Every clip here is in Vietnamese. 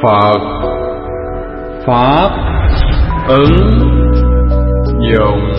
Phật Pháp ứng dụng.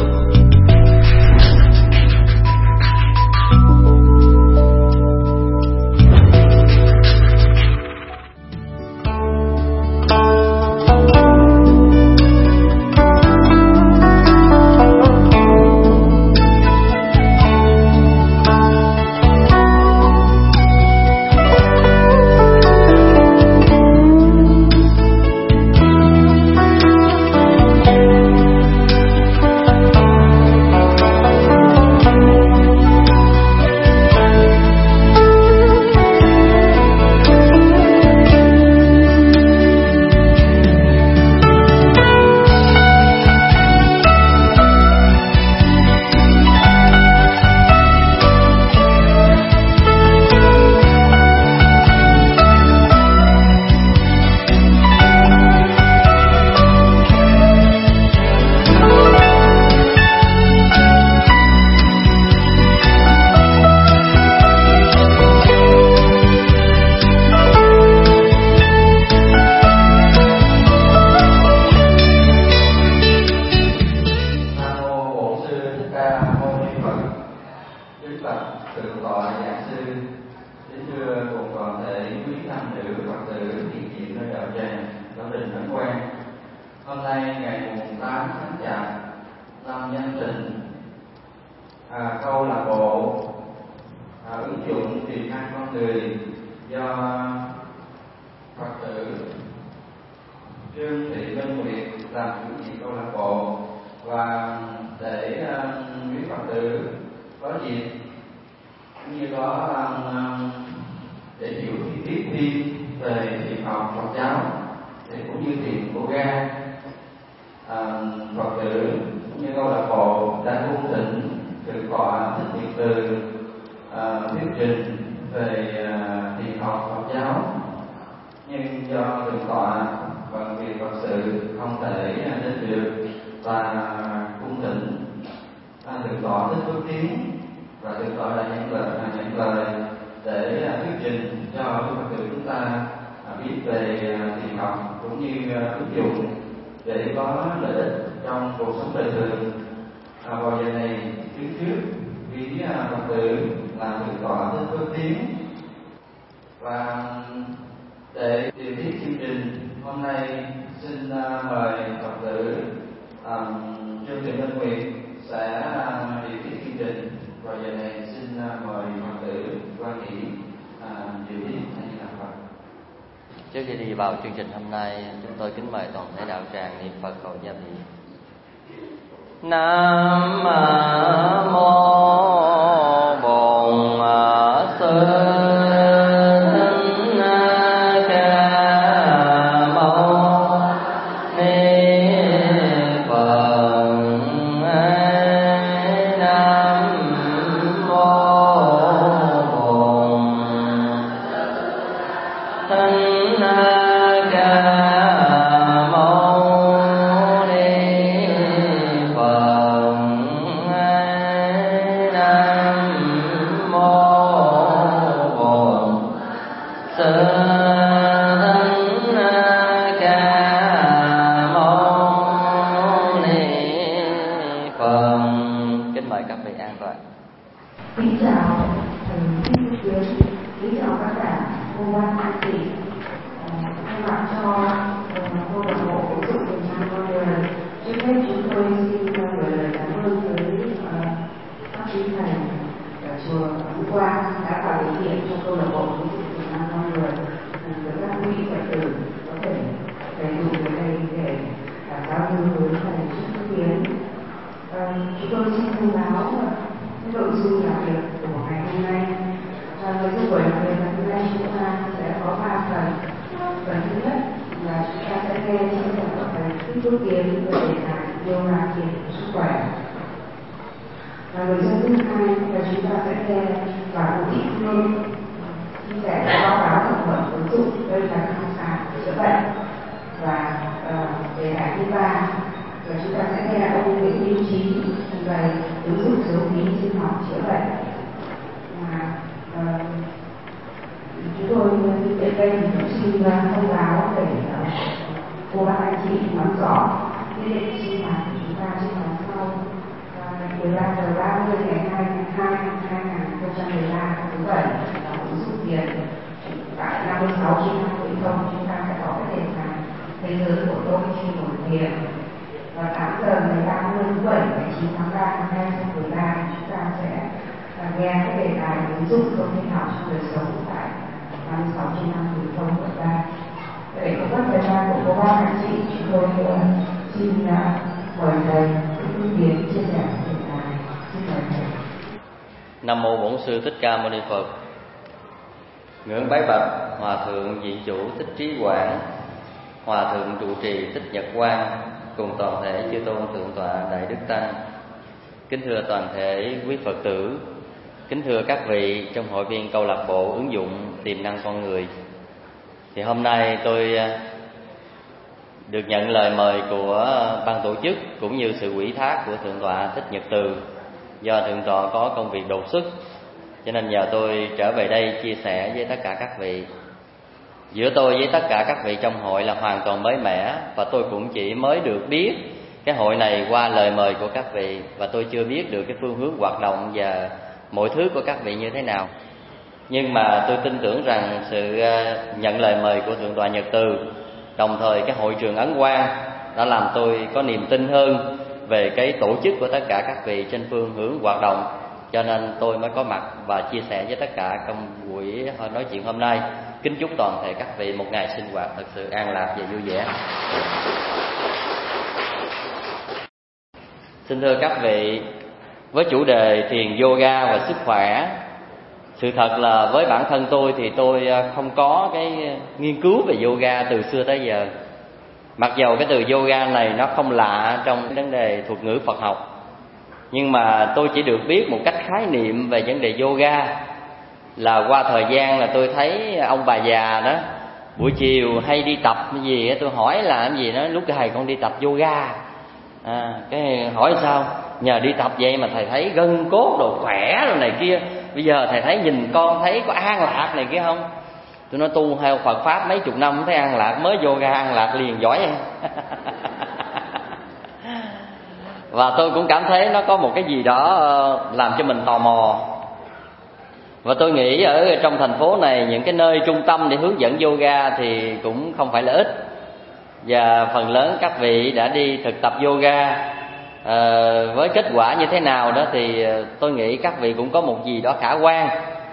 Câu lạc bộ ứng dụng tiềm năng con người do Phật tử Trương Thị Minh Nguyệt làm chủ nhiệm câu lạc bộ, và để quý Phật tử có dịp cũng như có để hiểu chi tiết thêm về thiền học Phật giáo thì cũng như thiền yoga, Phật tử cũng như câu lạc bộ đã cung thỉnh Thượng tọa Thích Nhật Từ thuyết trình về thiền học Phật giáo, nhưng do Thượng tọa bằng việc Phật sự không thể đến được, và cung thỉnh Thượng tọa Thích Phước Tiến, và Thượng tọa đã nhận lời để thuyết trình cho Phật tử chúng ta biết về thiền học cũng như ứng dụng để có lợi ích trong cuộc sống đời thường. Vào giờ này đứng trước quý Phật tử là Thượng tọa Thích Phước Tiến, và để điều tiết chương trình hôm nay xin mời Phật tử Trương Thị Minh Nguyệt sẽ điều tiết chương trình. Vào giờ này xin mời Phật tử Quan Hỷ điều tiết hay là Phật. Trước khi đi vào chương trình hôm nay, chúng tôi kính mời toàn thể đạo tràng niệm Phật cầu gia vị. Nam mô Bổn Sư đề tài thứ 3 và chúng ta sẽ nghe ông Nguyễn Minh Trí trình bày ứng dụng số khí sinh học chữa bệnh. Chúng tôi tiện đây cũng xin thông báo để cô bác anh chị nắm rõ cái lễ sinh hoạt của chúng ta sinh hoạt sau 13:30 ngày 2 tháng 2 năm 2013 thứ Bảy là ứng dụng tiền tại 56 trên 5 truyền thông. Chúng ta sẽ có cái đề tài thế giới của tôi khi nổi tiền. Và 8 giờ ngày 30 tháng 7 ngày 9 tháng 3 năm 2013 chúng ta sẽ nghe cái đề tài ứng dụng công nghệ học trong đời sống tại 56 trên 5 truyền thông của ta. Để có các thời gian của cô bác anh chị, chúng tôi xin mời thầy Đức Tiến chia sẻ đề tài. Xin mời thầy. Nam mô Bổn Sư Thích Ca Mâu Ni Phật. Ngưỡng bái bạch Hòa thượng Vị Chủ Thích Trí Quảng, Hòa thượng trụ trì Thích Nhật Quang, cùng toàn thể chư tôn thượng tọa Đại Đức Tăng. Kính thưa toàn thể quý Phật tử, kính thưa các vị trong hội viên câu lạc bộ ứng dụng tiềm năng con người. Thì hôm nay tôi được nhận lời mời của ban tổ chức cũng như sự ủy thác của thượng tọa Thích Nhật Từ. Do thượng tọa có công việc đột xuất cho nên nhờ tôi trở về đây chia sẻ với tất cả các vị. Giữa tôi với tất cả các vị trong hội là hoàn toàn mới mẻ, và tôi cũng chỉ mới được biết cái hội này qua lời mời của các vị, và tôi chưa biết được cái phương hướng hoạt động và mọi thứ của các vị như thế nào. Nhưng mà tôi tin tưởng rằng sự nhận lời mời của thượng tọa Nhật Từ, đồng thời cái hội trường Ấn Quang đã làm tôi có niềm tin hơn về cái tổ chức của tất cả các vị trên phương hướng hoạt động, cho nên tôi mới có mặt và chia sẻ với tất cả trong buổi nói chuyện hôm nay. Kính chúc toàn thể các vị một ngày sinh hoạt thật sự an lạc và vui vẻ. Xin thưa các vị, với chủ đề thiền yoga và sức khỏe, sự thật là với bản thân tôi thì tôi không có cái nghiên cứu về yoga từ xưa tới giờ. Mặc dầu cái từ yoga này nó không lạ trong vấn đề thuật ngữ Phật học, nhưng mà tôi chỉ được biết một cách khái niệm về vấn đề yoga là qua thời gian là tôi thấy ông bà già đó buổi chiều hay đi tập cái gì, tôi hỏi là cái gì đó, lúc thầy con đi tập yoga. Cái hỏi sao? Nhờ đi tập vậy mà thầy thấy gân cốt đồ khỏe rồi này kia. Bây giờ thầy thấy nhìn con thấy có an lạc này kia không? Tôi nói tu theo Phật Pháp mấy chục năm thấy an lạc, mới yoga an lạc liền, giỏi em. Và tôi cũng cảm thấy nó có một cái gì đó làm cho mình tò mò. Và tôi nghĩ ở trong thành phố này, những cái nơi trung tâm để hướng dẫn yoga thì cũng không phải là ít. Và phần lớn các vị đã đi thực tập yoga. Với kết quả như thế nào đó thì tôi nghĩ các vị cũng có một gì đó khả quan.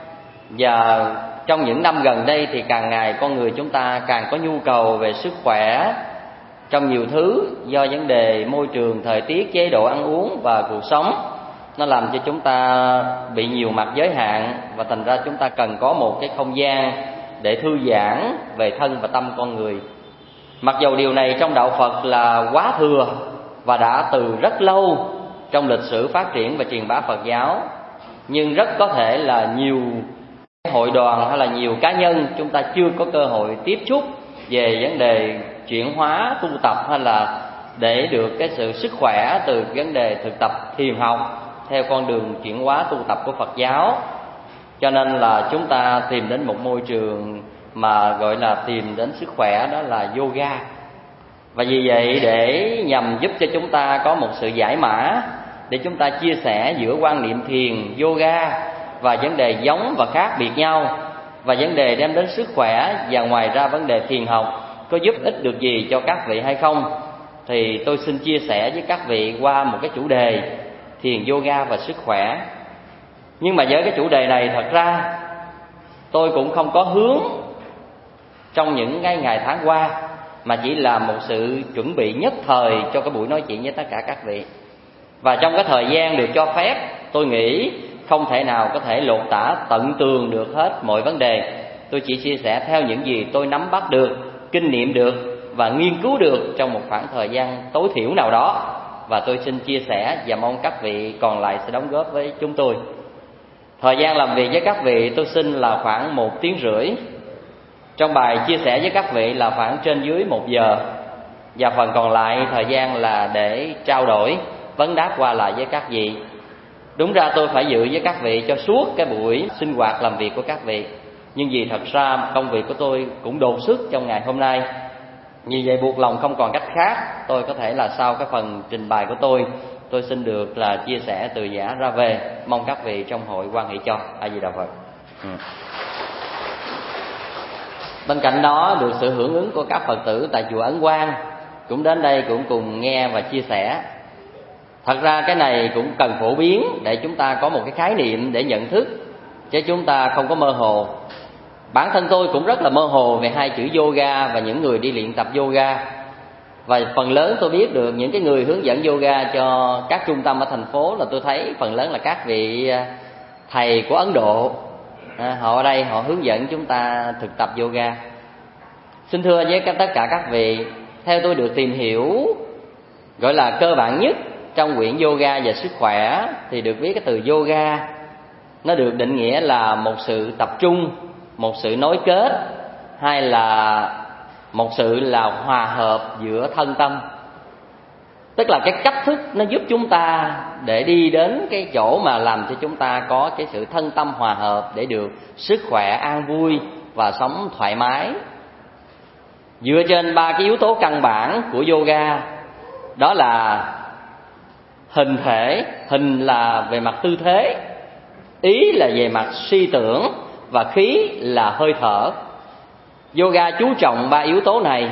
Và trong những năm gần đây thì càng ngày con người chúng ta càng có nhu cầu về sức khỏe trong nhiều thứ, do vấn đề môi trường, thời tiết, chế độ ăn uống và cuộc sống nó làm cho chúng ta bị nhiều mặt giới hạn, và thành ra chúng ta cần có một cái không gian để thư giãn về thân và tâm con người. Mặc dầu điều này trong đạo Phật là quá thừa và đã từ rất lâu trong lịch sử phát triển và truyền bá Phật giáo, nhưng rất có thể là nhiều hội đoàn hay là nhiều cá nhân chúng ta chưa có cơ hội tiếp xúc về vấn đề chuyển hóa tu tập, hay là để được cái sự sức khỏe từ vấn đề thực tập thiền học theo con đường chuyển hóa tu tập của Phật giáo. Cho nên là chúng ta tìm đến một môi trường mà gọi là tìm đến sức khỏe, đó là yoga. Và vì vậy để nhằm giúp cho chúng ta có một sự giải mã, để chúng ta chia sẻ giữa quan niệm thiền, yoga và vấn đề giống và khác biệt nhau, và vấn đề đem đến sức khỏe, và ngoài ra vấn đề thiền học có giúp ích được gì cho các vị hay không, thì tôi xin chia sẻ với các vị qua một cái chủ đề thiền, yoga và sức khỏe. Nhưng mà với cái chủ đề này thật ra tôi cũng không có hướng trong những cái ngày tháng qua, mà chỉ là một sự chuẩn bị nhất thời cho cái buổi nói chuyện với tất cả các vị. Và trong cái thời gian được cho phép, tôi nghĩ không thể nào có thể lột tả tận tường được hết mọi vấn đề. Tôi chỉ chia sẻ theo những gì tôi nắm bắt được, kinh nghiệm được và nghiên cứu được trong một khoảng thời gian tối thiểu nào đó. Và tôi xin chia sẻ và mong các vị còn lại sẽ đóng góp với chúng tôi. Thời gian làm việc với các vị tôi xin là khoảng 1 tiếng rưỡi. Trong bài chia sẻ với các vị là khoảng trên dưới 1 giờ. Và phần còn lại thời gian là để trao đổi, vấn đáp qua lại với các vị. Đúng ra tôi phải dự với các vị cho suốt cái buổi sinh hoạt làm việc của các vị, nhưng vì thật ra công việc của tôi cũng đột xuất trong ngày hôm nay, Vì vậy buộc lòng không còn cách khác, tôi có thể là sau cái phần trình bày của tôi xin được là chia sẻ từ giả ra về. Mong các vị trong hội hoan hỷ cho. A Di Đà Phật. Bên cạnh đó, được sự hưởng ứng của các Phật tử tại chùa Ấn Quang cũng đến đây cũng cùng nghe và chia sẻ. Thật ra cái này cũng cần phổ biến để chúng ta có một cái khái niệm để nhận thức, chứ chúng ta không có mơ hồ. Bản thân tôi cũng rất là mơ hồ về hai chữ yoga và những người đi luyện tập yoga. Và phần lớn tôi biết được những cái người hướng dẫn yoga cho các trung tâm ở thành phố là tôi thấy phần lớn là các vị thầy của Ấn Độ. Họ ở đây họ hướng dẫn chúng ta thực tập yoga. Xin thưa với tất cả các vị, theo tôi được tìm hiểu gọi là cơ bản nhất trong quyển Yoga và Sức Khỏe thì được viết cái từ yoga. Nó được định nghĩa là một sự tập trung, một sự nối kết, hay là một sự là hòa hợp giữa thân tâm. Tức là cái cách thức nó giúp chúng ta để đi đến cái chỗ mà làm cho chúng ta có cái sự thân tâm hòa hợp để được sức khỏe an vui và sống thoải mái. Dựa trên ba cái yếu tố căn bản của yoga, đó là hình thể, hình là về mặt tư thế, ý là về mặt suy tưởng, và khí là hơi thở. Yoga chú trọng ba yếu tố này.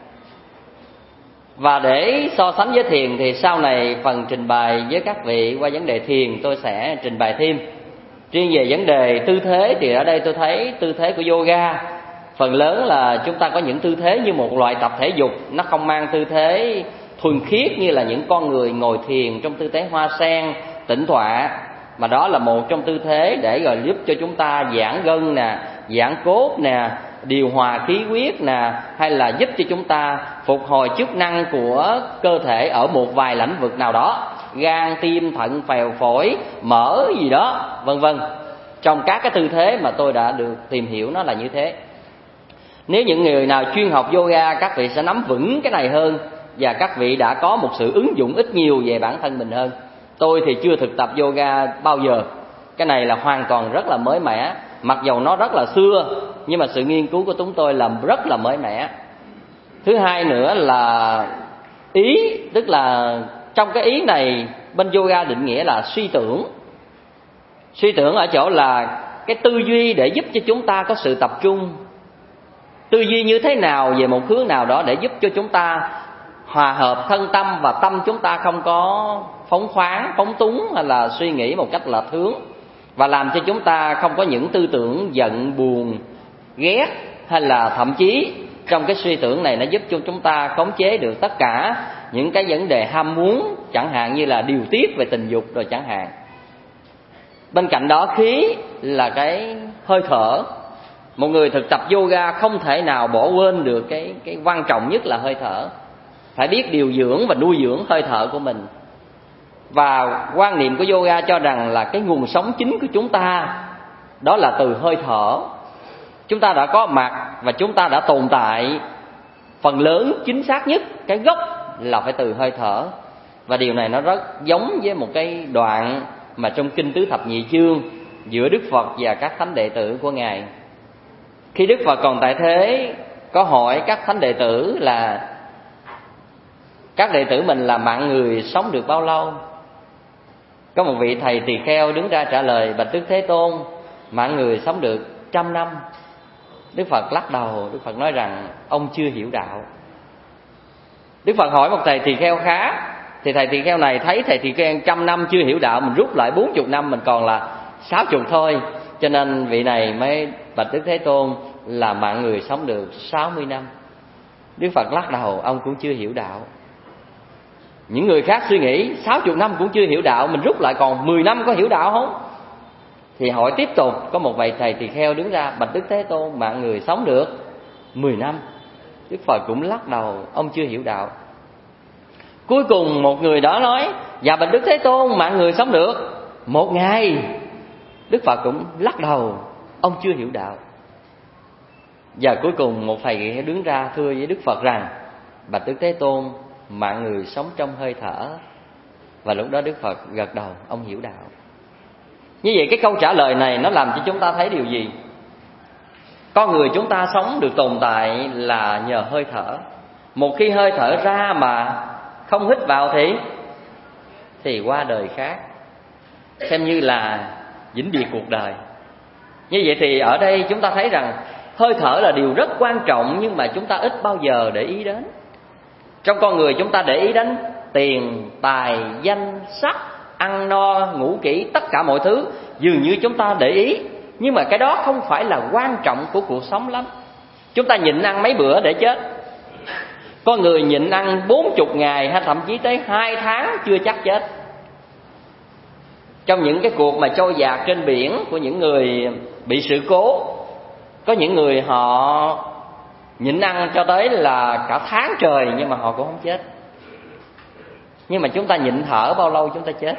Và để so sánh với thiền thì sau này phần trình bày với các vị qua vấn đề thiền tôi sẽ trình bày thêm. Riêng về vấn đề tư thế thì ở đây tôi thấy tư thế của yoga phần lớn là chúng ta có những tư thế như một loại tập thể dục. Nó không mang tư thế thuần khiết như là những con người ngồi thiền trong tư thế hoa sen, tĩnh tọa, mà đó là một trong tư thế để rồi giúp cho chúng ta giãn gân nè, giãn cốt nè, điều hòa khí huyết nè, hay là giúp cho chúng ta phục hồi chức năng của cơ thể ở một vài lĩnh vực nào đó, gan, tim, thận, phèo, phổi, mỡ gì đó, vân vân. Trong các cái tư thế mà tôi đã được tìm hiểu nó là như thế. Nếu những người nào chuyên học yoga, các vị sẽ nắm vững cái này hơn, và các vị đã có một sự ứng dụng ít nhiều về bản thân mình hơn. Tôi thì chưa thực tập yoga bao giờ. Cái này là hoàn toàn rất là mới mẻ. Mặc dầu nó rất là xưa, nhưng mà sự nghiên cứu của chúng tôi làm rất là mới mẻ. Thứ hai nữa là ý, tức là trong cái ý này bên yoga định nghĩa là suy tưởng. Suy tưởng ở chỗ là cái tư duy để giúp cho chúng ta có sự tập trung. Tư duy như thế nào về một hướng nào đó để giúp cho chúng ta hòa hợp thân tâm, và tâm chúng ta không có phóng khoáng, phóng túng hay là suy nghĩ một cách lệch hướng, và làm cho chúng ta không có những tư tưởng giận, buồn, ghét, hay là thậm chí trong cái suy tưởng này nó giúp cho chúng ta khống chế được tất cả những cái vấn đề ham muốn, chẳng hạn như là điều tiết về tình dục rồi chẳng hạn. Bên cạnh đó khí là cái hơi thở. Một người thực tập yoga không thể nào bỏ quên được cái quan trọng nhất là hơi thở. Phải biết điều dưỡng và nuôi dưỡng hơi thở của mình. Và quan niệm của yoga cho rằng là cái nguồn sống chính của chúng ta đó là từ hơi thở. Chúng ta đã có mặt và chúng ta đã tồn tại, phần lớn chính xác nhất, cái gốc là phải từ hơi thở. Và điều này nó rất giống với một cái đoạn mà trong Kinh Tứ Thập Nhị Chương giữa Đức Phật và các thánh đệ tử của Ngài. Khi Đức Phật còn tại thế, có hỏi các thánh đệ tử là các đệ tử mình là mạng người sống được bao lâu? Có một vị thầy tỳ kheo đứng ra trả lời: bạch Đức Thế Tôn, mạng người sống được 100 năm. Đức Phật lắc đầu, Đức Phật nói rằng ông chưa hiểu đạo. Đức Phật hỏi một thầy tỳ kheo khác, thì thầy tỳ kheo này thấy thầy tỳ kheo 100 năm chưa hiểu đạo, mình rút lại 40 năm, mình còn là 60 thôi. Cho nên vị này mới bạch Đức Thế Tôn là mạng người sống được 60 năm. Đức Phật lắc đầu, ông cũng chưa hiểu đạo. Những người khác suy nghĩ 60 năm cũng chưa hiểu đạo, mình rút lại còn 10 năm có hiểu đạo không? Thì hỏi tiếp tục, có một vị thầy tỳ kheo đứng ra: bạch Đức Thế Tôn, mạng người sống được 10 năm. Đức Phật cũng lắc đầu, ông chưa hiểu đạo. Cuối cùng một người đó nói: dạ bạch Đức Thế Tôn, mạng người sống được 1 ngày. Đức Phật cũng lắc đầu, ông chưa hiểu đạo. Và cuối cùng một thầy đứng ra thưa với Đức Phật rằng: bạch Đức Thế Tôn, mạng người sống trong hơi thở. Và lúc đó Đức Phật gật đầu, ông hiểu đạo. Như vậy cái câu trả lời này nó làm cho chúng ta thấy điều gì? Con người chúng ta sống được tồn tại là nhờ hơi thở. Một khi hơi thở ra mà không hít vào thì qua đời khác, xem như là vĩnh biệt cuộc đời. Như vậy thì ở đây chúng ta thấy rằng hơi thở là điều rất quan trọng, nhưng mà chúng ta ít bao giờ để ý đến. Trong con người chúng ta để ý đến tiền, tài, danh, sắc, ăn no, ngủ kỹ, tất cả mọi thứ dường như chúng ta để ý, nhưng mà cái đó không phải là quan trọng của cuộc sống lắm. Chúng ta nhịn ăn mấy bữa để chết. Có người nhịn ăn 40 ngày hay thậm chí tới 2 tháng chưa chắc chết. Trong những cái cuộc mà trôi dạt trên biển của những người bị sự cố, có những người họ nhịn ăn cho tới là cả tháng trời nhưng mà họ cũng không chết. Nhưng mà chúng ta nhịn thở bao lâu chúng ta chết?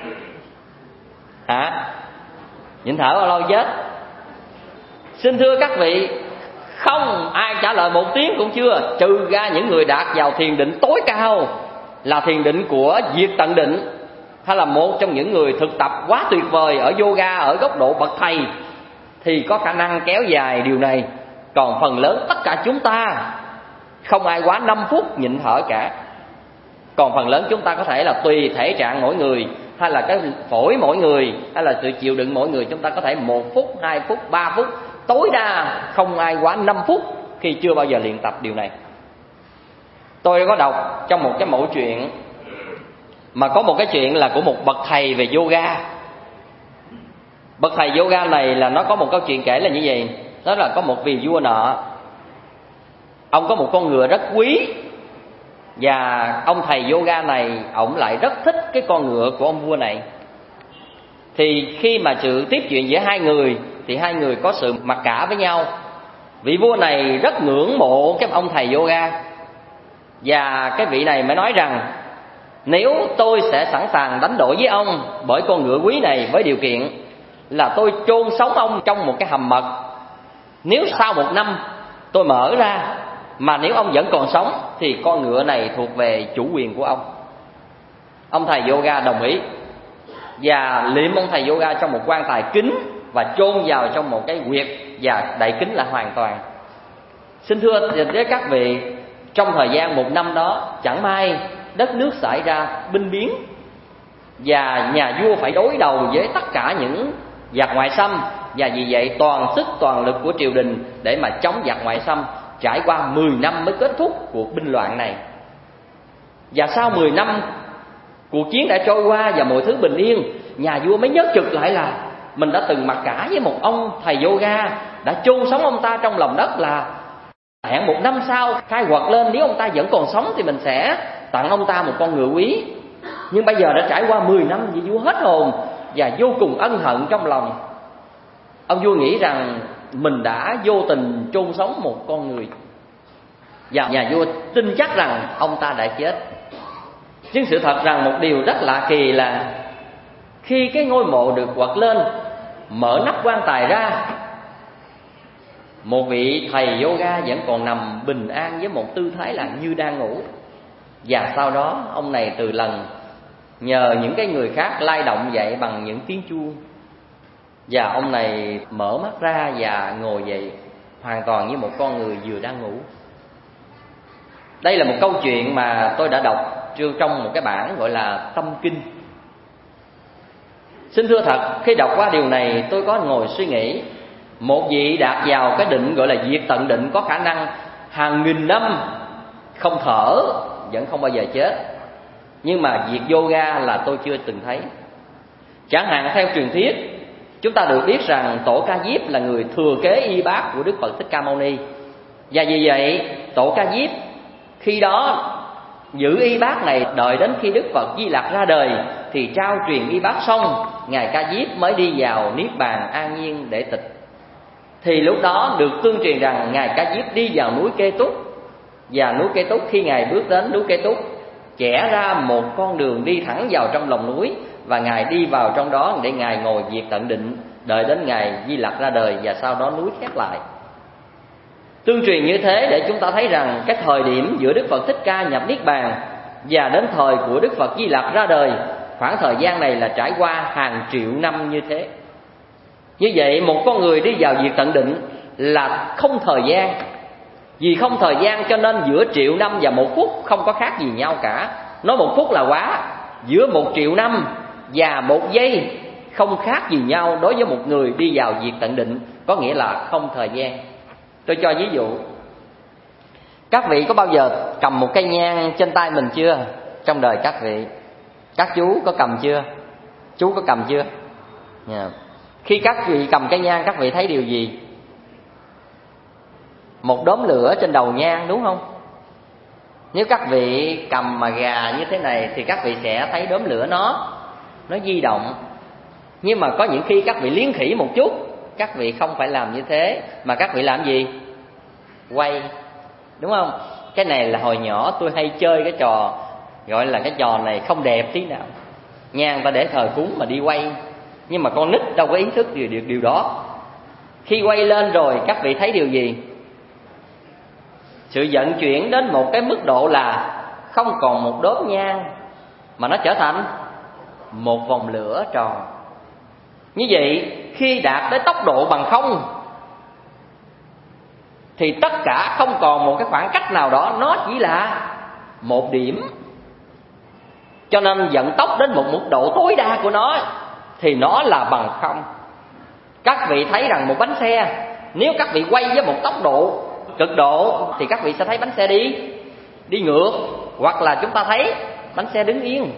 Hả? Nhịn thở bao lâu chết? Xin thưa các vị, không ai trả lời một tiếng cũng chưa, trừ ra những người đạt vào thiền định tối cao, là thiền định của diệt tận định, hay là một trong những người thực tập quá tuyệt vời ở yoga ở góc độ bậc thầy, thì có khả năng kéo dài điều này. Còn phần lớn tất cả chúng ta không ai quá 5 phút nhịn thở cả. Còn phần lớn chúng ta có thể là tùy thể trạng mỗi người, hay là cái phổi mỗi người, hay là sự chịu đựng mỗi người, chúng ta có thể 1 phút, 2 phút, 3 phút, tối đa không ai quá 5 phút khi chưa bao giờ luyện tập điều này. Tôi có đọc trong một cái mẫu chuyện, mà có một cái chuyện là của một bậc thầy về yoga. Bậc thầy yoga này là nó có một câu chuyện kể là như vậy. Đó là có một vị vua nọ, ông có một con ngựa rất quý, và ông thầy yoga này ổng lại rất thích cái con ngựa của ông vua này. Thì khi mà sự tiếp chuyện giữa hai người thì hai người có sự mặc cả với nhau. Vị vua này rất ngưỡng mộ cái ông thầy yoga, và cái vị này mới nói rằng nếu tôi sẽ sẵn sàng đánh đổi với ông bởi con ngựa quý này, với điều kiện là tôi chôn sống ông trong một cái hầm mật. Nếu sau 1 năm tôi mở ra, mà nếu ông vẫn còn sống thì con ngựa này thuộc về chủ quyền của ông. Ông thầy yoga đồng ý và liệm ông thầy yoga trong một quan tài kín và chôn vào trong một cái huyệt, và đậy kín là hoàn toàn. Xin thưa với các vị, trong thời gian 1 năm đó, chẳng may đất nước xảy ra binh biến, và nhà vua phải đối đầu với tất cả những giặc ngoại xâm, và vì vậy toàn sức toàn lực của triều đình để mà chống giặc ngoại xâm. Trải qua 10 năm mới kết thúc cuộc binh loạn này. Và sau 10 năm cuộc chiến đã trôi qua và mọi thứ bình yên, nhà vua mới nhớ chực lại là mình đã từng mặc cả với một ông thầy yoga, đã chôn sống ông ta trong lòng đất, là hẹn 1 năm sau khai quật lên, nếu ông ta vẫn còn sống thì mình sẽ tặng ông ta một con ngựa quý. Nhưng bây giờ đã trải qua 10 năm, vị vua hết hồn và vô cùng ân hận trong lòng. Ông vua nghĩ rằng mình đã vô tình chôn sống một con người, và nhà vua tin chắc rằng ông ta đã chết. Nhưng sự thật rằng một điều rất lạ kỳ là khi cái ngôi mộ được quật lên, mở nắp quan tài ra, một vị thầy yoga vẫn còn nằm bình an với một tư thái là như đang ngủ. Và sau đó ông này từ lần nhờ những cái người khác lay động dậy bằng những tiếng chuông, và ông này mở mắt ra và ngồi dậy hoàn toàn như một con người vừa đang ngủ. Đây là một câu chuyện mà tôi đã đọc trong một cái bản gọi là Tâm Kinh. Xin thưa thật, khi đọc qua điều này tôi có ngồi suy nghĩ, một vị đạt vào cái định gọi là diệt tận định, có khả năng hàng nghìn năm không thở vẫn không bao giờ chết. Nhưng mà diệt yoga là tôi chưa từng thấy. Chẳng hạn theo truyền thuyết, chúng ta được biết rằng Tổ Ca Diếp là người thừa kế y bát của Đức Phật Thích Ca Mâu Ni. Và vì vậy Tổ Ca Diếp khi đó giữ y bát này, đợi đến khi Đức Phật Di Lặc ra đời thì trao truyền y bát xong, ngài Ca Diếp mới đi vào niết bàn an nhiên để tịch. Thì lúc đó được tương truyền rằng ngài Ca Diếp đi vào núi Kê Túc, và núi Kê Túc khi ngài bước đến núi Kê Túc, chẻ ra một con đường đi thẳng vào trong lòng núi, và ngài đi vào trong đó để ngài ngồi diệt tận định, đợi đến ngài Di Lặc ra đời, và sau đó núi khép lại. Tương truyền như thế để chúng ta thấy rằng cái thời điểm giữa Đức Phật Thích Ca nhập niết bàn và đến thời của Đức Phật Di Lặc ra đời, khoảng thời gian này là trải qua hàng triệu năm như thế. Như vậy một con người đi vào diệt tận định là không thời gian, Vì không thời gian cho nên giữa 1.000.000 năm và 1 phút không có khác gì nhau cả. Nói 1 phút là quá, giữa 1.000.000 năm và 1 giây không khác gì nhau đối với một người đi vào diệt tận định, có nghĩa là không thời gian. Tôi cho ví dụ, các vị có bao giờ cầm một cây nhang trên tay mình chưa? Trong đời các vị, các chú có cầm chưa? Chú có cầm chưa? Khi các vị cầm cây nhang, các vị thấy điều gì? Một đốm lửa trên đầu nhang, đúng không? Nếu các vị cầm mà gà như thế này thì các vị sẽ thấy đốm lửa nó di động. Nhưng mà có những khi các vị liến khỉ một chút, các vị không phải làm như thế, mà các vị làm gì? Quay, đúng không? Cái này là hồi nhỏ tôi hay chơi cái trò, gọi là cái trò này không đẹp tí nào. Nhang ta để thờ cúng mà đi quay, nhưng mà con nít đâu có ý thức điều đó. Khi quay lên rồi các vị thấy điều gì? Sự vận chuyển đến một cái mức độ là không còn một đốm nhang, mà nó trở thành một vòng lửa tròn. Như vậy khi đạt tới tốc độ bằng không thì tất cả không còn một cái khoảng cách nào đó, nó chỉ là một điểm. Cho nên vận tốc đến một mức độ tối đa của nó thì nó là bằng không. Các vị thấy rằng một bánh xe, nếu các vị quay với một tốc độ cực độ thì các vị sẽ thấy bánh xe đi ngược, hoặc là chúng ta thấy bánh xe đứng yên.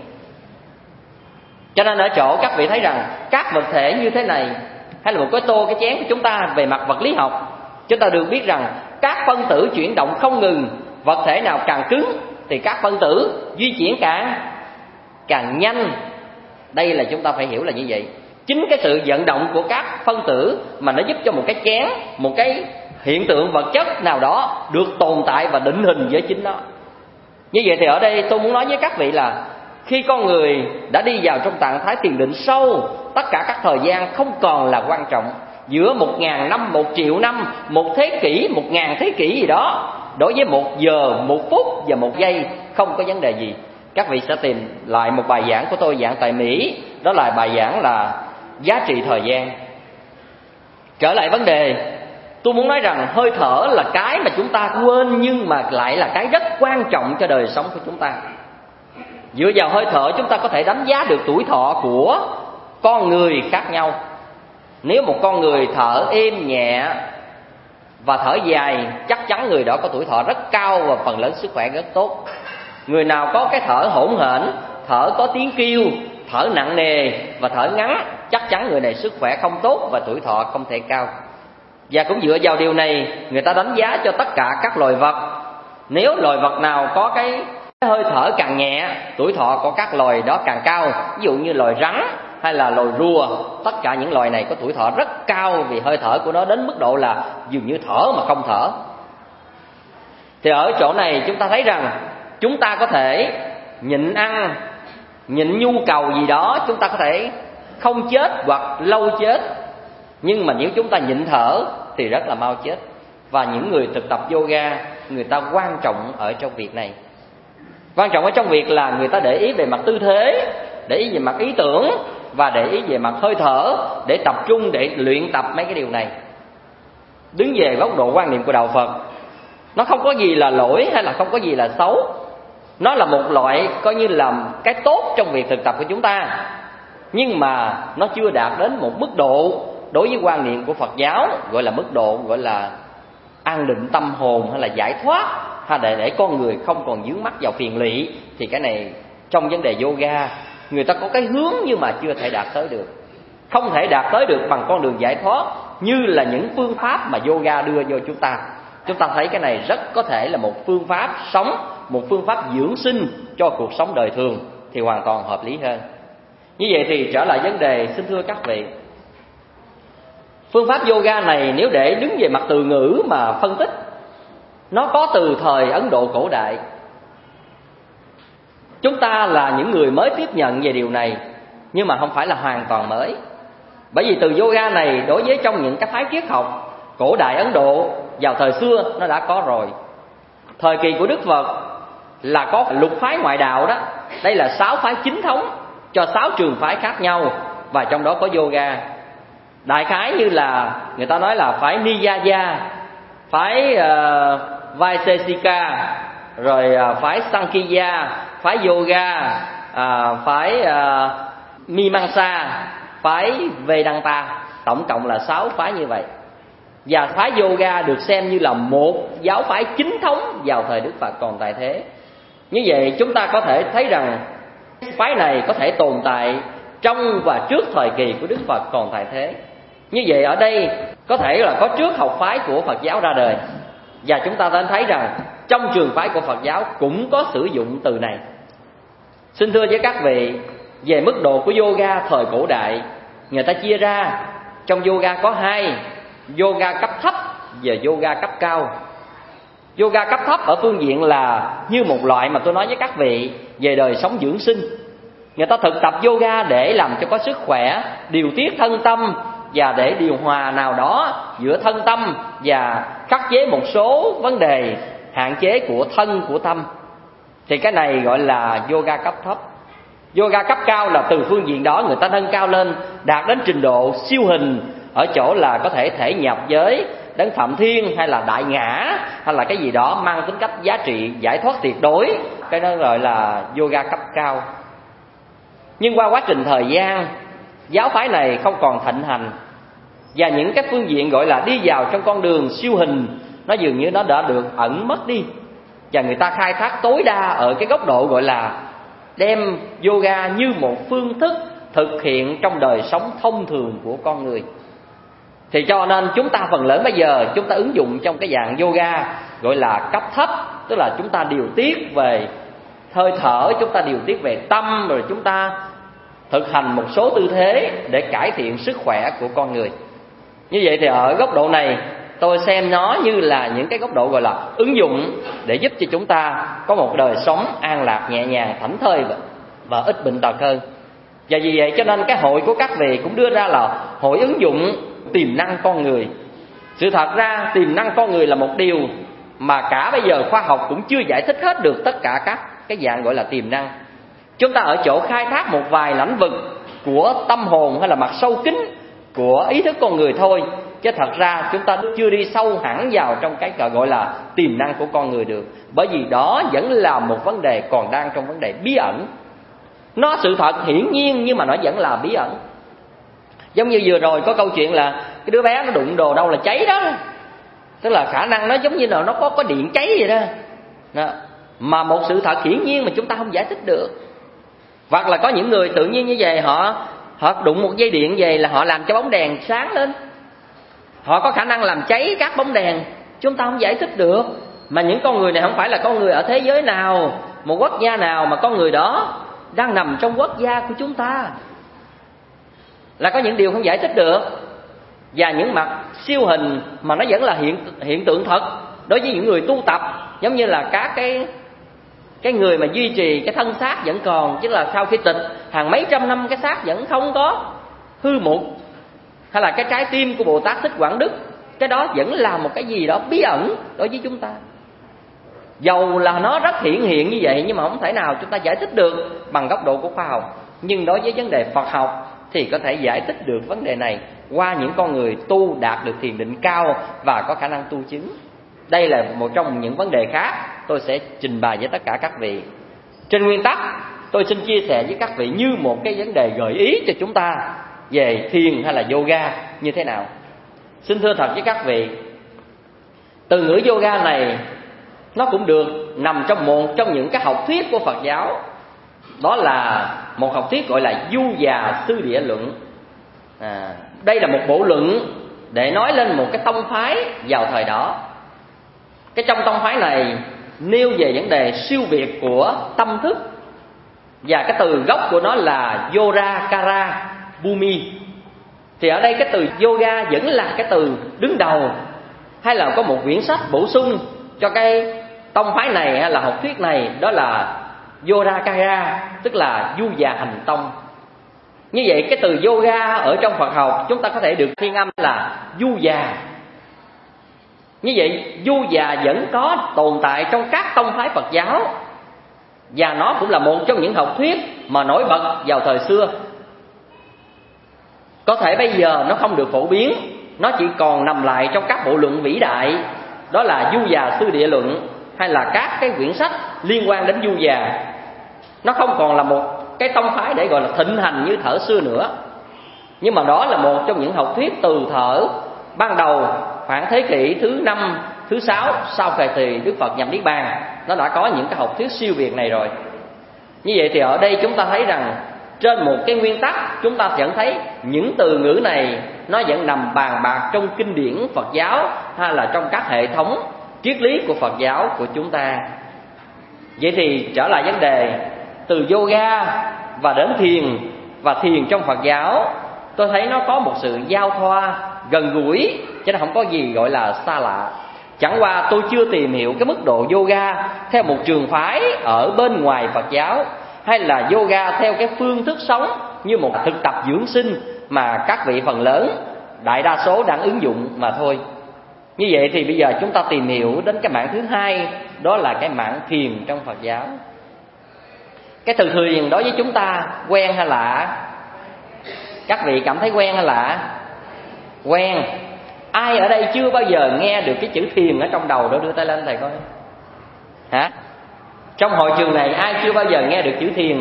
Cho nên ở chỗ các vị thấy rằng các vật thể như thế này, hay là một cái tô, cái chén của chúng ta, về mặt vật lý học chúng ta được biết rằng các phân tử chuyển động không ngừng. Vật thể nào càng cứng thì các phân tử di chuyển càng nhanh. Đây là chúng ta phải hiểu là như vậy. Chính cái sự vận động của các phân tử mà nó giúp cho một cái chén, một cái hiện tượng vật chất nào đó được tồn tại và định hình với chính nó. Như vậy thì ở đây tôi muốn nói với các vị là khi con người đã đi vào trong trạng thái thiền định sâu, tất cả các thời gian không còn là quan trọng. Giữa 1.000 năm, 1.000.000 năm, 1 thế kỷ, 1.000 thế kỷ gì đó, đối với 1 giờ, 1 phút và 1 giây không có vấn đề gì. Các vị sẽ tìm lại một bài giảng của tôi giảng tại Mỹ, đó là bài giảng là giá trị thời gian. Trở lại vấn đề, tôi muốn nói rằng hơi thở là cái mà chúng ta quên, nhưng mà lại là cái rất quan trọng cho đời sống của chúng ta. Dựa vào hơi thở chúng ta có thể đánh giá được tuổi thọ của con người khác nhau. Nếu một con người thở êm nhẹ và thở dài, chắc chắn người đó có tuổi thọ rất cao và phần lớn sức khỏe rất tốt. Người nào có cái thở hỗn hển, thở có tiếng kêu, thở nặng nề và thở ngắn, chắc chắn người này sức khỏe không tốt và tuổi thọ không thể cao. Và cũng dựa vào điều này, người ta đánh giá cho tất cả các loài vật. Nếu loài vật nào có cái hơi thở càng nhẹ, tuổi thọ của các loài đó càng cao. Ví dụ như loài rắn hay là loài rùa, tất cả những loài này có tuổi thọ rất cao vì hơi thở của nó đến mức độ là dường như thở mà không thở. Thì ở chỗ này chúng ta thấy rằng chúng ta có thể nhịn ăn, nhịn nhu cầu gì đó, chúng ta có thể không chết hoặc lâu chết. Nhưng mà nếu chúng ta nhịn thở thì rất là mau chết. Và những người thực tập yoga, người ta quan trọng ở trong việc này. Quan trọng ở trong việc là người ta để ý về mặt tư thế, để ý về mặt ý tưởng và để ý về mặt hơi thở, để tập trung, để luyện tập mấy cái điều này. Đứng về góc độ quan niệm của Đạo Phật, nó không có gì là lỗi hay là không có gì là xấu. Nó là một loại coi như là cái tốt trong việc thực tập của chúng ta. Nhưng mà nó chưa đạt đến một mức độ đối với quan niệm của Phật giáo, gọi là mức độ gọi là an định tâm hồn hay là giải thoát, hay để con người không còn vướng mắc vào phiền lụy. Thì cái này trong vấn đề yoga, người ta có cái hướng nhưng mà chưa thể đạt tới được. Không thể đạt tới được bằng con đường giải thoát như là những phương pháp mà yoga đưa vô chúng ta. Chúng ta thấy cái này rất có thể là một phương pháp sống, một phương pháp dưỡng sinh cho cuộc sống đời thường, thì hoàn toàn hợp lý hơn. Như vậy thì trở lại vấn đề, xin thưa các vị, phương pháp yoga này nếu để đứng về mặt từ ngữ mà phân tích, nó có từ thời Ấn Độ cổ đại. Chúng ta là những người mới tiếp nhận về điều này, nhưng mà không phải là hoàn toàn mới. Bởi vì từ yoga này đối với trong những cái phái triết học cổ đại Ấn Độ vào thời xưa nó đã có rồi. Thời kỳ của Đức Phật là có lục phái ngoại đạo đó. Đây là 6 phái chính thống cho 6 trường phái khác nhau, và trong đó có yoga. Đại khái như là người ta nói là phái Niyaya, phái Vaisesika, rồi phái Sankhya, phái Yoga, phái Mimamsa, phái Vedanta. Tổng cộng là 6 phái như vậy. Và phái Yoga được xem như là một giáo phái chính thống vào thời Đức Phật còn tại thế. Như vậy chúng ta có thể thấy rằng phái này có thể tồn tại trong và trước thời kỳ của Đức Phật còn tại thế. Như vậy ở đây có thể là có trước học phái của Phật giáo ra đời. Và chúng ta thấy rằng trong trường phái của Phật giáo cũng có sử dụng từ này. Xin thưa với các vị, về mức độ của yoga thời cổ đại, người ta chia ra trong yoga có 2: yoga cấp thấp và yoga cấp cao. Yoga cấp thấp ở phương diện là như một loại mà tôi nói với các vị về đời sống dưỡng sinh. Người ta thực tập yoga để làm cho có sức khỏe, điều tiết thân tâm và để điều hòa nào đó giữa thân tâm và khắc chế một số vấn đề hạn chế của thân của tâm. Thì cái này gọi là yoga cấp thấp. Yoga cấp cao là từ phương diện đó người ta nâng cao lên, đạt đến trình độ siêu hình, ở chỗ là có thể thể nhập với Đấng Phạm Thiên hay là Đại Ngã hay là cái gì đó mang tính cách giá trị giải thoát tuyệt đối. Cái đó gọi là yoga cấp cao. Nhưng qua quá trình thời gian, giáo phái này không còn thịnh hành, và những cái phương diện gọi là đi vào trong con đường siêu hình nó dường như nó đã được ẩn mất đi. Và người ta khai thác tối đa ở cái góc độ gọi là đem yoga như một phương thức thực hiện trong đời sống thông thường của con người. Thì cho nên chúng ta phần lớn bây giờ chúng ta ứng dụng trong cái dạng yoga gọi là cấp thấp, tức là chúng ta điều tiết về hơi thở, chúng ta điều tiết về tâm, rồi chúng ta thực hành một số tư thế để cải thiện sức khỏe của con người. Như vậy thì ở góc độ này tôi xem nó như là những cái góc độ gọi là ứng dụng để giúp cho chúng ta có một đời sống an lạc, nhẹ nhàng, thảnh thơi và ít bệnh tật hơn. Và vì vậy cho nên cái hội của các vị cũng đưa ra là hội ứng dụng tiềm năng con người. Sự thật ra tiềm năng con người là một điều mà cả bây giờ khoa học cũng chưa giải thích hết được tất cả các cái dạng gọi là tiềm năng. Chúng ta ở chỗ khai thác một vài lĩnh vực của tâm hồn hay là mặt sâu kín của ý thức con người thôi, chứ thật ra chúng ta chưa đi sâu hẳn vào trong cái gọi là tiềm năng của con người được. Bởi vì đó vẫn là một vấn đề còn đang trong vấn đề bí ẩn. Nó sự thật hiển nhiên nhưng mà nó vẫn là bí ẩn. Giống như vừa rồi có câu chuyện là cái đứa bé nó đụng đồ đâu là cháy đó. Tức là khả năng nó giống như là nó có điện cháy vậy đó. Mà một sự thật hiển nhiên mà chúng ta không giải thích được. Hoặc là có những người tự nhiên như vậy, họ đụng một dây điện về là họ làm cho bóng đèn sáng lên. Họ có khả năng làm cháy các bóng đèn, chúng ta không giải thích được. Mà những con người này không phải là con người ở thế giới nào, một quốc gia nào, mà con người đó đang nằm trong quốc gia của chúng ta. Là có những điều không giải thích được. Và những mặt siêu hình mà nó vẫn là hiện tượng thật đối với những người tu tập. Giống như là các cái người mà duy trì cái thân xác vẫn còn, chứ là sau khi tịch hàng mấy trăm năm cái xác vẫn không có hư mục. Hay là cái trái tim của Bồ Tát Thích Quảng Đức, cái đó vẫn là một cái gì đó bí ẩn đối với chúng ta. Dầu là nó rất hiện như vậy, nhưng mà không thể nào chúng ta giải thích được bằng góc độ của khoa học. Nhưng đối với vấn đề Phật học thì có thể giải thích được vấn đề này qua những con người tu đạt được thiền định cao và có khả năng tu chứng. Đây là một trong những vấn đề khác tôi sẽ trình bày với tất cả các vị. Trên nguyên tắc tôi xin chia sẻ với các vị như một cái vấn đề gợi ý cho chúng ta về thiền hay là yoga như thế nào. Xin thưa thật với các vị, từ ngữ yoga này nó cũng được nằm trong một trong những cái học thuyết của Phật giáo. Đó là một học thuyết gọi là Du Già Sư Địa Luận. Đây là một bộ luận để nói lên một cái tông phái vào thời đó. Cái trong tông phái này nêu về vấn đề siêu việt của tâm thức. Và cái từ gốc của nó là Yorakara Bhumi. Thì ở đây cái từ yoga vẫn là cái từ đứng đầu. Hay là có một quyển sách bổ sung cho cái tông phái này hay là học thuyết này, đó là Yorakara, tức là Du Già Hành Tông. Như vậy cái từ yoga ở trong Phật học chúng ta có thể được phiên âm là Du Già. Như vậy Du Già vẫn có tồn tại trong các tông phái Phật giáo, và nó cũng là một trong những học thuyết mà nổi bật vào thời xưa. Có thể bây giờ nó không được phổ biến, nó chỉ còn nằm lại trong các bộ luận vĩ đại đó là Du Già Sư Địa Luận hay là các cái quyển sách liên quan đến Du Già. Nó không còn là một cái tông phái để gọi là thịnh hành như thở xưa nữa, nhưng mà đó là một trong những học thuyết từ thở ban đầu khoảng thế kỷ thứ 5, thứ 6 sau thời kỳ Đức Phật nhập Niết Bàn. Nó đã có những cái học thuyết siêu việt này rồi. Như vậy thì ở đây chúng ta thấy rằng trên một cái nguyên tắc, chúng ta vẫn thấy những từ ngữ này nó vẫn nằm bàn bạc trong kinh điển Phật giáo hay là trong các hệ thống triết lý của Phật giáo của chúng ta. Vậy thì trở lại vấn đề từ yoga và đến thiền, và thiền trong Phật giáo, tôi thấy nó có một sự giao thoa gần gũi, chứ nó không có gì gọi là xa lạ. Chẳng qua tôi chưa tìm hiểu cái mức độ yoga theo một trường phái ở bên ngoài Phật giáo, hay là yoga theo cái phương thức sống như một thực tập dưỡng sinh mà các vị phần lớn, đại đa số đang ứng dụng mà thôi. Như vậy thì bây giờ chúng ta tìm hiểu đến cái mảng thứ hai, đó là cái mảng thiền trong Phật giáo. Cái từ thiền đối với chúng ta quen hay lạ? Các vị cảm thấy quen hay lạ? Quen. Ai ở đây chưa bao giờ nghe được cái chữ thiền ở trong đầu đó, đưa tay lên thầy coi. Hả? Trong hội trường này ai chưa bao giờ nghe được chữ thiền?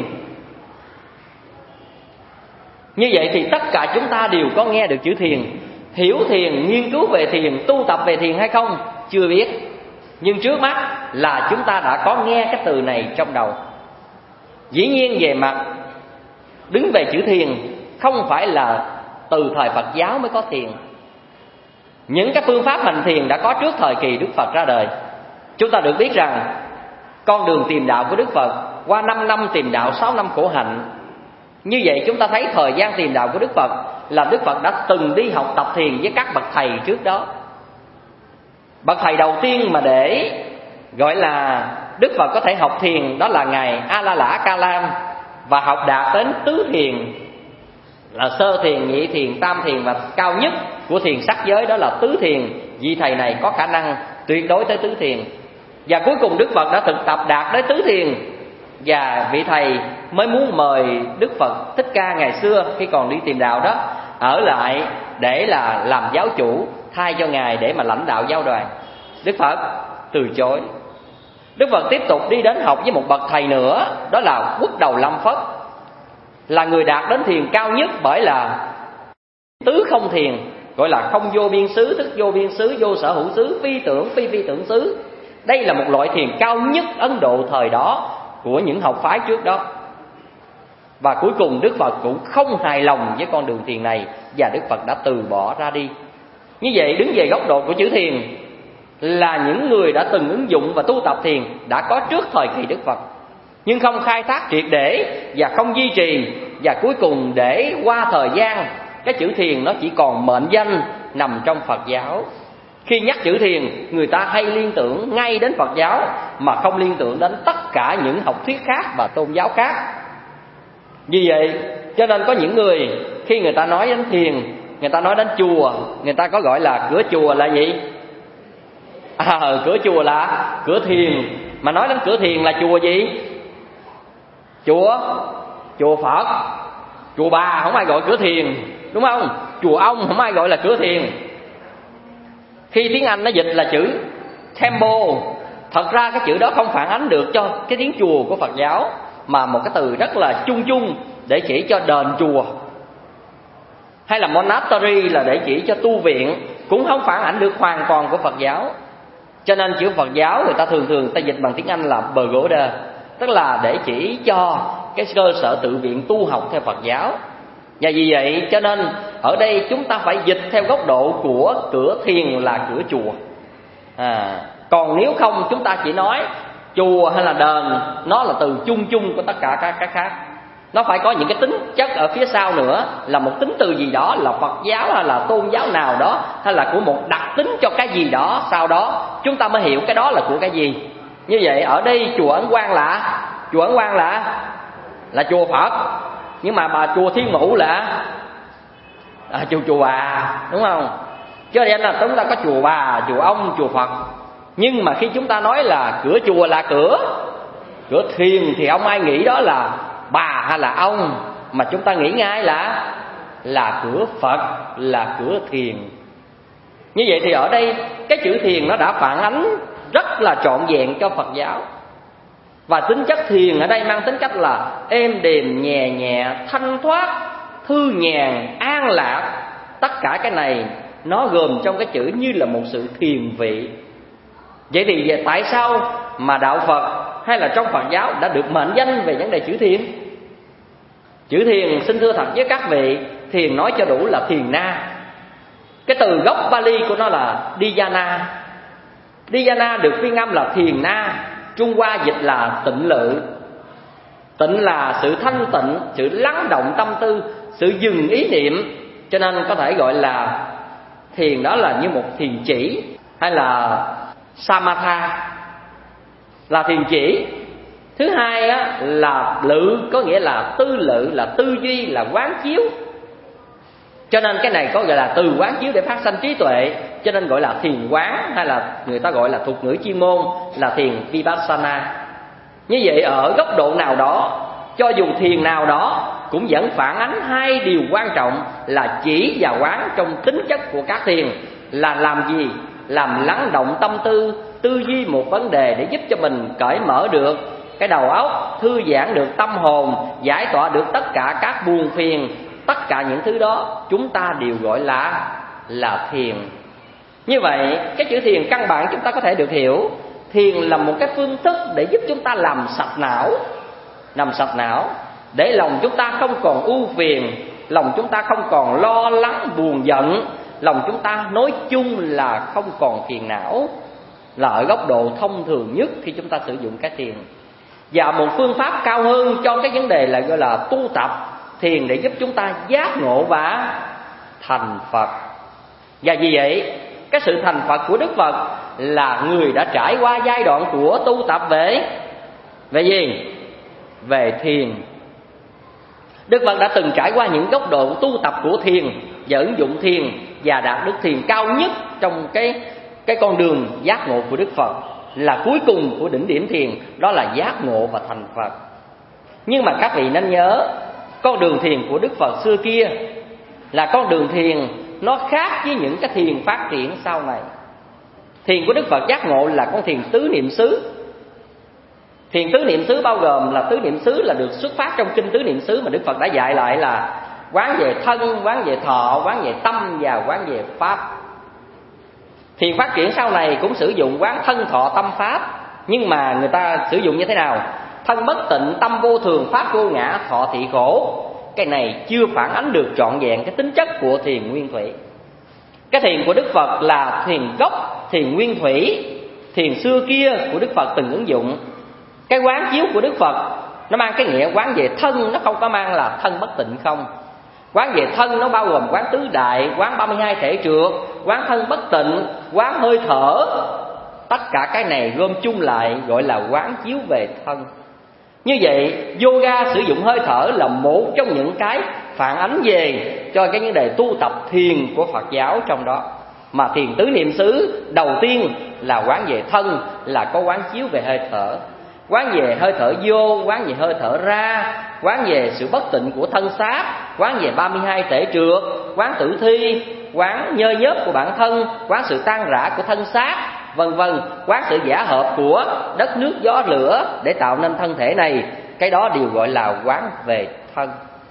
Như vậy thì tất cả chúng ta đều có nghe được chữ thiền. Hiểu thiền, nghiên cứu về thiền, tu tập về thiền hay không? Chưa biết. Nhưng trước mắt là chúng ta đã có nghe cái từ này trong đầu. Dĩ nhiên về mặt đứng về chữ thiền, không phải là từ thời Phật giáo mới có thiền. Những cái phương pháp hành thiền đã có trước thời kỳ Đức Phật ra đời. Chúng ta được biết rằng con đường tìm đạo của Đức Phật qua 5 năm tìm đạo, 6 năm khổ hạnh. Như vậy chúng ta thấy thời gian tìm đạo của Đức Phật là Đức Phật đã từng đi học tập thiền với các bậc thầy trước đó. Bậc thầy đầu tiên mà để gọi là Đức Phật có thể học thiền đó là Ngài A La Lã Ca Lam, và học đạt đến tứ thiền là sơ thiền, nhị thiền, tam thiền, và cao nhất của thiền sắc giới đó là tứ thiền. Vị thầy này có khả năng tuyệt đối tới tứ thiền. Và cuối cùng Đức Phật đã thực tập đạt tới tứ thiền, và vị thầy mới muốn mời Đức Phật Thích Ca ngày xưa khi còn đi tìm đạo đó ở lại để là làm giáo chủ thay cho Ngài để mà lãnh đạo giáo đoàn. Đức Phật từ chối. Đức Phật tiếp tục đi đến học với một bậc thầy nữa, đó là Quốc Đầu Lâm Phất, là người đạt đến thiền cao nhất, bởi là tứ không thiền, gọi là không vô biên xứ, thức vô biên xứ, vô sở hữu xứ, phi tưởng phi phi tưởng xứ. Đây là một loại thiền cao nhất Ấn Độ thời đó của những học phái trước đó. Và cuối cùng Đức Phật cũng không hài lòng với con đường thiền này, và Đức Phật đã từ bỏ ra đi. Như vậy đứng về góc độ của chữ thiền, là những người đã từng ứng dụng và tu tập thiền đã có trước thời kỳ Đức Phật, nhưng không khai thác triệt để và không duy trì, và cuối cùng để qua thời gian cái chữ thiền nó chỉ còn mệnh danh nằm trong Phật giáo. Khi nhắc chữ thiền, người ta hay liên tưởng ngay đến Phật giáo mà không liên tưởng đến tất cả những học thuyết khác và tôn giáo khác. Như vậy cho nên có những người khi người ta nói đến thiền, người ta nói đến chùa, người ta có gọi là cửa chùa là gì? Cửa chùa là cửa thiền. Mà nói đến cửa thiền là chùa gì? Chùa Phật. Chùa Bà không ai gọi cửa thiền, đúng không? Chùa ông không ai gọi là cửa thiền. Khi tiếng Anh nó dịch là chữ temple, thật ra cái chữ đó không phản ánh được cho cái tiếng chùa của Phật giáo, mà một cái từ rất là chung chung để chỉ cho đền chùa, hay là monastery là để chỉ cho tu viện, cũng không phản ảnh được hoàn toàn của Phật giáo. Cho nên chữ Phật giáo người ta thường ta dịch bằng tiếng Anh là pagoda, tức là để chỉ cho cái cơ sở tự viện tu học theo Phật giáo. Và vì vậy cho nên ở đây chúng ta phải dịch theo góc độ của cửa thiền là cửa chùa. Còn nếu không chúng ta chỉ nói chùa hay là đền, nó là từ chung chung của tất cả các khác. Nó phải có những cái tính chất ở phía sau nữa, là một tính từ gì đó, là Phật giáo hay là tôn giáo nào đó, hay là của một đặc tính cho cái gì đó, sau đó chúng ta mới hiểu cái đó là của cái gì. Như vậy ở đây chùa Ấn Quang là chùa Phật, nhưng mà bà chùa Thiên Mụ là chùa Bà, đúng không? Cho nên là chúng ta có chùa Bà, chùa ông, chùa Phật. Nhưng mà khi chúng ta nói là cửa chùa là cửa thiền thì không ai nghĩ đó là bà hay là ông, mà chúng ta nghĩ ngay là cửa Phật, là cửa thiền. Như vậy thì ở đây cái chữ thiền nó đã phản ánh rất là trọn vẹn cho Phật giáo. Và tính chất thiền ở đây mang tính cách là êm đềm, nhẹ nhẹ, thanh thoát, thư nhàn, an lạc. Tất cả cái này nó gồm trong cái chữ như là một sự thiền vị. Vậy thì tại sao mà đạo Phật hay là trong Phật giáo đã được mệnh danh về vấn đề chữ thiền? Chữ thiền xin thưa thật với các vị, thiền nói cho đủ là thiền na. Cái từ gốc Pali của nó là dhyana. Dhyana được phiên âm là thiền na, Trung Hoa dịch là tịnh lự. Tịnh là sự thanh tịnh, sự lắng động tâm tư, sự dừng ý niệm. Cho nên có thể gọi là thiền đó là như một thiền chỉ, hay là samatha là thiền chỉ. Thứ hai á, là lự, có nghĩa là tư lự, là tư duy, là quán chiếu. Cho nên cái này có gọi là từ quán chiếu để phát sanh trí tuệ, cho nên gọi là thiền quán, hay là người ta gọi là thuật ngữ chuyên môn là thiền vipassana. Như vậy ở góc độ nào đó, cho dù thiền nào đó cũng vẫn phản ánh hai điều quan trọng là chỉ và quán trong tính chất của các thiền. Là làm gì? Làm lắng động tâm tư, tư duy một vấn đề để giúp cho mình cởi mở được cái đầu óc, thư giãn được tâm hồn, giải tỏa được tất cả các buồn phiền. Tất cả những thứ đó chúng ta đều gọi là thiền. Như vậy cái chữ thiền căn bản chúng ta có thể được hiểu, thiền là một cái phương thức để giúp chúng ta làm sạch não. Làm sạch não để lòng chúng ta không còn ưu phiền, lòng chúng ta không còn lo lắng buồn giận, lòng chúng ta nói chung là không còn phiền não. Là ở góc độ thông thường nhất khi chúng ta sử dụng cái thiền. Và một phương pháp cao hơn cho cái vấn đề là gọi là tu tập thiền để giúp chúng ta giác ngộ và thành Phật. Và vì vậy cái sự thành Phật của Đức Phật là người đã trải qua giai đoạn của tu tập về gì? Về thiền. Đức Phật đã từng trải qua những góc độ tu tập của thiền và ứng dụng thiền, và đạt được thiền cao nhất trong cái con đường giác ngộ của Đức Phật, là cuối cùng của đỉnh điểm thiền, đó là giác ngộ và thành Phật. Nhưng mà các vị nên nhớ, con đường thiền của Đức Phật xưa kia là con đường thiền nó khác với những cái thiền phát triển sau này. Thiền của Đức Phật giác ngộ là con thiền tứ niệm xứ. Thiền tứ niệm xứ bao gồm là tứ niệm xứ là được xuất phát trong kinh tứ niệm xứ mà Đức Phật đã dạy lại là quán về thân, quán về thọ, quán về tâm và quán về pháp. Thiền phát triển sau này cũng sử dụng quán thân thọ tâm pháp, nhưng mà người ta sử dụng như thế nào? Thân bất tịnh, tâm vô thường, pháp vô ngã, thọ thị khổ. Cái này chưa phản ánh được trọn vẹn cái tính chất của thiền nguyên thủy. Cái thiền của Đức Phật là thiền gốc, thiền nguyên thủy. Thiền xưa kia của Đức Phật từng ứng dụng. Cái quán chiếu của Đức Phật nó mang cái nghĩa quán về thân, nó không có mang là thân bất tịnh không. Quán về thân nó bao gồm quán tứ đại, quán 32 thể trượt, quán thân bất tịnh, quán hơi thở. Tất cả cái này gom chung lại gọi là quán chiếu về thân. Như vậy yoga sử dụng hơi thở là một trong những cái phản ánh về cho cái vấn đề tu tập thiền của Phật giáo trong đó. Mà thiền tứ niệm xứ đầu tiên là quán về thân, là có quán chiếu về hơi thở. Quán về hơi thở vô, quán về hơi thở ra, quán về sự bất tịnh của thân xác, quán về 32 tể trượt, quán tử thi, quán nhơ nhớp của bản thân, quán sự tan rã của thân xác, vân vân, quán sự giả hợp của đất nước gió lửa để tạo nên thân thể này. Cái đó đều gọi là quán về thân.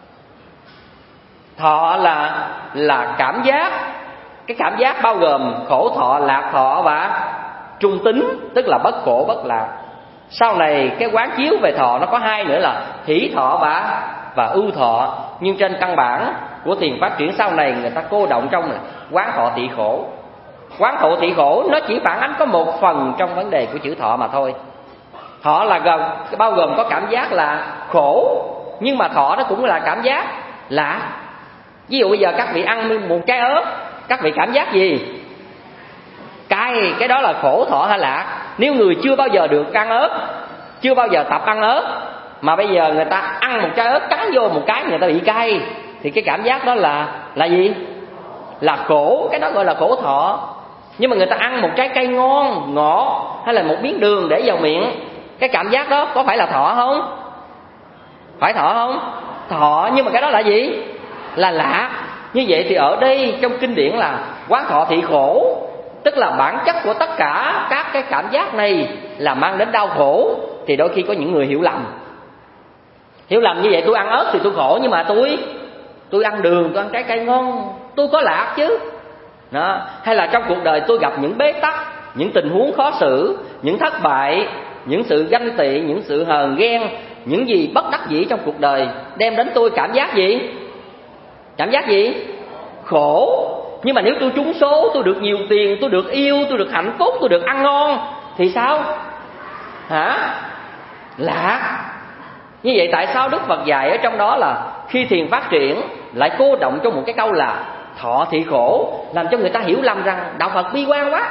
Thọ là cảm giác. Cái cảm giác bao gồm khổ thọ, lạc thọ và trung tính, tức là bất khổ bất lạc. Sau này cái quán chiếu về thọ nó có hai nữa là hỷ thọ và ưu thọ. Nhưng trên căn bản của thiền phát triển sau này người ta cô động trong là quán thọ tị khổ. Quán thọ tị khổ nó chỉ phản ánh có một phần trong vấn đề của chữ thọ mà thôi. Thọ là bao gồm có cảm giác là khổ, nhưng mà thọ nó cũng là cảm giác là, ví dụ bây giờ các vị ăn một trái ớt, các vị cảm giác gì? Cay, cái đó là khổ thọ hay lạc? Nếu người chưa bao giờ được ăn ớt, chưa bao giờ tập ăn ớt, mà bây giờ người ta ăn một trái ớt cắn vô một cái người ta bị cay, thì cái cảm giác đó là gì? Là khổ, cái đó gọi là khổ thọ. Nhưng mà người ta ăn một trái cây ngon, ngọt, hay là một miếng đường để vào miệng, cái cảm giác đó có phải là thọ không? Phải thọ không? Thọ, nhưng mà cái đó là gì? Là lạc. Như vậy thì ở đây trong kinh điển là quán thọ thị khổ, tức là bản chất của tất cả các cái cảm giác này là mang đến đau khổ, thì đôi khi có những người hiểu lầm. Hiểu lầm như vậy, tôi ăn ớt thì tôi khổ, nhưng mà tôi ăn đường, tôi ăn trái cây ngon, tôi có lạc chứ. Đó. Hay là trong cuộc đời tôi gặp những bế tắc, những tình huống khó xử, những thất bại, những sự ganh tị, những sự hờn ghen, những gì bất đắc dĩ trong cuộc đời đem đến tôi cảm giác gì? Cảm giác gì? Khổ. Nhưng mà nếu tôi trúng số, tôi được nhiều tiền, tôi được yêu, tôi được hạnh phúc, tôi được ăn ngon thì sao? Hả? Lạc. Như vậy tại sao Đức Phật dạy ở trong đó là khi thiền phát triển lại cô động trong một cái câu là thọ thị khổ, làm cho người ta hiểu lầm rằng đạo Phật bi quan quá.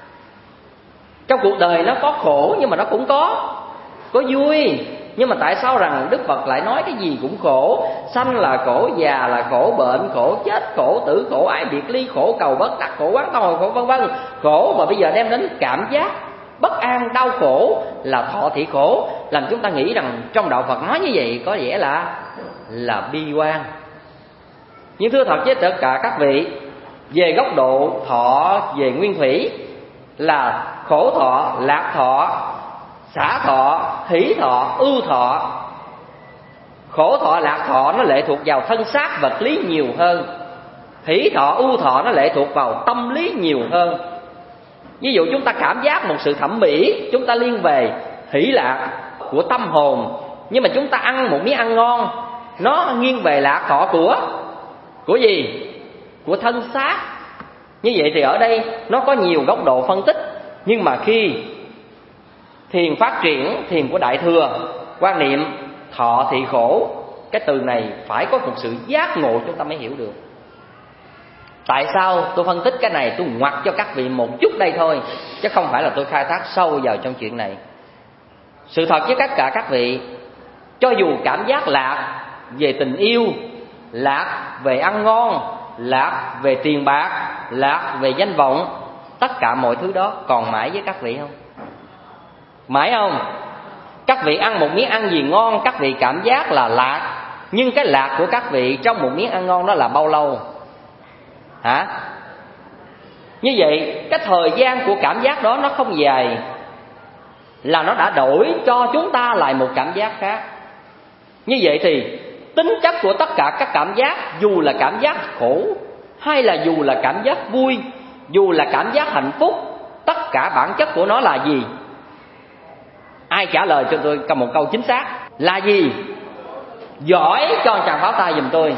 Trong cuộc đời nó có khổ nhưng mà nó cũng có vui. Nhưng mà tại sao rằng Đức Phật lại nói cái gì cũng khổ? Sanh là khổ, già là khổ, bệnh khổ, chết khổ, tử khổ, ái biệt ly khổ, cầu bất đắc khổ, quán hồi khổ, vân vân. Khổ mà bây giờ đem đến cảm giác bất an, đau khổ là thọ thị khổ, làm chúng ta nghĩ rằng trong đạo Phật nói như vậy có vẻ là bi quan. Nhưng thưa thật với tất cả các vị, về góc độ thọ về nguyên thủy là khổ thọ, lạc thọ, xả thọ, hỷ thọ, ưu thọ. Khổ thọ, lạc thọ nó lệ thuộc vào thân xác vật lý nhiều hơn. Hỷ thọ, ưu thọ nó lệ thuộc vào tâm lý nhiều hơn. Ví dụ chúng ta cảm giác một sự thẩm mỹ, chúng ta liên về hỷ lạc của tâm hồn. Nhưng mà chúng ta ăn một miếng ăn ngon, nó nghiêng về lạc thọ của gì? Của thân xác. Như vậy thì ở đây nó có nhiều góc độ phân tích. Nhưng mà khi thiền phát triển, thiền của Đại Thừa, quan niệm thọ thị khổ, cái từ này phải có một sự giác ngộ chúng ta mới hiểu được. Tại sao tôi phân tích cái này, tôi ngoặt cho các vị một chút đây thôi, chứ không phải là tôi khai thác sâu vào trong chuyện này. Sự thật với tất cả các vị, cho dù cảm giác lạc về tình yêu, lạc về ăn ngon, lạc về tiền bạc, lạc về danh vọng, tất cả mọi thứ đó còn mãi với các vị không? Mãi không? Các vị ăn một miếng ăn gì ngon, các vị cảm giác là lạc. Nhưng cái lạc của các vị trong một miếng ăn ngon đó là bao lâu? Hả? Như vậy cái thời gian của cảm giác đó nó không dài, là nó đã đổi cho chúng ta lại một cảm giác khác. Như vậy thì tính chất của tất cả các cảm giác, dù là cảm giác khổ, hay là dù là cảm giác vui, dù là cảm giác hạnh phúc, tất cả bản chất của nó là gì? Ai trả lời cho tôi một câu chính xác? Là gì? Giỏi cho chàng pháo tay giùm tôi.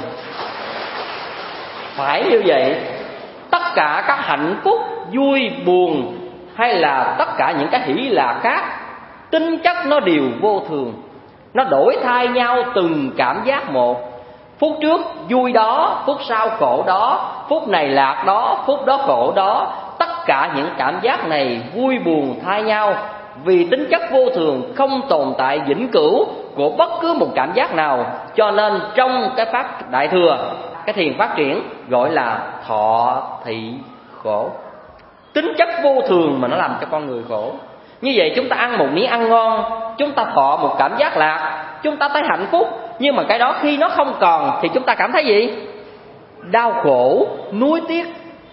Phải như vậy. Tất cả các hạnh phúc, vui, buồn, hay là tất cả những cái hỷ lạc khác, tính chất nó đều vô thường. Nó đổi thay nhau từng cảm giác một. Phút trước vui đó, phút sau khổ đó, phút này lạc đó, phút đó khổ đó. Tất cả những cảm giác này vui buồn thay nhau, vì tính chất vô thường, không tồn tại vĩnh cửu của bất cứ một cảm giác nào. Cho nên trong cái pháp Đại Thừa, cái thiền phát triển gọi là thọ thị khổ. Tính chất vô thường mà nó làm cho con người khổ. Như vậy chúng ta ăn một miếng ăn ngon, chúng ta thọ một cảm giác lạc, chúng ta thấy hạnh phúc. Nhưng mà cái đó khi nó không còn thì chúng ta cảm thấy gì? Đau khổ, nuối tiếc.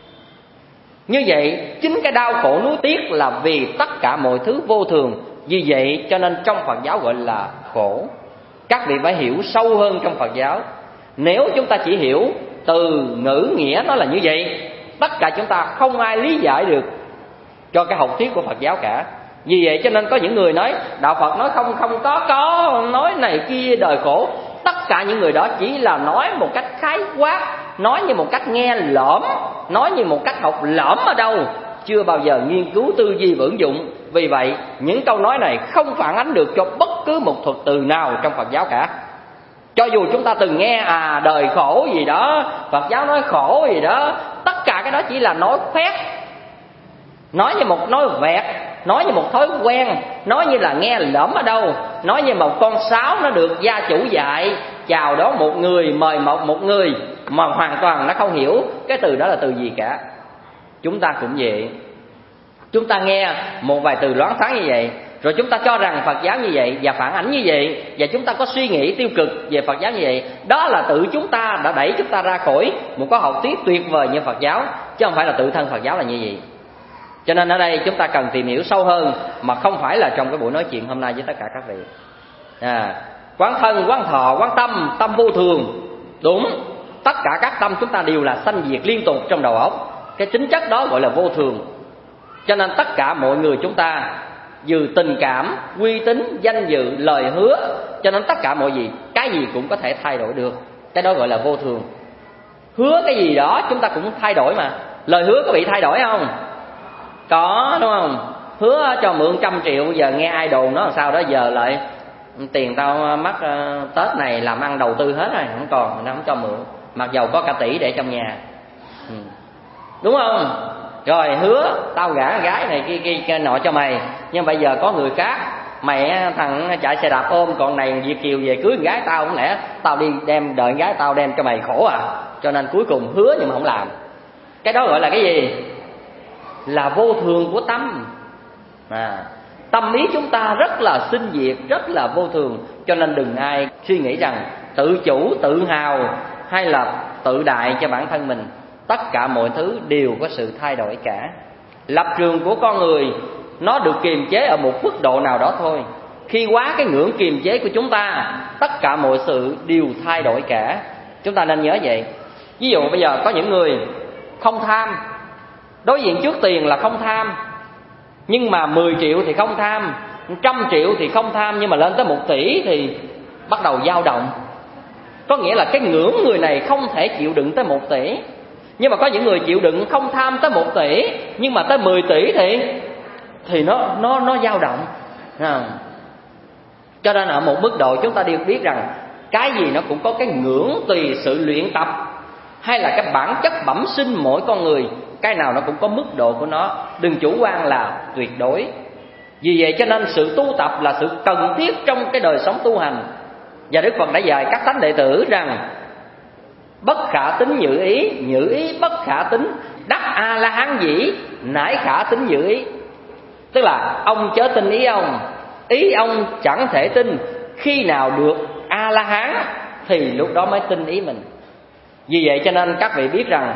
Như vậy chính cái đau khổ nuối tiếc là vì tất cả mọi thứ vô thường. Vì vậy cho nên trong Phật giáo gọi là khổ. Các vị phải hiểu sâu hơn trong Phật giáo. Nếu chúng ta chỉ hiểu từ ngữ nghĩa nó là như vậy, tất cả chúng ta không ai lý giải được cho cái học thuyết của Phật giáo cả. Vì vậy cho nên có những người nói đạo Phật nói không có nói này kia đời khổ. Tất cả những người đó chỉ là nói một cách khái quát, nói như một cách nghe lỡm, nói như một cách học lỡm ở đâu, chưa bao giờ nghiên cứu tư duy và ứng dụng. Vì vậy những câu nói này không phản ánh được cho bất cứ một thuật từ nào trong Phật giáo cả. Cho dù chúng ta từng nghe đời khổ gì đó, Phật giáo nói khổ gì đó, tất cả cái đó chỉ là nói khoét, nói như một nói vẹt, nói như một thói quen, nói như là nghe lỡm ở đâu, nói như một con sáo nó được gia chủ dạy chào đón một người, mời một người, mà hoàn toàn nó không hiểu cái từ đó là từ gì cả. Chúng ta cũng vậy. Chúng ta nghe một vài từ loáng thoáng như vậy, rồi chúng ta cho rằng Phật giáo như vậy và phản ảnh như vậy, và chúng ta có suy nghĩ tiêu cực về Phật giáo như vậy. Đó là tự chúng ta đã đẩy chúng ta ra khỏi một cái học thuyết tuyệt vời như Phật giáo. chứ không phải là tự thân Phật giáo là như vậy. Cho nên ở đây chúng ta cần tìm hiểu sâu hơn, mà không phải là trong cái buổi nói chuyện hôm nay với tất cả các vị. Quán thân, quán thọ, quán tâm, tâm vô thường. Đúng, tất cả các tâm chúng ta đều là sanh diệt liên tục trong đầu óc. Cái tính chất đó gọi là vô thường. Cho nên tất cả mọi người chúng ta dù tình cảm, uy tín, danh dự, lời hứa, cho nên tất cả mọi gì, cái gì cũng có thể thay đổi được. Cái đó gọi là vô thường. Hứa cái gì đó chúng ta cũng thay đổi mà. Lời hứa có bị thay đổi không? Có, đúng không? Hứa cho mượn 100 triệu, giờ nghe ai đồn nó làm sao đó, giờ lại tiền tao mắc Tết này làm ăn đầu tư hết rồi, không còn, nó không cho mượn, mặc dầu có cả tỷ để trong nhà. Đúng không? Rồi hứa tao gả gái này kia nọ cho mày, nhưng bây giờ có người khác, mày thằng chạy xe đạp ôm, còn này Việt kiều về cưới con gái tao, không lẽ tao đi đem đợi gái tao đem cho mày khổ à? Cho nên cuối cùng hứa nhưng mà không làm. Cái đó gọi là cái gì? Là vô thường của tâm. Tâm ý chúng ta rất là sinh diệt, rất là vô thường. Cho nên đừng ai suy nghĩ rằng tự chủ, tự hào hay là tự đại cho bản thân mình. Tất cả mọi thứ đều có sự thay đổi cả. Lập trường của con người nó được kiềm chế ở một mức độ nào đó thôi. Khi quá cái ngưỡng kiềm chế của chúng ta, tất cả mọi sự đều thay đổi cả. Chúng ta nên nhớ vậy. Ví dụ bây giờ có những người không tham, đối diện trước tiền là không tham, nhưng mà 10 triệu thì không tham, 100 triệu thì không tham, nhưng mà lên tới 1 tỷ thì bắt đầu dao động. Có nghĩa là cái ngưỡng người này không thể chịu đựng tới 1 tỷ. Nhưng mà có những người chịu đựng không tham tới 1 tỷ, nhưng mà tới 10 tỷ thì nó dao động. Cho nên ở một mức độ chúng ta đều biết rằng cái gì nó cũng có cái ngưỡng tùy sự luyện tập, hay là cái bản chất bẩm sinh mỗi con người, cái nào nó cũng có mức độ của nó. Đừng chủ quan là tuyệt đối. Vì vậy cho nên sự tu tập là sự cần thiết trong cái đời sống tu hành. Và Đức Phật đã dạy các thánh đệ tử rằng bất khả tín nhự ý bất khả tín, đắc A La Hán dĩ nãi khả tín nhự ý. Tức là ông chớ tin ý ông chẳng thể tin, khi nào được A La Hán thì lúc đó mới tin ý mình. Vì vậy cho nên các vị biết rằng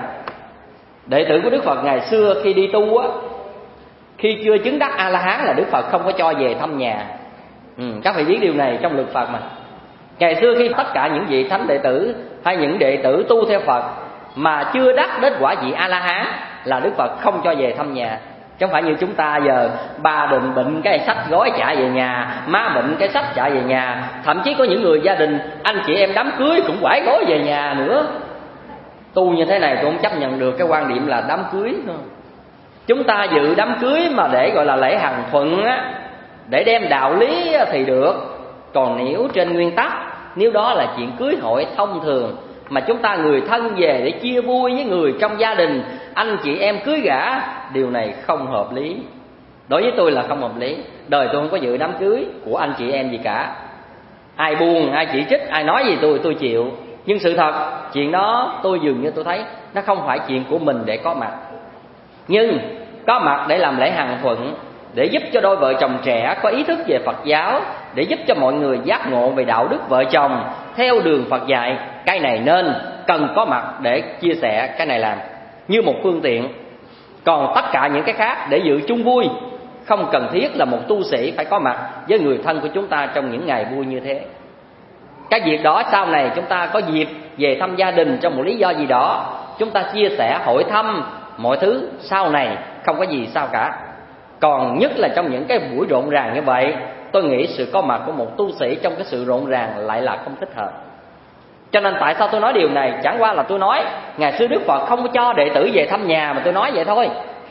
đệ tử của Đức Phật ngày xưa khi đi tu á, khi chưa chứng đắc A La Hán là Đức Phật không có cho về thăm nhà. Các vị biết điều này trong luật Phật mà. Ngày xưa khi tất cả những vị thánh đệ tử hay những đệ tử tu theo Phật mà chưa đắc đến quả vị A La Hán là Đức Phật không cho về thăm nhà. Chứ không phải như chúng ta giờ ba đừng bệnh cái sách gói chạy về nhà, má bệnh cái sách chạy về nhà. Thậm chí có những người gia đình anh chị em đám cưới cũng quải gói về nhà nữa. Tu như thế này tôi không chấp nhận được cái quan điểm là đám cưới nữa. Chúng ta dự đám cưới mà để gọi là lễ hằng thuận á, để đem đạo lý thì được. Còn nếu trên nguyên tắc, nếu đó là chuyện cưới hội thông thường mà chúng ta người thân về để chia vui với người trong gia đình, anh chị em cưới gả, điều này không hợp lý. Đối với tôi là không hợp lý. Đời tôi không có dự đám cưới của anh chị em gì cả. Ai buồn, ai chỉ trích, ai nói gì tôi chịu. Nhưng sự thật, chuyện đó tôi dường như tôi thấy nó không phải chuyện của mình để có mặt. Nhưng có mặt để làm lễ hằng thuận, để giúp cho đôi vợ chồng trẻ có ý thức về Phật giáo, để giúp cho mọi người giác ngộ về đạo đức vợ chồng theo đường Phật dạy. Cái này nên cần có mặt để chia sẻ, cái này làm như một phương tiện. Còn tất cả những cái khác để dự chung vui, không cần thiết là một tu sĩ phải có mặt với người thân của chúng ta trong những ngày vui như thế. Cái việc đó sau này chúng ta có dịp về thăm gia đình trong một lý do gì đó, chúng ta chia sẻ hỏi thăm mọi thứ sau này không có gì sao cả. Còn nhất là trong những cái buổi rộn ràng như vậy, tôi nghĩ sự có mặt của một tu sĩ trong cái sự rộn ràng lại là không thích hợp. Cho nên tại sao tôi nói điều này? Chẳng qua là tôi nói ngày xưa Đức Phật không có cho đệ tử về thăm nhà, mà tôi nói vậy thôi.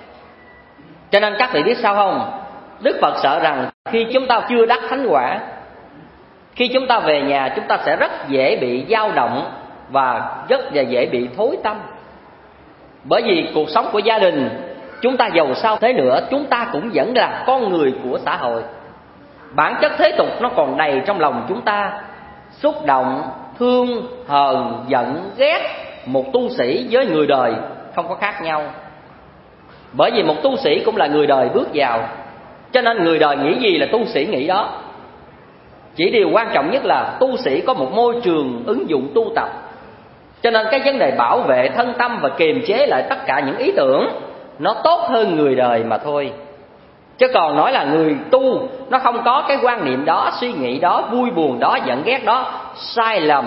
Cho nên các vị biết sao không? Đức Phật sợ rằng khi chúng ta chưa đắc thánh quả, khi chúng ta về nhà chúng ta sẽ rất dễ bị dao động và rất là dễ bị thối tâm. Bởi vì cuộc sống của gia đình, chúng ta giàu sao thế nữa, chúng ta cũng vẫn là con người của xã hội. Bản chất thế tục nó còn đầy trong lòng chúng ta. Xúc động, thương, hờn, giận, ghét. Một tu sĩ với người đời không có khác nhau. Bởi vì một tu sĩ cũng là người đời bước vào. Cho nên người đời nghĩ gì là tu sĩ nghĩ đó. Chỉ điều quan trọng nhất là tu sĩ có một môi trường ứng dụng tu tập. Cho nên cái vấn đề bảo vệ thân tâm và kiềm chế lại tất cả những ý tưởng nó tốt hơn người đời mà thôi. Chứ còn nói là người tu nó không có cái quan niệm đó, suy nghĩ đó, vui buồn đó, giận ghét đó, sai lầm.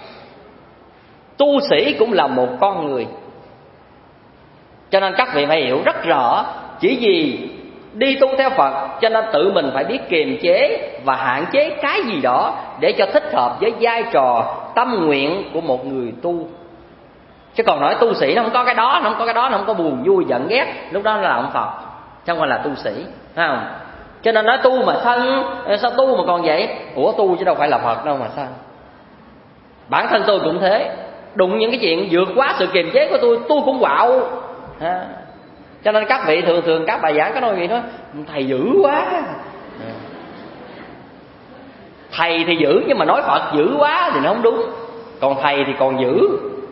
Tu sĩ cũng là một con người. Cho nên các vị phải hiểu rất rõ, chỉ vì đi tu theo Phật cho nên tự mình phải biết kiềm chế và hạn chế cái gì đó để cho thích hợp với vai trò tâm nguyện của một người tu. Chứ còn nói tu sĩ nó không có cái đó, nó không có buồn vui giận ghét, lúc đó nó là ông Phật, chứ không phải là tu sĩ, phải không? Cho nên nói tu mà sân, sao tu mà còn vậy? Ủa tu chứ đâu phải là Phật đâu mà sân. Bản thân tôi cũng thế, đụng những cái chuyện vượt quá sự kiềm chế của tôi cũng quạo. Cho nên các vị thường các bài giảng có nói gì đó, thầy dữ quá. Thầy thì dữ nhưng mà nói Phật dữ quá thì nó không đúng. Còn thầy thì còn dữ.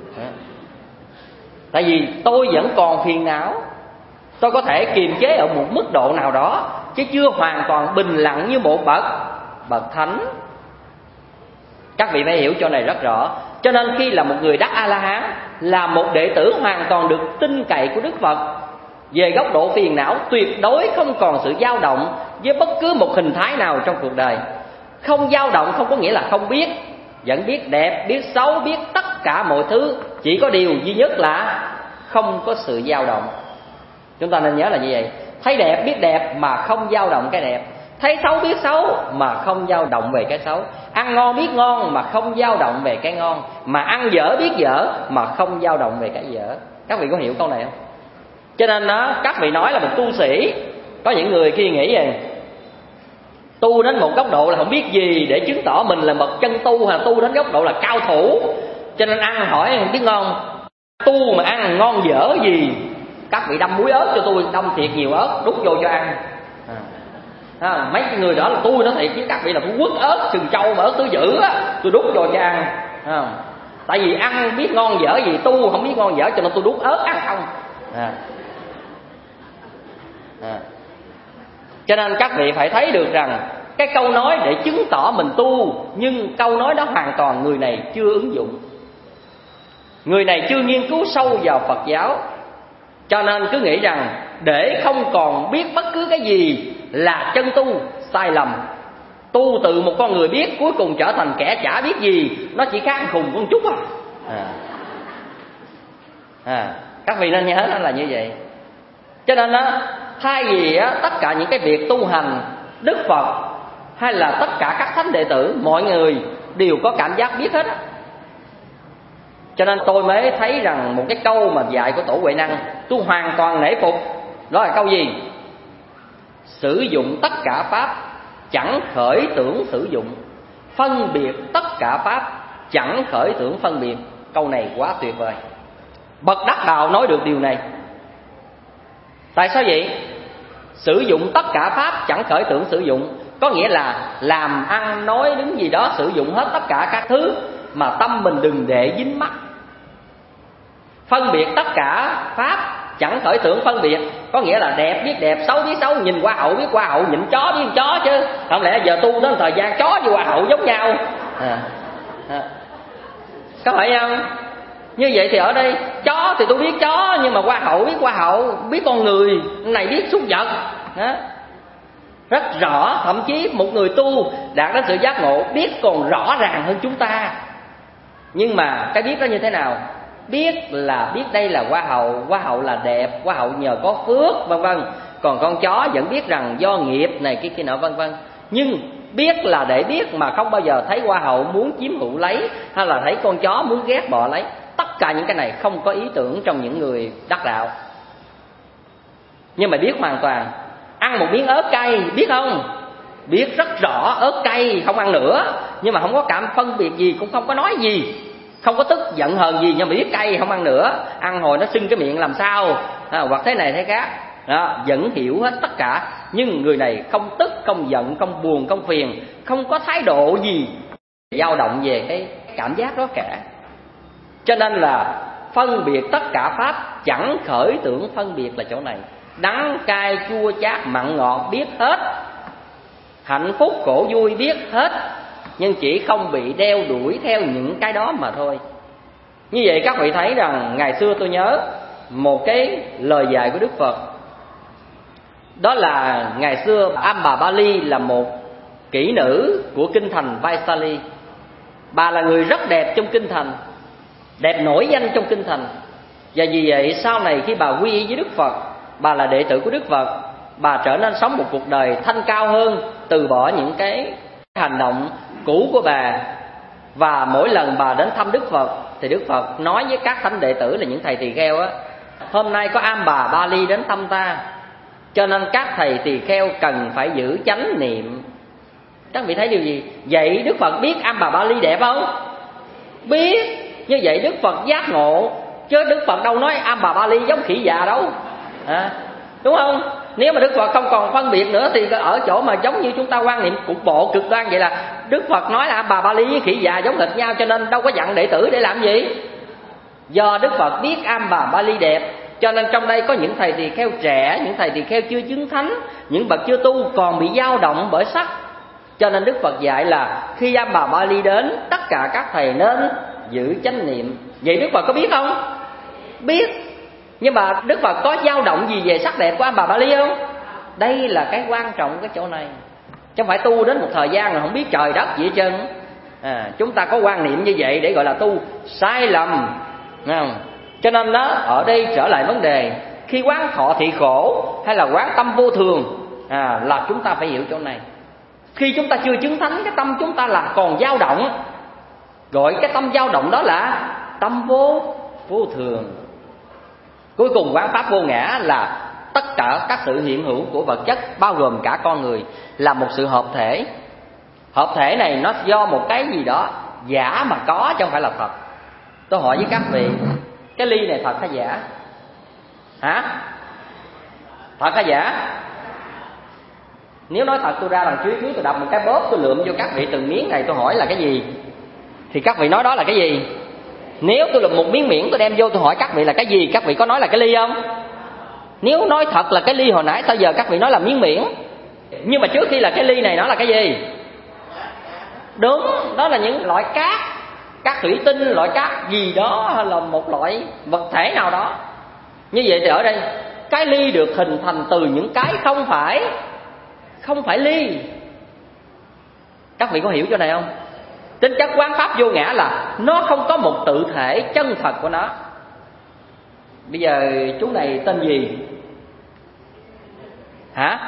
Tại vì tôi vẫn còn phiền não, tôi có thể kiềm chế ở một mức độ nào đó, chứ chưa hoàn toàn bình lặng như một bậc thánh. Các vị phải hiểu chỗ này rất rõ. Cho nên khi là một người đắc A-la-hán, là một đệ tử hoàn toàn được tin cậy của Đức Phật, về góc độ phiền não tuyệt đối không còn sự dao động với bất cứ một hình thái nào trong cuộc đời. Không dao động không có nghĩa là không biết, vẫn biết đẹp, biết xấu, biết tất cả mọi thứ. Chỉ có điều duy nhất là không có sự dao động. Chúng ta nên nhớ là như vậy. Thấy đẹp biết đẹp mà không dao động cái đẹp, thấy xấu biết xấu mà không dao động về cái xấu, ăn ngon biết ngon mà không dao động về cái ngon, mà ăn dở biết dở mà không dao động về cái dở. Các vị có hiểu câu này không? Cho nên đó, các vị nói là một tu sĩ, có những người khi nghĩ vậy, tu đến một góc độ là không biết gì để chứng tỏ mình là bậc chân tu, hay tu đến góc độ là cao thủ, cho nên ăn hỏi không biết ngon. Tu mà ăn ngon dở gì, các vị đâm muối ớt cho tôi, đâm thiệt nhiều ớt đút vô cho ăn. Mấy cái người đó là tôi nói thiệt với các vị là tôi quất ớt sừng trâu mà ớt tứ dữ á, tôi đút vô cho ăn. Tại vì ăn biết ngon dở gì, tu không biết ngon dở cho nên tôi đút ớt ăn không. Cho nên các vị phải thấy được rằng cái câu nói để chứng tỏ mình tu, nhưng câu nói đó hoàn toàn người này chưa ứng dụng, người này chưa nghiên cứu sâu vào Phật giáo. Cho nên cứ nghĩ rằng để không còn biết bất cứ cái gì là chân tu, sai lầm. Tu từ một con người biết cuối cùng trở thành kẻ chả biết gì, nó chỉ khác khùng con chút Các vị nên nhớ nó là như vậy. Cho nên đó, thay vì tất cả những cái việc tu hành, Đức Phật hay là tất cả các thánh đệ tử, mọi người đều có cảm giác biết hết. Cho nên tôi mới thấy rằng một cái câu mà dạy của Tổ Huệ Năng tôi hoàn toàn nể phục. Đó là câu gì? Sử dụng tất cả pháp, chẳng khởi tưởng sử dụng. Phân biệt tất cả pháp, chẳng khởi tưởng phân biệt. Câu này quá tuyệt vời. Bậc đắc đạo nói được điều này. Tại sao vậy? Sử dụng tất cả pháp, chẳng khởi tưởng sử dụng, có nghĩa là làm ăn nói đứng gì đó sử dụng hết tất cả các thứ mà tâm mình đừng để dính mắc. Phân biệt tất cả pháp, chẳng khởi tưởng phân biệt, có nghĩa là đẹp biết đẹp, xấu biết xấu, nhìn hoa hậu biết hoa hậu, nhìn chó biết chó chứ. Không lẽ giờ tu đến thời gian chó với hoa hậu giống nhau? Có phải không? Như vậy thì ở đây chó thì tôi biết chó, nhưng mà hoa hậu biết hoa hậu, biết con người, này biết súc vật. Rất rõ, thậm chí một người tu đạt đến sự giác ngộ biết còn rõ ràng hơn chúng ta. Nhưng mà cái biết đó như thế nào? Biết là biết đây là hoa hậu là đẹp, hoa hậu nhờ có phước vân vân. Còn con chó vẫn biết rằng do nghiệp này kia nọ vân vân. Nhưng biết là để biết mà không bao giờ thấy hoa hậu muốn chiếm hữu lấy, hay là thấy con chó muốn ghét bỏ lấy. Tất cả những cái này không có ý tưởng trong những người đắc đạo. Nhưng mà biết hoàn toàn. Ăn một miếng ớt cay biết không? Biết rất rõ ớt cay không ăn nữa, nhưng mà không có cảm phân biệt gì, cũng không có nói gì, không có tức giận hờn gì, nhưng mà biết cay không ăn nữa. Ăn hồi nó sưng cái miệng làm sao hoặc thế này thế khác đó, vẫn hiểu hết tất cả. Nhưng người này không tức, không giận, không buồn, không phiền, không có thái độ gì dao động về cái cảm giác đó cả. Cho nên là phân biệt tất cả pháp, chẳng khởi tưởng phân biệt là chỗ này. Đắng cay chua chát mặn ngọt biết hết, hạnh phúc khổ vui biết hết, nhưng chỉ không bị đeo đuổi theo những cái đó mà thôi. Như vậy các vị thấy rằng ngày xưa tôi nhớ một cái lời dạy của Đức Phật. Đó là ngày xưa Amba Bali là một kỹ nữ của kinh thành Vaisali. Bà là người rất đẹp trong kinh thành, đẹp nổi danh trong kinh thành. Và vì vậy sau này khi bà quy y với Đức Phật, bà là đệ tử của Đức Phật, bà trở nên sống một cuộc đời thanh cao hơn, từ bỏ những cái hành động cũ của bà. Và mỗi lần bà đến thăm Đức Phật thì Đức Phật nói với các thánh đệ tử là những thầy tỳ kheo á: hôm nay có Amba Bali đến thăm ta, cho nên các thầy tỳ kheo cần phải giữ chánh niệm. Các vị thấy điều gì? Vậy Đức Phật biết Amba Bali đẹp không? Biết. Như vậy Đức Phật giác ngộ, chứ Đức Phật đâu nói Amba Bali giống khỉ già đâu, đúng không? Nếu mà Đức Phật không còn phân biệt nữa thì ở chỗ mà giống như chúng ta quan niệm cục bộ cực đoan vậy, là Đức Phật nói là Amba Bali với khỉ già giống thịt nhau, cho nên đâu có dặn đệ tử để làm gì. Do Đức Phật biết Amba Bali đẹp, cho nên trong đây có những thầy tỳ kheo trẻ, những thầy tỳ kheo chưa chứng thánh, những bậc chưa tu còn bị dao động bởi sắc. Cho nên Đức Phật dạy là khi Amba Bali đến, tất cả các thầy nên giữ chánh niệm. Vậy Đức Phật có biết không? Biết. Nhưng mà Đức Phật có dao động gì về sắc đẹp của Amba Bali không? Đây là cái quan trọng cái chỗ này. Chứ không phải tu đến một thời gian rồi không biết trời đất gì hết trơn. Chúng ta có quan niệm như vậy để gọi là tu sai lầm, nghe không? Cho nên đó, ở đây trở lại vấn đề, khi quán thọ thị khổ hay là quán tâm vô thường, là chúng ta phải hiểu chỗ này. Khi chúng ta chưa chứng thánh, cái tâm chúng ta là còn dao động, gọi cái tâm dao động đó là tâm vô thường. Cuối cùng quán pháp vô ngã là tất cả các sự hiện hữu của vật chất, bao gồm cả con người, là một sự hợp thể. Hợp thể này nó do một cái gì đó giả mà có, chứ không phải là thật. Tôi hỏi với các vị, cái ly này thật hay giả? Hả? Thật hay giả? Nếu nói thật, tôi ra đằng trước tôi đập một cái bóp, tôi lượm vô các vị từng miếng này, tôi hỏi là cái gì, thì các vị nói đó là cái gì. Nếu tôi lượm một miếng miệng tôi đem vô, tôi hỏi các vị là cái gì, các vị có nói là cái ly không? Nếu nói thật là cái ly hồi nãy, sao giờ các vị nói là miếng miệng? Nhưng mà trước khi là cái ly này nó là cái gì? Đúng, đó là những loại cát thủy tinh, loại cát gì đó, hay là một loại vật thể nào đó. Như vậy thì ở đây cái ly được hình thành từ những cái không phải ly. Các vị có hiểu chỗ này không? Tính chất quán pháp vô ngã là nó không có một tự thể chân thật của nó. Bây giờ chú này tên gì? Hả?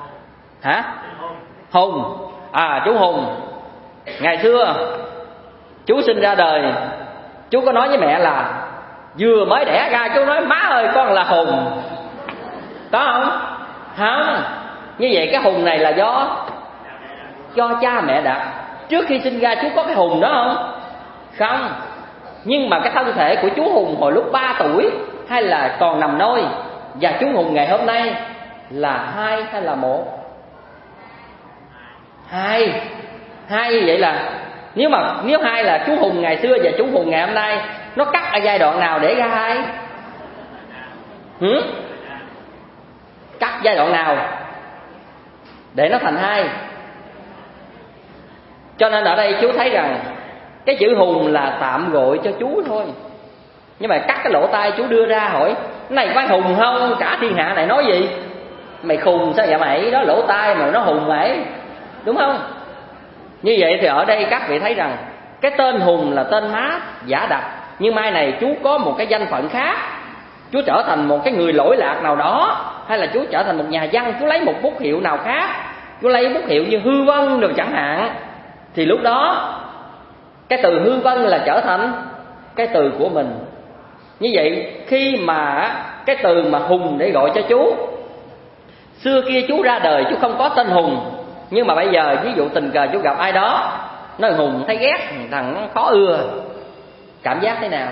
Hùng. Chú Hùng. Ngày xưa chú sinh ra đời, chú có nói với mẹ là vừa mới đẻ ra, chú nói má ơi con là Hùng. Có không? Không. Như vậy cái Hùng này là do cha mẹ đặt. Trước khi sinh ra chú có cái Hùng đó không? Không. Nhưng mà cái thân thể của chú Hùng hồi lúc 3 tuổi hay là còn nằm nôi, và chú Hùng ngày hôm nay là 2 hay là 1? 2. Như vậy là nếu 2 là chú Hùng ngày xưa và chú Hùng ngày hôm nay, nó cắt ở giai đoạn nào để ra 2? Cắt giai đoạn nào để nó thành 2? Cho nên ở đây chú thấy rằng cái chữ Hùng là tạm gọi cho chú thôi. Nhưng mà cắt cái lỗ tai chú đưa ra hỏi: này phải Hùng không? Cả thiên hạ này nói gì? Mày khùng sao vậy mày? Đó lỗ tai mà nó Hùng mày, đúng không? Như vậy thì ở đây các vị thấy rằng cái tên Hùng là tên mát giả đặt. Nhưng mai này chú có một cái danh phận khác, chú trở thành một cái người lỗi lạc nào đó, hay là chú trở thành một nhà văn, chú lấy một bút hiệu nào khác, chú lấy bút hiệu như Hư Vân được chẳng hạn, thì lúc đó cái từ Hư Vân là trở thành cái từ của mình. Như vậy khi mà cái từ mà Hùng để gọi cho chú, xưa kia chú ra đời chú không có tên Hùng, nhưng mà bây giờ ví dụ tình cờ chú gặp ai đó nói Hùng, thấy ghét, thằng nó khó ưa, cảm giác thế nào?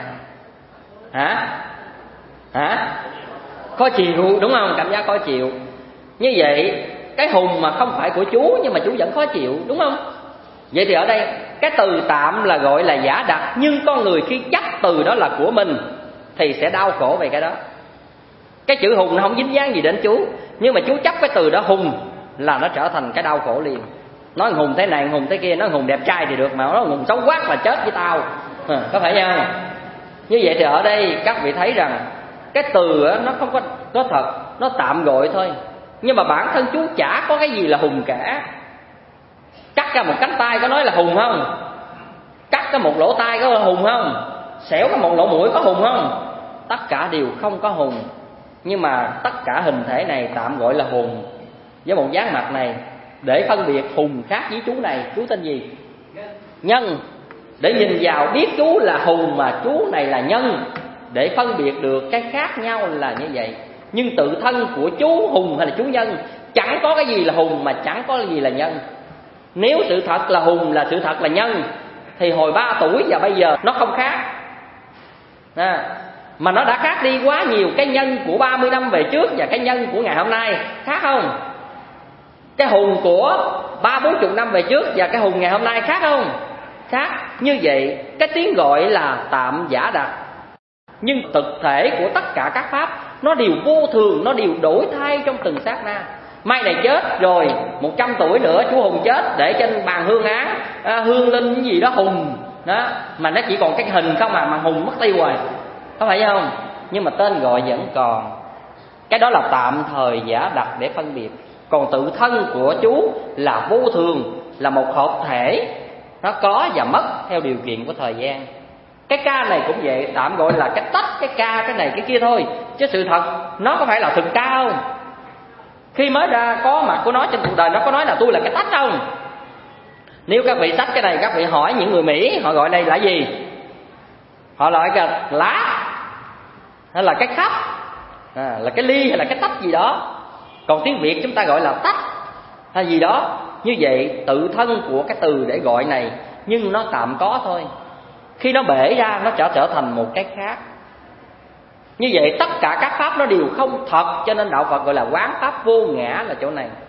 Hả? Khó chịu, đúng không? Cảm giác khó chịu. Như vậy cái Hùng mà không phải của chú nhưng mà chú vẫn khó chịu, đúng không? Vậy thì ở đây cái từ tạm là gọi là giả đặt, nhưng con người khi chấp từ đó là của mình thì sẽ đau khổ về cái đó. Cái chữ Hùng nó không dính dáng gì đến chú, nhưng mà chú chấp cái từ đó Hùng là nó trở thành cái đau khổ liền. Nói Hùng thế này, Hùng thế kia, nói Hùng đẹp trai thì được, mà nói Hùng xấu quá là chết với tao, có phải không? Như vậy thì ở đây các vị thấy rằng cái từ nó không có thật, nó tạm gọi thôi. Nhưng mà bản thân chú chả có cái gì là hùng cả. Cắt ra một cánh tay có nói là hùng không? Cắt ra một lỗ tai có hùng không? Xẻo ra một lỗ mũi có hùng không? Tất cả đều không có hùng. Nhưng mà tất cả hình thể này tạm gọi là hùng. Với một dáng mặt này, để phân biệt hùng khác với chú này, chú tên gì? Nhân. Để nhìn vào biết chú là hùng mà chú này là nhân, để phân biệt được cái khác nhau là như vậy. Nhưng tự thân của chú hùng hay là chú nhân, chẳng có cái gì là hùng mà chẳng có cái gì là nhân. Nếu sự thật là hùng là sự thật là nhân, thì hồi 3 tuổi và bây giờ nó không khác. Mà nó đã khác đi quá nhiều. Cái nhân của 30 năm về trước và cái nhân của ngày hôm nay khác không? Cái hùng của 30-40 năm về trước và cái hùng ngày hôm nay khác không? Khác. Như vậy cái tiếng gọi là tạm giả đặt, nhưng thực thể của tất cả các pháp nó đều vô thường, nó đều đổi thay trong từng sát na. Mai này chết rồi 100 tuổi nữa chú hùng chết, để trên bàn hương án hương linh cái gì đó hùng đó, mà nó chỉ còn cái hình không mà hùng mất tiêu rồi, có phải không? Nhưng mà tên gọi vẫn còn. Cái đó là tạm thời giả đặt để phân biệt. Còn tự thân của chú là vô thường, là một hợp thể, nó có và mất theo điều kiện của thời gian. Cái ca này cũng vậy, tạm gọi là cái tách, cái ca, cái này cái kia thôi. Chứ sự thật nó có phải là thực ca không? Khi mới ra có mặt của nó trên cuộc đời, nó có nói là tôi là cái tách không? Nếu các vị tách cái này, các vị hỏi những người Mỹ, họ gọi đây là gì? Họ gọi là lá, hay là cái khắp, là cái ly, hay là cái tách gì đó. Còn tiếng Việt chúng ta gọi là tách hay gì đó. Như vậy tự thân của cái từ để gọi này, nhưng nó tạm có thôi. Khi nó bể ra nó trở thành một cái khác. Như vậy tất cả các pháp nó đều không thật, cho nên đạo Phật gọi là quán pháp vô ngã là chỗ này.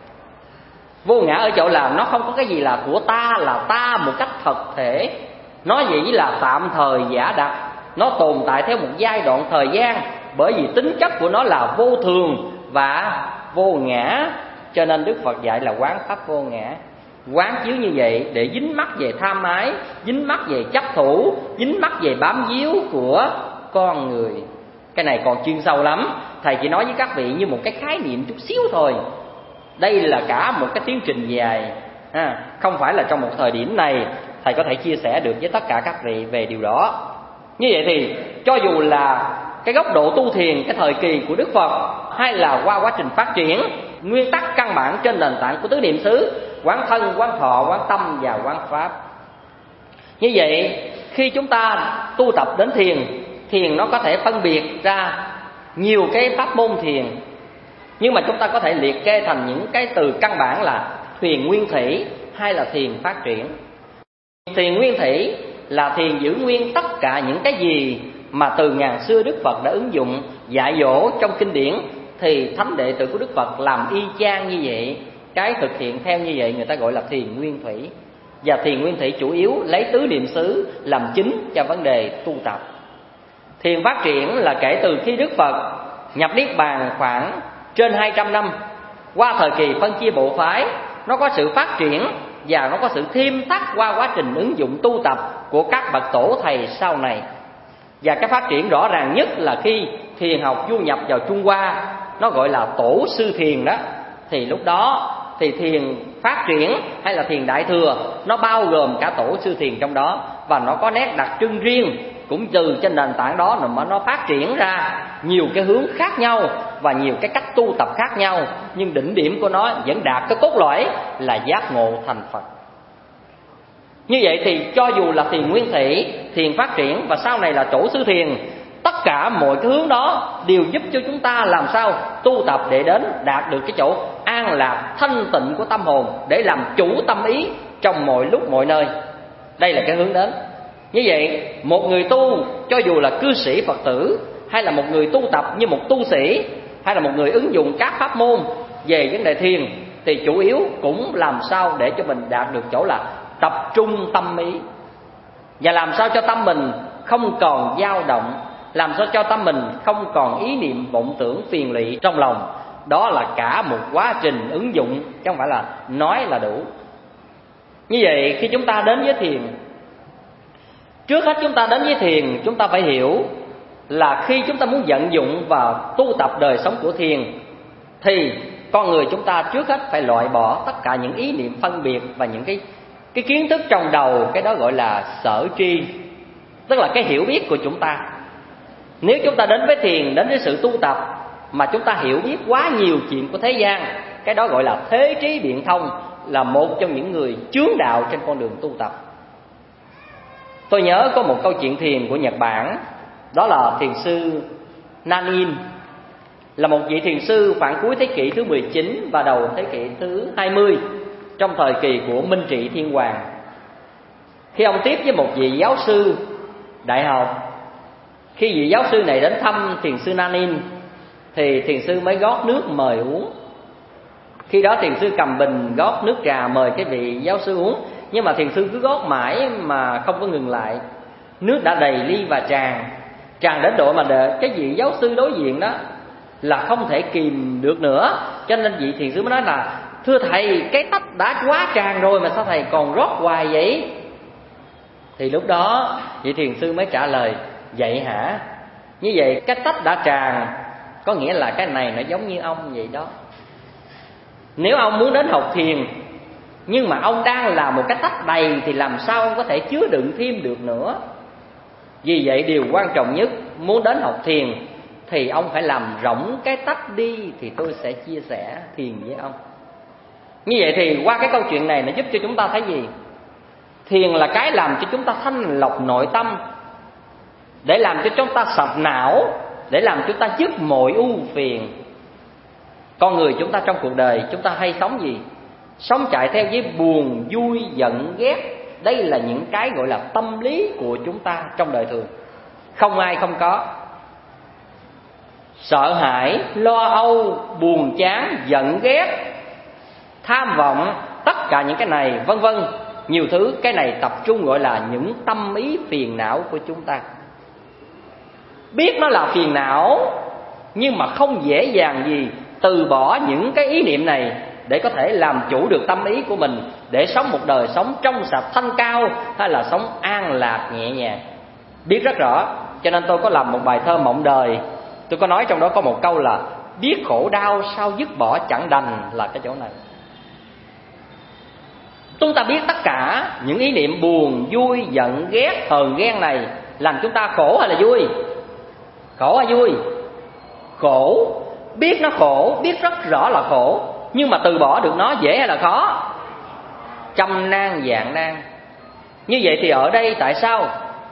Vô ngã ở chỗ là nó không có cái gì là của ta, là ta một cách thật thể. Nó chỉ là tạm thời giả đặt, nó tồn tại theo một giai đoạn thời gian, bởi vì tính chất của nó là vô thường và vô ngã. Cho nên Đức Phật dạy là quán pháp vô ngã. Quán chiếu như vậy để dính mắc về tham ái, dính mắc về chấp thủ, dính mắc về bám víu của con người. Cái này còn chuyên sâu lắm, thầy chỉ nói với các vị như một cái khái niệm chút xíu thôi. Đây là cả một cái tiến trình dài, không phải là trong một thời điểm này thầy có thể chia sẻ được với tất cả các vị về điều đó. Như vậy thì cho dù là cái góc độ tu thiền, cái thời kỳ của Đức Phật, hay là qua quá trình phát triển, nguyên tắc căn bản trên nền tảng của tứ niệm xứ: quán thân, quán thọ, quán tâm và quán pháp. Như vậy khi chúng ta tu tập đến thiền, thiền nó có thể phân biệt ra nhiều cái pháp môn thiền, nhưng mà chúng ta có thể liệt kê thành những cái từ căn bản là thiền nguyên thủy hay là thiền phát triển. Thiền nguyên thủy là thiền giữ nguyên tất cả những cái gì mà từ ngàn xưa Đức Phật đã ứng dụng dạy dỗ trong kinh điển, thì thánh đệ tử của Đức Phật làm y chang như vậy, cái thực hiện theo như vậy người ta gọi là thiền nguyên thủy. Và thiền nguyên thủy chủ yếu lấy tứ niệm xứ làm chính cho vấn đề tu tập. Thiền phát triển là kể từ khi Đức Phật nhập Niết Bàn khoảng trên 200 năm, qua thời kỳ phân chia bộ phái, nó có sự phát triển và nó có sự thêm thắt qua quá trình ứng dụng tu tập của các bậc tổ thầy sau này. Và cái phát triển rõ ràng nhất là khi thiền học du nhập vào Trung Hoa, nó gọi là tổ sư thiền đó. Thì lúc đó thì thiền phát triển hay là thiền đại thừa nó bao gồm cả tổ sư thiền trong đó, và nó có nét đặc trưng riêng. Cũng từ trên nền tảng đó mà nó phát triển ra nhiều cái hướng khác nhau và nhiều cái cách tu tập khác nhau, nhưng đỉnh điểm của nó vẫn đạt cái cốt lõi là giác ngộ thành Phật. Như vậy thì cho dù là thiền nguyên thủy, thiền phát triển và sau này là tổ sư thiền, tất cả mọi cái hướng đó đều giúp cho chúng ta làm sao tu tập để đến đạt được cái chỗ an lạc thanh tịnh của tâm hồn, để làm chủ tâm ý trong mọi lúc mọi nơi. Đây là cái hướng đến. Như vậy một người tu, cho dù là cư sĩ Phật tử, hay là một người tu tập như một tu sĩ, hay là một người ứng dụng các pháp môn về vấn đề thiền, thì chủ yếu cũng làm sao để cho mình đạt được chỗ là tập trung tâm ý, và làm sao cho tâm mình không còn dao động, làm sao cho tâm mình không còn ý niệm vọng tưởng phiền lụy trong lòng. Đó là cả một quá trình ứng dụng, chứ không phải là nói là đủ. Như vậy khi chúng ta đến với thiền, Trước hết chúng ta đến với thiền, chúng ta phải hiểu là khi chúng ta muốn vận dụng và tu tập đời sống của thiền thì con người chúng ta trước hết phải loại bỏ tất cả những ý niệm phân biệt và những cái kiến thức trong đầu, cái đó gọi là sở tri, tức là cái hiểu biết của chúng ta. Nếu chúng ta đến với thiền, đến với sự tu tập mà chúng ta hiểu biết quá nhiều chuyện của thế gian, cái đó gọi là thế trí biện thông, là một trong những người chướng đạo trên con đường tu tập. Tôi nhớ có một câu chuyện thiền của Nhật Bản, đó là thiền sư Nanin, là một vị thiền sư khoảng cuối thế kỷ thứ 19 và đầu thế kỷ thứ 20, trong thời kỳ của Minh Trị Thiên Hoàng. Khi ông tiếp với một vị giáo sư đại học, khi vị giáo sư này đến thăm thiền sư Nanin thì thiền sư mới gót nước mời uống. Khi đó thiền sư cầm bình gót nước trà mời cái vị giáo sư uống, nhưng mà thiền sư cứ gót mãi mà không có ngừng lại. Nước đã đầy ly và tràn đến độ mà để cái vị giáo sư đối diện đó là không thể kìm được nữa, cho nên vị thiền sư mới nói là: thưa thầy, cái tách đã quá tràn rồi mà sao thầy còn rót hoài vậy? Thì lúc đó vị thiền sư mới trả lời: vậy hả? Như vậy cái tách đã tràn có nghĩa là cái này nó giống như ông vậy đó. Nếu ông muốn đến học thiền nhưng mà ông đang làm một cái tách đầy thì làm sao ông có thể chứa đựng thêm được nữa. Vì vậy điều quan trọng nhất, muốn đến học thiền thì ông phải làm rỗng cái tách đi, thì tôi sẽ chia sẻ thiền với ông. Như vậy thì qua cái câu chuyện này nó giúp cho chúng ta thấy gì? Thiền là cái làm cho chúng ta thanh lọc nội tâm, để làm cho chúng ta sạch não, để làm chúng ta dứt mọi ưu phiền. Con người chúng ta trong cuộc đời chúng ta hay sống gì? Sống chạy theo với buồn, vui, giận, ghét. Đây là những cái gọi là tâm lý của chúng ta trong đời thường, không ai không có. Sợ hãi, lo âu, buồn chán, giận ghét, tham vọng, tất cả những cái này vân vân, nhiều thứ. Cái này tập trung gọi là những tâm ý phiền não của chúng ta. Biết nó là phiền não nhưng mà không dễ dàng gì từ bỏ những cái ý niệm này để có thể làm chủ được tâm ý của mình, để sống một đời sống trong sạch thanh cao, hay là sống an lạc nhẹ nhàng. Biết rất rõ, cho nên tôi có làm một bài thơ Mộng Đời. Tôi có nói trong đó có một câu là: biết khổ đau sao dứt bỏ chẳng đành, là cái chỗ này. Chúng ta biết tất cả những ý niệm buồn, vui, giận, ghét, hờn, ghen này làm chúng ta khổ hay là vui? Khổ hay vui? Khổ. Biết nó khổ, biết rất rõ là khổ, nhưng mà từ bỏ được nó dễ hay là khó? Trăm nan vạn nan. Như vậy thì ở đây tại sao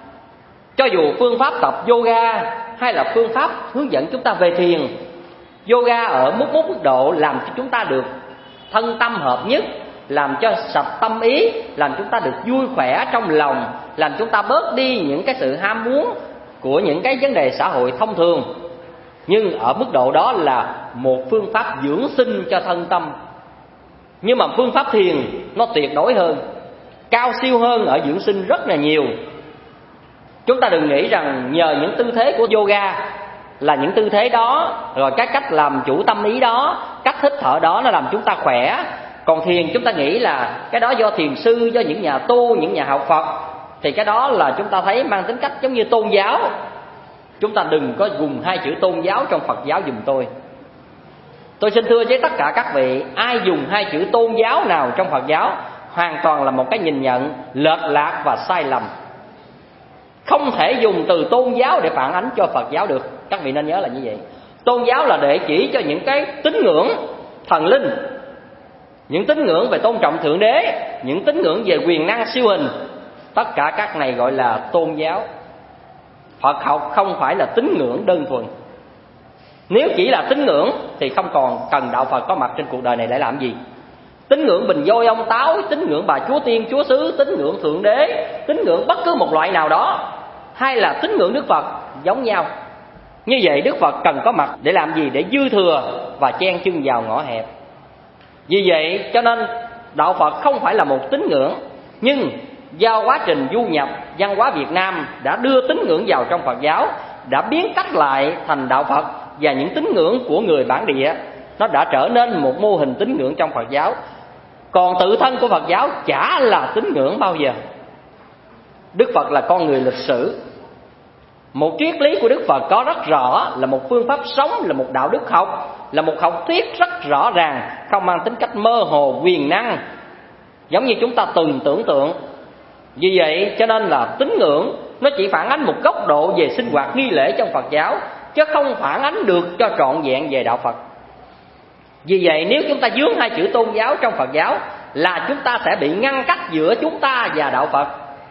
cho dù phương pháp tập yoga hay là phương pháp hướng dẫn chúng ta về thiền, yoga ở mức độ làm cho chúng ta được thân tâm hợp nhất, làm cho sạch tâm ý, làm chúng ta được vui khỏe trong lòng, làm chúng ta bớt đi những cái sự ham muốn của những cái vấn đề xã hội thông thường. Nhưng ở mức độ đó là một phương pháp dưỡng sinh cho thân tâm. Nhưng mà phương pháp thiền nó tuyệt đối hơn, cao siêu hơn ở dưỡng sinh rất là nhiều. Chúng ta đừng nghĩ rằng nhờ những tư thế của yoga là những tư thế đó, rồi cái cách làm chủ tâm ý đó, cách hít thở đó nó làm chúng ta khỏe. Còn thiền chúng ta nghĩ là cái đó do thiền sư, do những nhà tu, những nhà học Phật, thì cái đó là chúng ta thấy mang tính cách giống như tôn giáo. Chúng ta đừng có dùng hai chữ tôn giáo trong Phật giáo giùm tôi. Tôi xin thưa với tất cả các vị, ai dùng hai chữ tôn giáo nào trong Phật giáo hoàn toàn là một cái nhìn nhận lệch lạc và sai lầm. Không thể dùng từ tôn giáo để phản ánh cho Phật giáo được. Các vị nên nhớ là như vậy. Tôn giáo là để chỉ cho những cái tín ngưỡng thần linh, những tín ngưỡng về tôn trọng Thượng Đế, những tín ngưỡng về quyền năng siêu hình. Tất cả các này gọi là tôn giáo. Phật học không phải là tín ngưỡng đơn thuần. Nếu chỉ là tín ngưỡng thì không còn cần đạo Phật có mặt trên cuộc đời này để làm gì. Tín ngưỡng bình voi ông táo, tín ngưỡng bà chúa tiên chúa xứ, tín ngưỡng Thượng Đế, tín ngưỡng bất cứ một loại nào đó, hay là tín ngưỡng Đức Phật giống nhau. Như vậy Đức Phật cần có mặt để làm gì? Để dư thừa và chen chân vào ngõ hẹp. Vì vậy cho nên đạo Phật không phải là một tín ngưỡng, nhưng do quá trình du nhập văn hóa Việt Nam đã đưa tín ngưỡng vào trong Phật giáo, đã biến cách lại thành đạo Phật, và những tín ngưỡng của người bản địa nó đã trở nên một mô hình tín ngưỡng trong Phật giáo. Còn tự thân của Phật giáo chả là tín ngưỡng bao giờ. Đức Phật là con người lịch sử. Một triết lý của Đức Phật có rất rõ, là một phương pháp sống, là một đạo đức học, là một học thuyết rất rõ ràng, không mang tính cách mơ hồ quyền năng giống như chúng ta từng tưởng tượng. Vì vậy cho nên là tín ngưỡng nó chỉ phản ánh một góc độ về sinh hoạt nghi lễ trong Phật giáo, chứ không phản ánh được cho trọn vẹn về đạo Phật. Vì vậy nếu chúng ta vướng hai chữ tôn giáo trong Phật giáo là chúng ta sẽ bị ngăn cách giữa chúng ta và đạo Phật.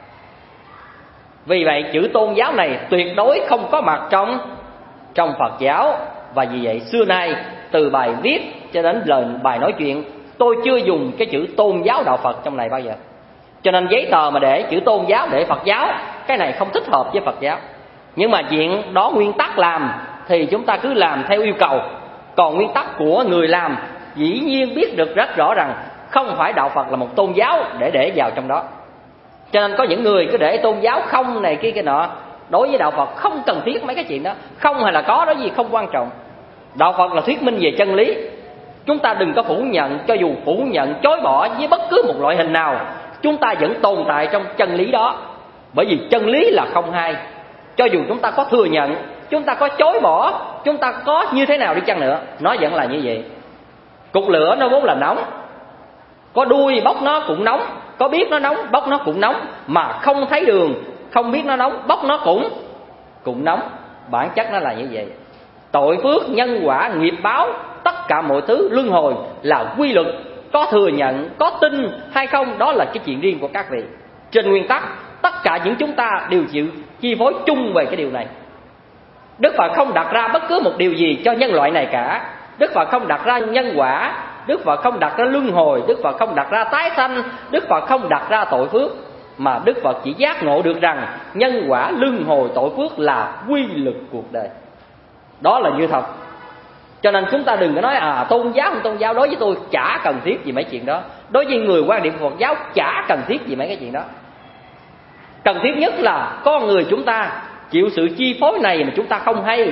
Vì vậy chữ tôn giáo này tuyệt đối không có mặt trong Phật giáo. Và vì vậy xưa nay từ bài viết cho đến lời bài nói chuyện, tôi chưa dùng cái chữ tôn giáo đạo Phật trong này bao giờ. Cho nên giấy tờ mà để chữ tôn giáo để Phật giáo, cái này không thích hợp với Phật giáo. Nhưng mà chuyện đó nguyên tắc làm thì chúng ta cứ làm theo yêu cầu. Còn nguyên tắc của người làm dĩ nhiên biết được rất rõ rằng không phải đạo Phật là một tôn giáo để vào trong đó. Cho nên có những người cứ để tôn giáo không này kia nọ. Đối với đạo Phật không cần thiết mấy cái chuyện đó. Không hay là có đó gì không quan trọng. Đạo Phật là thuyết minh về chân lý. Chúng ta đừng có phủ nhận, cho dù phủ nhận, chối bỏ với bất cứ một loại hình nào, chúng ta vẫn tồn tại trong chân lý đó. Bởi vì chân lý là không hai. Cho dù chúng ta có thừa nhận, chúng ta có chối bỏ, chúng ta có như thế nào đi chăng nữa, nó vẫn là như vậy. Cục lửa nó vốn là nóng, có đuôi bốc nó cũng nóng, có biết nó nóng bốc nó cũng nóng. Mà không thấy đường, không biết nó nóng bốc nó cũng nóng. Bản chất nó là như vậy. Tội phước, nhân quả, nghiệp báo, tất cả mọi thứ luân hồi là quy luật. Có thừa nhận, có tin hay không, đó là cái chuyện riêng của các vị. Trên nguyên tắc tất cả những chúng ta đều chịu chi phối chung về cái điều này. Đức Phật không đặt ra bất cứ một điều gì cho nhân loại này cả. Đức Phật không đặt ra nhân quả, Đức Phật không đặt ra luân hồi, Đức Phật không đặt ra tái sanh, Đức Phật không đặt ra tội phước. Mà Đức Phật chỉ giác ngộ được rằng nhân quả, luân hồi, tội phước là quy luật cuộc đời. Đó là như thật. Cho nên chúng ta đừng có nói tôn giáo không tôn giáo. Đối với tôi chả cần thiết gì mấy chuyện đó. Đối với người quan điểm Phật giáo chả cần thiết gì mấy cái chuyện đó. Cần thiết nhất là con người chúng ta chịu sự chi phối này mà chúng ta không hay.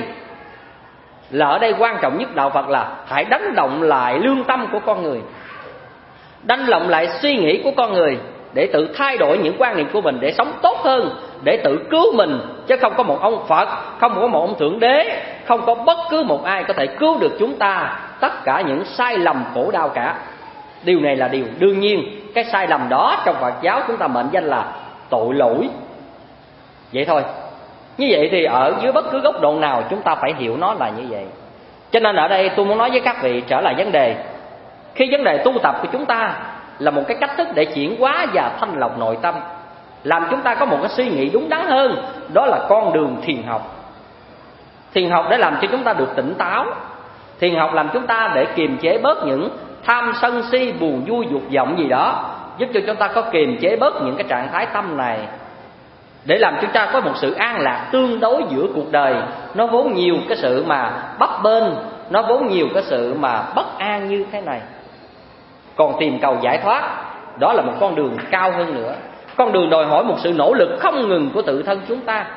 Là ở đây quan trọng nhất đạo Phật là hãy đánh động lại lương tâm của con người, đánh động lại suy nghĩ của con người, để tự thay đổi những quan niệm của mình, để sống tốt hơn, để tự cứu mình. Chứ không có một ông Phật, không có một ông Thượng Đế, không có bất cứ một ai có thể cứu được chúng ta tất cả những sai lầm khổ đau cả. Điều này là điều đương nhiên. Cái sai lầm đó trong Phật giáo chúng ta mệnh danh là tội lỗi. Vậy thôi. Như vậy thì ở dưới bất cứ góc độ nào chúng ta phải hiểu nó là như vậy. Cho nên ở đây tôi muốn nói với các vị trở lại vấn đề. Khi vấn đề tu tập của chúng ta là một cái cách thức để chuyển hóa và thanh lọc nội tâm, làm chúng ta có một cái suy nghĩ đúng đắn hơn, đó là con đường thiền học. Thiền học để làm cho chúng ta được tỉnh táo. Thiền học làm chúng ta để kiềm chế bớt những tham sân si, buồn vui dục vọng gì đó, giúp cho chúng ta có kiềm chế bớt những cái trạng thái tâm này, để làm chúng ta có một sự an lạc tương đối giữa cuộc đời. Nó vốn nhiều cái sự mà bấp bênh, nó vốn nhiều cái sự mà bất an như thế này. Còn tìm cầu giải thoát, đó là một con đường cao hơn nữa. Con đường đòi hỏi một sự nỗ lực không ngừng của tự thân chúng ta.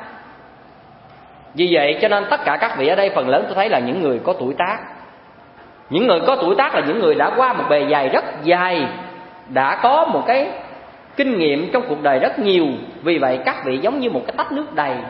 Vì vậy cho nên tất cả các vị ở đây phần lớn tôi thấy là những người có tuổi tác. Những người có tuổi tác là những người đã qua một bề dày rất dài, đã có một cái kinh nghiệm trong cuộc đời rất nhiều. Vì vậy các vị giống như một cái tách nước đầy.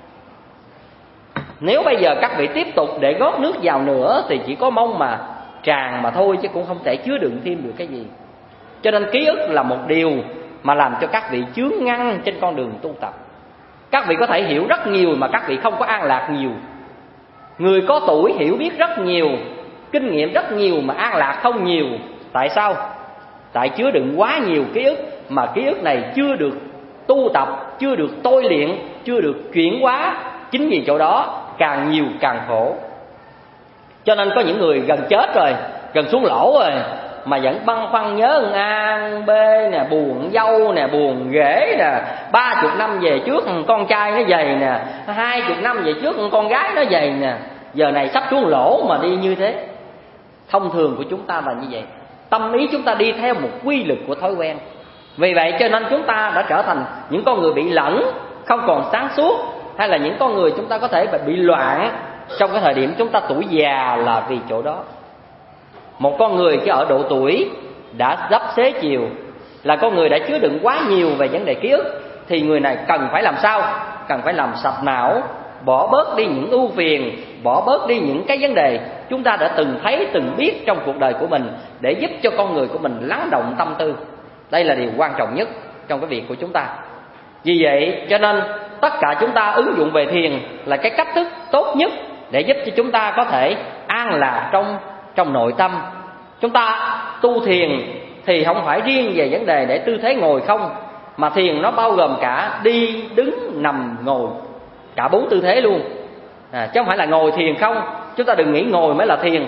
Nếu bây giờ các vị tiếp tục để gót nước vào nữa thì chỉ có mong mà tràn mà thôi, chứ cũng không thể chứa đựng thêm được cái gì. Cho nên ký ức là một điều mà làm cho các vị chướng ngăn trên con đường tu tập. Các vị có thể hiểu rất nhiều mà các vị không có an lạc nhiều. Người có tuổi hiểu biết rất nhiều, kinh nghiệm rất nhiều mà an lạc không nhiều. Tại sao? Tại chứa đựng quá nhiều ký ức, mà ký ức này chưa được tu tập, chưa được tôi luyện, chưa được chuyển hóa. Chính vì chỗ đó càng nhiều càng khổ. Cho nên có những người gần chết rồi, gần xuống lỗ rồi, mà vẫn băn khoăn nhớ A, B nè, buồn dâu nè, buồn ghế nè, 30 năm về trước con trai nó dày nè, 20 năm về trước con gái nó dày nè, giờ này sắp xuống lỗ mà đi như thế. Thông thường của chúng ta là như vậy. Tâm ý chúng ta đi theo một quy luật của thói quen. Vì vậy cho nên chúng ta đã trở thành những con người bị lẫn, không còn sáng suốt, hay là những con người chúng ta có thể bị loạn trong cái thời điểm chúng ta tuổi già là vì chỗ đó. Một con người khi ở độ tuổi đã dấp xế chiều là con người đã chứa đựng quá nhiều về vấn đề ký ức, thì người này cần phải làm sao? Cần phải làm sạch não, bỏ bớt đi những ưu phiền, bỏ bớt đi những cái vấn đề chúng ta đã từng thấy, từng biết trong cuộc đời của mình, để giúp cho con người của mình lắng động tâm tư. Đây là điều quan trọng nhất trong cái việc của chúng ta. Vì vậy cho nên tất cả chúng ta ứng dụng về thiền là cái cách thức tốt nhất để giúp cho chúng ta có thể an lạc trong nội tâm. Chúng ta tu thiền thì không phải riêng về vấn đề để tư thế ngồi không, mà thiền nó bao gồm cả đi, đứng, nằm, ngồi, cả 4 tư thế luôn. Chứ không phải là ngồi thiền không. Chúng ta đừng nghĩ ngồi mới là thiền.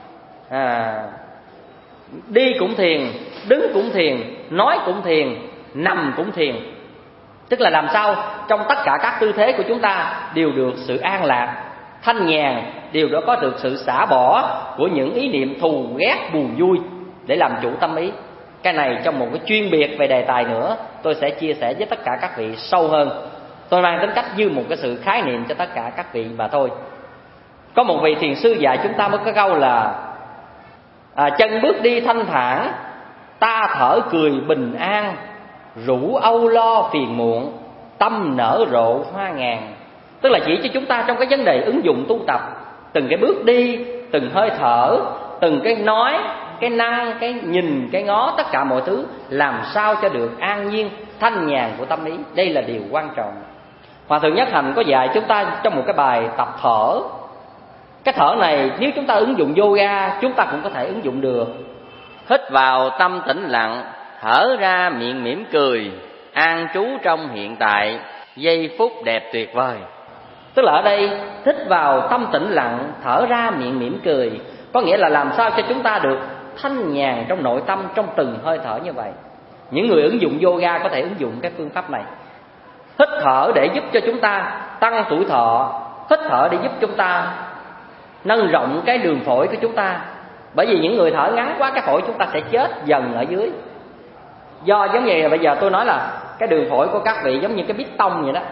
Đi cũng thiền, đứng cũng thiền, nói cũng thiền, nằm cũng thiền. Tức là làm sao trong tất cả các tư thế của chúng ta đều được sự an lạc, thanh nhàn, đều đó có được sự xả bỏ của những ý niệm thù ghét, buồn vui để làm chủ tâm ý. Cái này trong một cái chuyên biệt về đề tài nữa, tôi sẽ chia sẻ với tất cả các vị sâu hơn. Tôi mang tính cách như một cái sự khái niệm cho tất cả các vị mà thôi. Có một vị thiền sư dạy chúng ta một cái câu là chân bước đi thanh thản, ta thở cười bình an, rủ âu lo phiền muộn, tâm nở rộ hoa ngàn. Tức là chỉ cho chúng ta trong cái vấn đề ứng dụng tu tập, từng cái bước đi, từng hơi thở, từng cái nói, cái năng, cái nhìn, cái ngó, tất cả mọi thứ làm sao cho được an nhiên, thanh nhàn của tâm ý. Đây là điều quan trọng. Hòa thượng Nhất Hạnh có dạy chúng ta trong một cái bài tập thở. Cái thở này nếu chúng ta ứng dụng yoga, chúng ta cũng có thể ứng dụng được. Hít vào tâm tĩnh lặng, thở ra miệng mỉm cười, an trú trong hiện tại, giây phút đẹp tuyệt vời. Tức là ở đây hít vào tâm tĩnh lặng, thở ra miệng mỉm cười, có nghĩa là làm sao cho chúng ta được thanh nhàn trong nội tâm trong từng hơi thở như vậy. Những người ứng dụng yoga có thể ứng dụng cái phương pháp này. Hít thở để giúp cho chúng ta tăng tuổi thọ, hít thở để giúp chúng ta nâng rộng cái đường phổi của chúng ta. Bởi vì những người thở ngắn quá, cái phổi chúng ta sẽ chết dần ở dưới. Do giống như bây giờ tôi nói là cái đường phổi của các vị giống như cái bít tông vậy đó.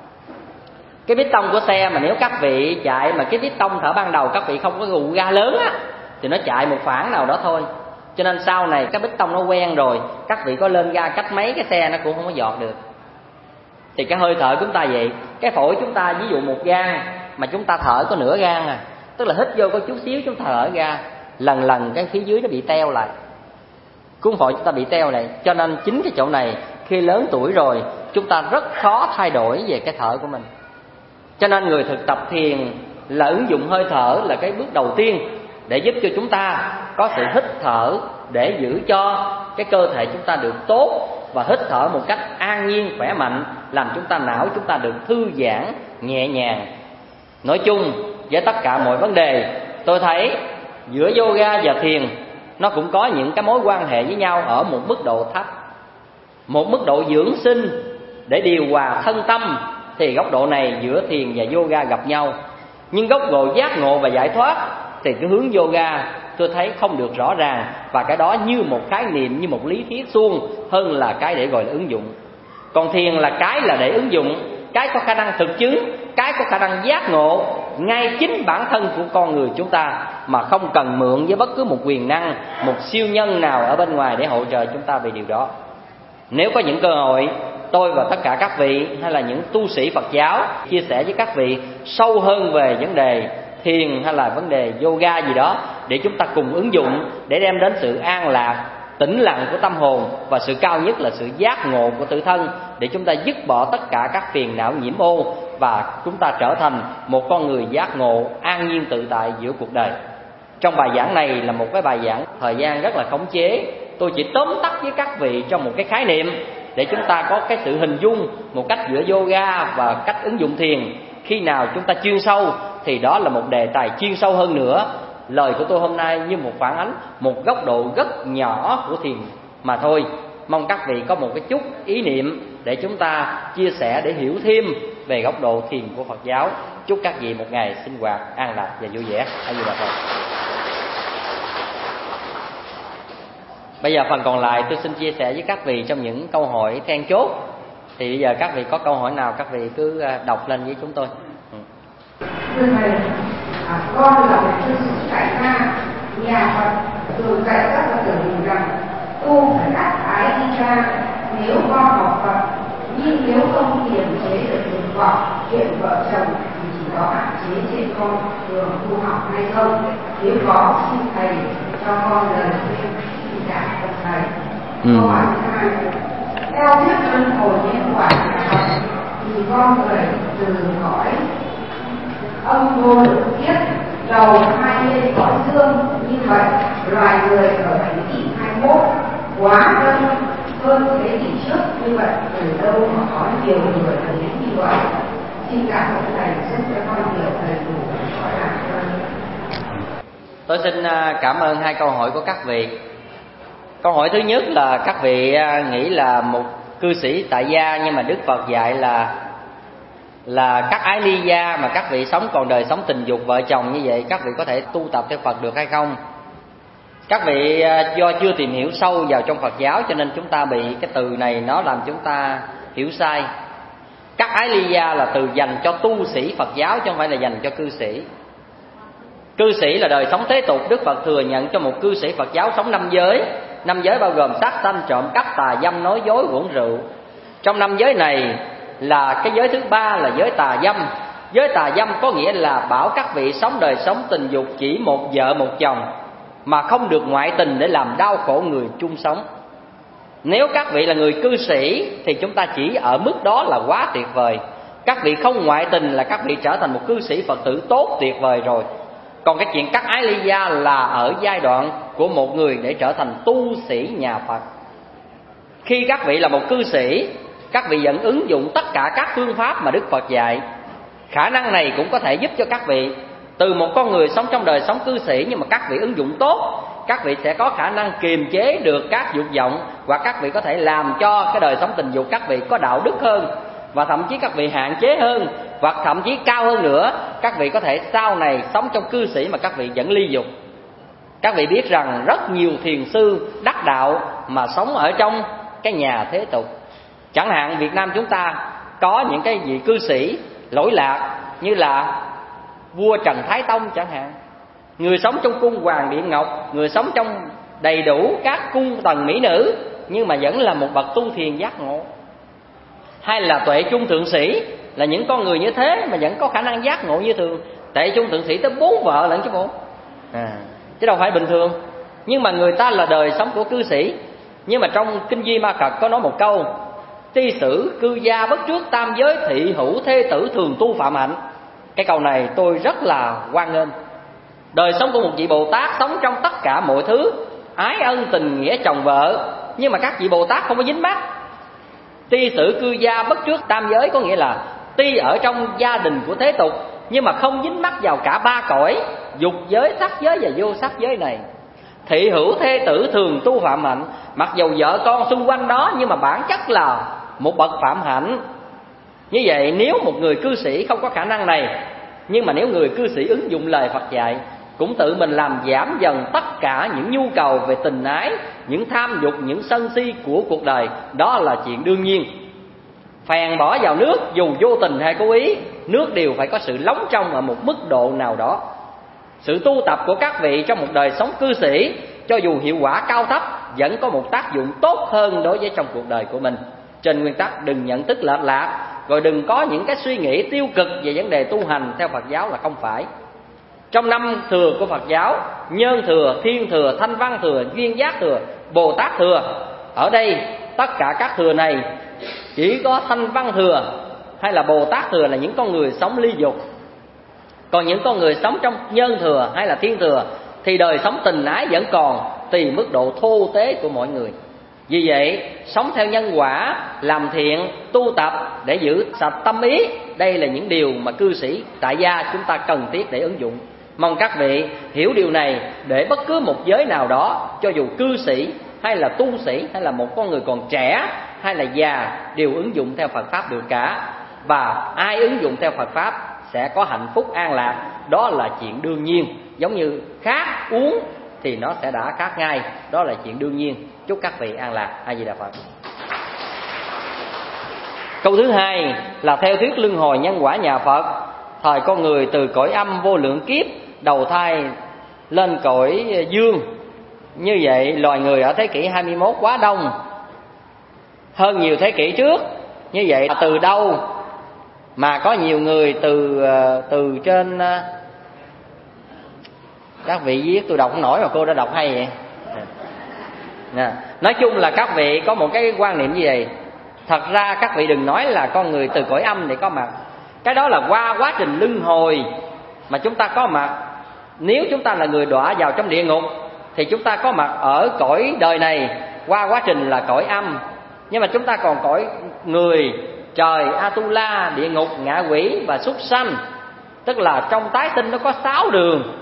Cái bít tông của xe mà nếu các vị chạy mà cái bít tông thở ban đầu các vị không có gù ga lớn á, thì nó chạy một khoảng nào đó thôi. Cho nên sau này cái bít tông nó quen rồi, các vị có lên ga cách mấy cái xe nó cũng không có giọt được. Thì cái hơi thở của chúng ta vậy. Cái phổi chúng ta ví dụ một gan mà chúng ta thở có nửa gan à, tức là hít vô có chút xíu chúng ta thở ra, lần lần cái phía dưới nó bị teo lại, cuống phổi chúng ta bị teo lại. Cho nên chính cái chỗ này khi lớn tuổi rồi chúng ta rất khó thay đổi về cái thở của mình. Cho nên người thực tập thiền là ứng dụng hơi thở là cái bước đầu tiên để giúp cho chúng ta có sự hít thở, để giữ cho cái cơ thể chúng ta được tốt và hít thở một cách an nhiên, khỏe mạnh, làm chúng ta não chúng ta được thư giãn, nhẹ nhàng. Nói chung với tất cả mọi vấn đề, tôi thấy giữa yoga và thiền nó cũng có những cái mối quan hệ với nhau ở một mức độ thấp. Một mức độ dưỡng sinh để điều hòa thân tâm thì góc độ này giữa thiền và yoga gặp nhau. Nhưng góc độ giác ngộ và giải thoát thì cái hướng yoga tôi thấy không được rõ ràng, và cái đó như một khái niệm, như một lý thuyết suông hơn là cái để gọi là ứng dụng. Còn thiền là cái là để ứng dụng, cái có khả năng thực chứng, cái có khả năng giác ngộ ngay chính bản thân của con người chúng ta, mà không cần mượn với bất cứ một quyền năng, một siêu nhân nào ở bên ngoài để hỗ trợ chúng ta về điều đó. Nếu có những cơ hội, tôi và tất cả các vị hay là những tu sĩ Phật giáo chia sẻ với các vị sâu hơn về vấn đề thiền hay là vấn đề yoga gì đó, để chúng ta cùng ứng dụng để đem đến sự an lạc, tĩnh lặng của tâm hồn, và sự cao nhất là sự giác ngộ của tự thân, để chúng ta dứt bỏ tất cả các phiền não nhiễm ô và chúng ta trở thành một con người giác ngộ, an nhiên tự tại giữa cuộc đời. Trong bài giảng này là một cái bài giảng thời gian rất là khống chế, tôi chỉ tóm tắt với các vị trong một cái khái niệm để chúng ta có cái sự hình dung một cách giữa yoga và cách ứng dụng thiền. Khi nào chúng ta chuyên sâu thì đó là một đề tài chuyên sâu hơn nữa. Lời của tôi hôm nay như một phản ánh một góc độ rất nhỏ của thiền mà thôi. Mong các vị có một cái chút ý niệm để chúng ta chia sẻ, để hiểu thêm về góc độ thiền của Phật giáo. Chúc các vị một ngày sinh hoạt an lạc và vui vẻ. A Di Đà Phật. Bây giờ phần còn lại tôi xin chia sẻ với các vị trong những câu hỏi then chốt. Thì bây giờ các vị có câu hỏi nào các vị cứ đọc lên với chúng tôi. Thưa thầy, con là một sư phụ tại gia nhà Phật, thường dạy các Phật tử rằng tu phải đắc ái đi ra. Nếu con học Phật Nhưng nếu không kiềm chế được dục vọng chuyện vợ chồng thì chỉ có hạn chế trên con đường tu học hay không? Nếu có, xin thầy cho con lời khuyên. Xin cảm ơn thầy. Câu hỏi thứ hai, theo thuyết luân hồi nhân quả thì con người từ cõi âm vô lượng kiếp đầu hai lên cõi dương, như vậy loài người ở thế kỷ 21 quá đông hơn thế kỷ trước, như vậy từ đâu mà có nhiều người đến như vậy? Xin cảm ơn thầy giúp cho con hiểu thầy đủ gọi là Tôi xin cảm ơn hai câu hỏi của các vị. Câu hỏi thứ nhất là các vị nghĩ là một cư sĩ tại gia, nhưng mà Đức Phật dạy là các ái ly gia mà các vị sống còn đời sống tình dục vợ chồng như vậy, các vị có thể tu tập theo Phật được hay không? Các vị do chưa tìm hiểu sâu vào trong Phật giáo cho nên chúng ta bị cái từ này nó làm chúng ta hiểu sai. Các ái ly gia là từ dành cho tu sĩ Phật giáo chứ không phải là dành cho cư sĩ. Cư sĩ là đời sống thế tục. Đức Phật thừa nhận cho một cư sĩ Phật giáo sống 5 giới. 5 giới bao gồm sát sanh, trộm cắp, tà dâm, nói dối, uống rượu. Trong 5 giới này là cái giới thứ ba là giới tà dâm. Giới tà dâm có nghĩa là bảo các vị sống đời sống tình dục chỉ một vợ một chồng, mà không được ngoại tình để làm đau khổ người chung sống. Nếu các vị là người cư sĩ thì chúng ta chỉ ở mức đó là quá tuyệt vời. Các vị không ngoại tình là các vị trở thành một cư sĩ Phật tử tốt tuyệt vời rồi. Còn cái chuyện các ái ly gia là ở giai đoạn của một người để trở thành tu sĩ nhà Phật. Khi các vị là một cư sĩ, các vị vẫn ứng dụng tất cả các phương pháp mà Đức Phật dạy. Khả năng này cũng có thể giúp cho các vị từ một con người sống trong đời sống cư sĩ, nhưng mà các vị ứng dụng tốt, các vị sẽ có khả năng kiềm chế được các dục vọng, hoặc các vị có thể làm cho cái đời sống tình dục các vị có đạo đức hơn, và thậm chí các vị hạn chế hơn, hoặc thậm chí cao hơn nữa, các vị có thể sau này sống trong cư sĩ mà các vị vẫn ly dục. Các vị biết rằng rất nhiều thiền sư đắc đạo mà sống ở trong cái nhà thế tục. Chẳng hạn Việt Nam chúng ta có những cái vị cư sĩ lỗi lạc như là vua Trần Thái Tông chẳng hạn, người sống trong cung hoàng điện ngọc, người sống trong đầy đủ các cung tần mỹ nữ, nhưng mà vẫn là một bậc tu thiền giác ngộ. Hay là Tuệ Trung Thượng Sĩ, là những con người như thế mà vẫn có khả năng giác ngộ như thường. Tuệ Trung Thượng Sĩ tới 4 vợ lẫn chứ bộ, chứ đâu phải bình thường. Nhưng mà người ta là đời sống của cư sĩ. Nhưng mà trong Kinh Di Ma Cật có nói một câu: ti sử cư gia bất trước tam giới, thị hữu thê tử thường tu phạm hạnh. Cái câu này tôi rất là hoan nghênh. Đời sống của một vị Bồ Tát sống trong tất cả mọi thứ, ái ân tình nghĩa chồng vợ, nhưng mà các vị Bồ Tát không có dính mắc. Ti sử cư gia bất trước tam giới có nghĩa là ti ở trong gia đình của thế tục, nhưng mà không dính mắc vào cả 3 cõi, dục giới, sắc giới và vô sắc giới này. Thị hữu thê tử thường tu phạm hạnh, mặc dù vợ con xung quanh đó nhưng mà bản chất là một bậc phạm hạnh. Như vậy nếu một người cư sĩ không có khả năng này, nhưng mà nếu người cư sĩ ứng dụng lời Phật dạy, cũng tự mình làm giảm dần tất cả những nhu cầu về tình ái, những tham dục, những sân si của cuộc đời, đó là chuyện đương nhiên. Phèn bỏ vào nước dù vô tình hay cố ý, nước đều phải có sự lóng trong ở một mức độ nào đó. Sự tu tập của các vị trong một đời sống cư sĩ, cho dù hiệu quả cao thấp, vẫn có một tác dụng tốt hơn đối với trong cuộc đời của mình. Trên nguyên tắc đừng nhận thức lệch lạc, rồi đừng có những cái suy nghĩ tiêu cực về vấn đề tu hành theo Phật giáo là không phải. Trong 5 thừa của Phật giáo, Nhân thừa, Thiên thừa, Thanh Văn thừa, Duyên Giác thừa, Bồ Tát thừa. Ở đây tất cả các thừa này chỉ có Thanh Văn thừa hay là Bồ Tát thừa là những con người sống ly dục. Còn những con người sống trong Nhân thừa hay là Thiên thừa thì đời sống tình ái vẫn còn, tùy mức độ thô tế của mọi người. Vì vậy, sống theo nhân quả, làm thiện, tu tập để giữ sạch tâm ý, đây là những điều mà cư sĩ tại gia chúng ta cần thiết để ứng dụng. Mong các vị hiểu điều này để bất cứ một giới nào đó, cho dù cư sĩ hay là tu sĩ hay là một con người còn trẻ hay là già, đều ứng dụng theo Phật Pháp được cả. Và ai ứng dụng theo Phật Pháp sẽ có hạnh phúc an lạc, đó là chuyện đương nhiên. Giống như khát uống thì nó sẽ đã khát ngay, đó là chuyện đương nhiên. Chúc các vị an lạc. A Di Đà Phật. Câu thứ hai là theo thuyết luân hồi nhân quả nhà Phật, thời con người từ cõi âm vô lượng kiếp đầu thai lên cõi dương. Như vậy loài người ở thế kỷ 21 quá đông hơn nhiều thế kỷ trước, Như vậy từ đâu mà có nhiều người từ trên các vị viết tôi đọc không nổi mà cô đã đọc hay vậy. Nói chung là các vị có một cái quan niệm như vậy. Thật ra các vị đừng nói là con người từ cõi âm để có mặt. Cái đó là qua quá trình luân hồi mà chúng ta có mặt. Nếu chúng ta là người đọa vào trong địa ngục thì chúng ta có mặt ở cõi đời này qua quá trình là cõi âm. Nhưng mà chúng ta còn cõi người, trời, Atula, địa ngục, ngạ quỷ và súc sanh. Tức là trong tái sinh nó có 6 đường,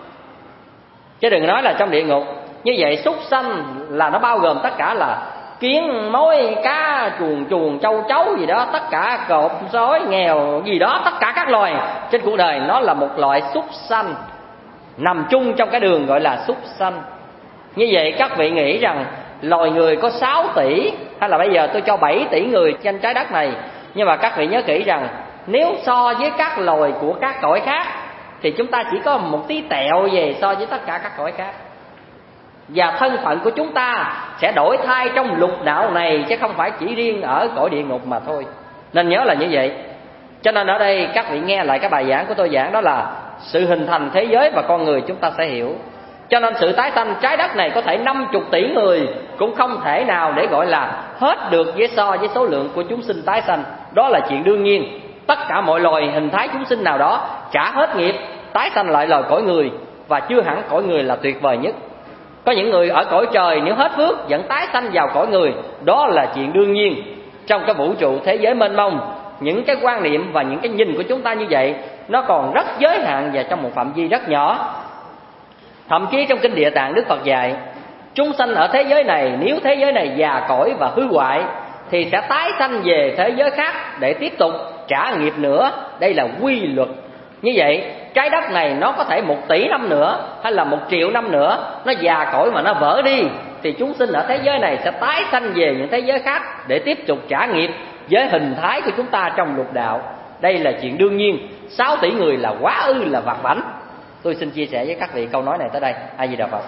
chứ đừng nói là trong địa ngục. Như vậy súc sanh là nó bao gồm tất cả là kiến, mối, cá, chuồn, châu chấu gì đó, tất cả cọp, sói, nghèo gì đó, tất cả các loài trên cuộc đời nó là một loại súc sanh, nằm chung trong cái đường gọi là súc sanh. Như vậy các vị nghĩ rằng loài người có 6 tỷ hay là bây giờ tôi cho 7 tỷ người trên trái đất này. Nhưng mà các vị nhớ kỹ rằng nếu so với các loài của các cõi khác thì chúng ta chỉ có một tí tẹo về so với tất cả các cõi khác. Và thân phận của chúng ta sẽ đổi thay trong lục đạo này, chứ không phải chỉ riêng ở cõi địa ngục mà thôi. Nên nhớ là như vậy. Cho nên ở đây các vị nghe lại cái bài giảng của tôi giảng, đó là sự hình thành thế giới và con người chúng ta sẽ hiểu. Cho nên sự tái sanh trái đất này có thể 50 tỷ người cũng không thể nào để gọi là hết được so với số lượng của chúng sinh tái sanh. Đó là chuyện đương nhiên. Tất cả mọi loài hình thái chúng sinh nào đó trả hết nghiệp tái sanh lại là cõi người, và chưa hẳn cõi người là tuyệt vời nhất. Có những người ở cõi trời nếu hết phước vẫn tái sanh vào cõi người, đó là chuyện đương nhiên. Trong cái vũ trụ thế giới mênh mông, những cái quan niệm và những cái nhìn của chúng ta như vậy nó còn rất giới hạn và trong một phạm vi rất nhỏ. Thậm chí trong kinh Địa Tạng Đức Phật dạy chúng sanh ở thế giới này, nếu thế giới này già cỗi và hư hoại thì sẽ tái sanh về thế giới khác để tiếp tục trả nghiệp nữa. Đây là quy luật. Như vậy trái đất này nó có thể 1 tỷ năm nữa hay là 1 triệu năm nữa, nó già cỗi mà nó vỡ đi thì chúng sinh ở thế giới này sẽ tái sanh về những thế giới khác để tiếp tục trả nghiệp với hình thái của chúng ta trong lục đạo. Đây là chuyện đương nhiên. 6 tỷ người là quá ư là vặt vãnh. Tôi xin chia sẻ với các vị câu nói này tới đây. A Di Đà Phật.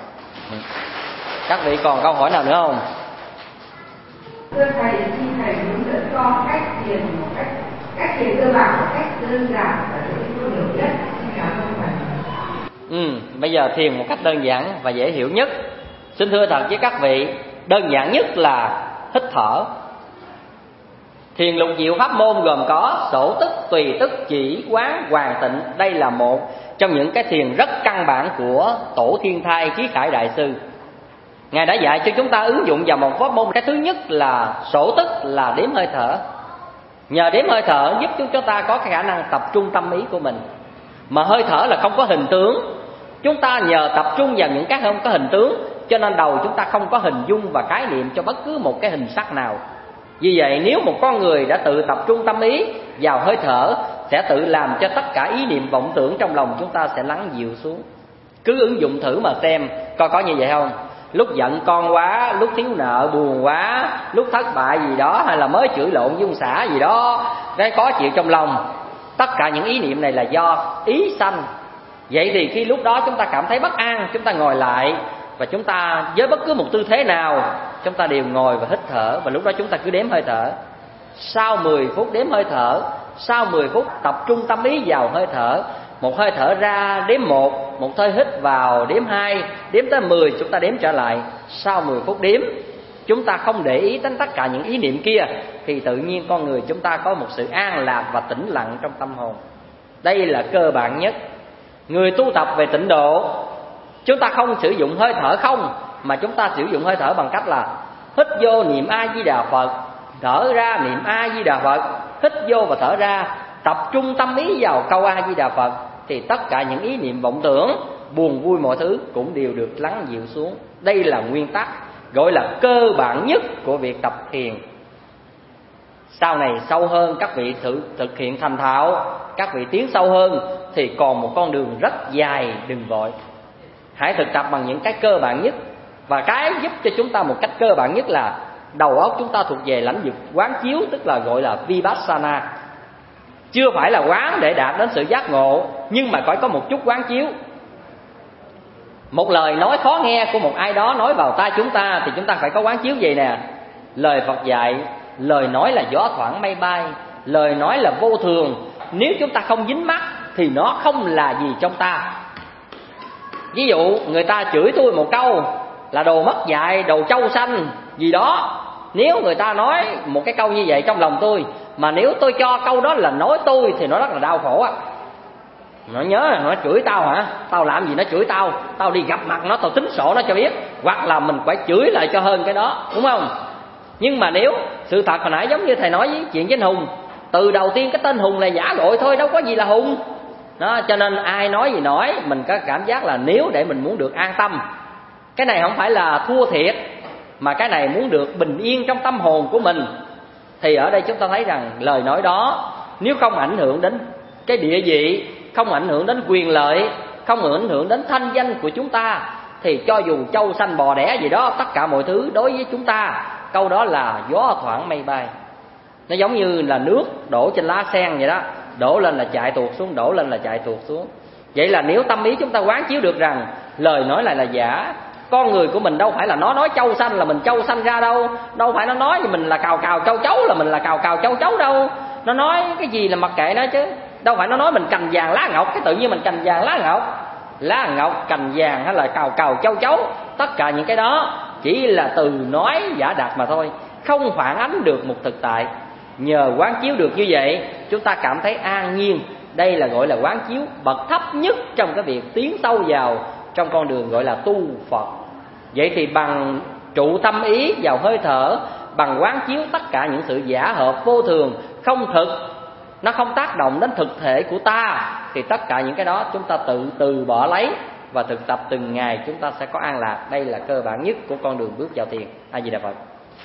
Các vị còn câu hỏi nào nữa không? Thưa thầy, xin thầy hướng dẫn con cách thiền một cách thiền cơ bản, một cách đơn giản và dễ hiểu nhất. Cảm ơn thầy. Bây giờ thiền một cách đơn giản và dễ hiểu nhất. Xin thưa thật với các vị, đơn giản nhất là hít thở. Thiền lục diệu pháp môn gồm có sổ tức, tùy tức, chỉ, quán, hoàn tịnh. Đây là một trong những cái thiền rất căn bản của Tổ Thiên Thai Chí Khải Đại Sư. Ngài đã dạy cho chúng ta ứng dụng vào một pháp môn. Cái thứ nhất là sổ tức, là đếm hơi thở. Nhờ đếm hơi thở giúp chúng ta có cái khả năng tập trung tâm ý của mình. Mà hơi thở là không có hình tướng. Chúng ta nhờ tập trung vào những cái không có hình tướng, cho nên đầu chúng ta không có hình dung và khái niệm cho bất cứ một cái hình sắc nào. Vì vậy nếu một con người đã tự tập trung tâm ý vào hơi thở, sẽ tự làm cho tất cả ý niệm vọng tưởng trong lòng chúng ta sẽ lắng dịu xuống. Cứ ứng dụng thử mà xem coi có như vậy không. Lúc giận con quá, lúc thiếu nợ buồn quá, lúc thất bại gì đó, hay là mới chửi lộn với ông xã gì đó, cái có chịu trong lòng, tất cả những ý niệm này là do ý sanh. Vậy thì khi lúc đó chúng ta cảm thấy bất an, chúng ta ngồi lại và chúng ta với bất cứ một tư thế nào chúng ta đều ngồi và hít thở. Và lúc đó chúng ta cứ đếm hơi thở. Sau 10 phút đếm hơi thở, sau 10 phút tập trung tâm ý vào hơi thở. Một hơi thở ra đếm 1, một hơi hít vào đếm 2, đếm tới 10 chúng ta đếm trở lại. Sau 10 phút đếm, chúng ta không để ý đến tất cả những ý niệm kia, thì tự nhiên con người chúng ta có một sự an lạc và tĩnh lặng trong tâm hồn. Đây là cơ bản nhất. Người tu tập về tịnh độ, chúng ta không sử dụng hơi thở không, mà chúng ta sử dụng hơi thở bằng cách là hít vô niệm A Di Đà Phật, thở ra niệm A Di Đà Phật, hít vô và thở ra, tập trung tâm ý vào câu A Di Đà Phật, thì tất cả những ý niệm vọng tưởng, buồn vui mọi thứ cũng đều được lắng dịu xuống. Đây là nguyên tắc, gọi là cơ bản nhất của việc tập thiền. Sau này sâu hơn, các vị thực hiện thành thạo, các vị tiến sâu hơn thì còn một con đường rất dài, đừng vội. Hãy thực tập bằng những cái cơ bản nhất. Và cái giúp cho chúng ta một cách cơ bản nhất là đầu óc chúng ta thuộc về lãnh vực quán chiếu, tức là gọi là Vipassana. Chưa phải là quán để đạt đến sự giác ngộ, nhưng mà phải có một chút quán chiếu. Một lời nói khó nghe của một ai đó nói vào tai chúng ta thì chúng ta phải có quán chiếu vậy nè. Lời Phật dạy lời nói là gió thoảng mây bay, lời nói là vô thường. Nếu chúng ta không dính mắc thì nó không là gì trong ta. Ví dụ người ta chửi tôi một câu là đồ mất dạy, đồ trâu xanh gì đó. Nếu người ta nói một cái câu như vậy trong lòng tôi, mà nếu tôi cho câu đó là nói tôi thì nó rất là đau khổ á. Nó nhớ là nó chửi tao hả? Tao làm gì nó chửi tao? Tao đi gặp mặt nó, tao tính sổ nó cho biết. Hoặc là mình phải chửi lại cho hơn cái đó, đúng không? Nhưng mà nếu sự thật hồi nãy giống như thầy nói với chuyện với anh Hùng, từ đầu tiên cái tên Hùng là giả gọi thôi, đâu có gì là Hùng đó. Cho nên ai nói gì nói, mình có cảm giác là nếu để mình muốn được an tâm, cái này không phải là thua thiệt, mà cái này muốn được bình yên trong tâm hồn của mình, thì ở đây chúng ta thấy rằng lời nói đó nếu không ảnh hưởng đến cái địa vị, không ảnh hưởng đến quyền lợi, không ảnh hưởng đến thanh danh của chúng ta, thì cho dù trâu xanh bò đẻ gì đó, tất cả mọi thứ đối với chúng ta, câu đó là gió thoảng mây bay. Nó giống như là nước đổ trên lá sen vậy đó, đổ lên là chạy tuột xuống, đổ lên là chạy tuột xuống. Vậy là nếu tâm ý chúng ta quán chiếu được rằng lời nói lại là giả, con người của mình đâu phải là nó nói trâu xanh là mình trâu xanh ra đâu, đâu phải nó nói thì mình là cào cào châu chấu là mình là cào cào châu chấu đâu. Nó nói cái gì là mặc kệ nó chứ, đâu phải nó nói mình cành vàng lá ngọc cái tự nhiên mình cành vàng lá ngọc cành vàng hay là cào cào châu chấu. Tất cả những cái đó chỉ là từ nói giả đạt mà thôi, không phản ánh được một thực tại. Nhờ quán chiếu được như vậy, chúng ta cảm thấy an nhiên. Đây là gọi là quán chiếu bậc thấp nhất trong cái việc tiến sâu vào trong con đường gọi là tu Phật. Vậy thì bằng trụ tâm ý vào hơi thở, bằng quán chiếu tất cả những sự giả hợp vô thường, không thực, nó không tác động đến thực thể của ta, thì tất cả những cái đó chúng ta từ bỏ lấy và thực tập từng ngày, chúng ta sẽ có an lạc. Đây là cơ bản nhất của con đường bước vào thiền. A Di Đà Phật.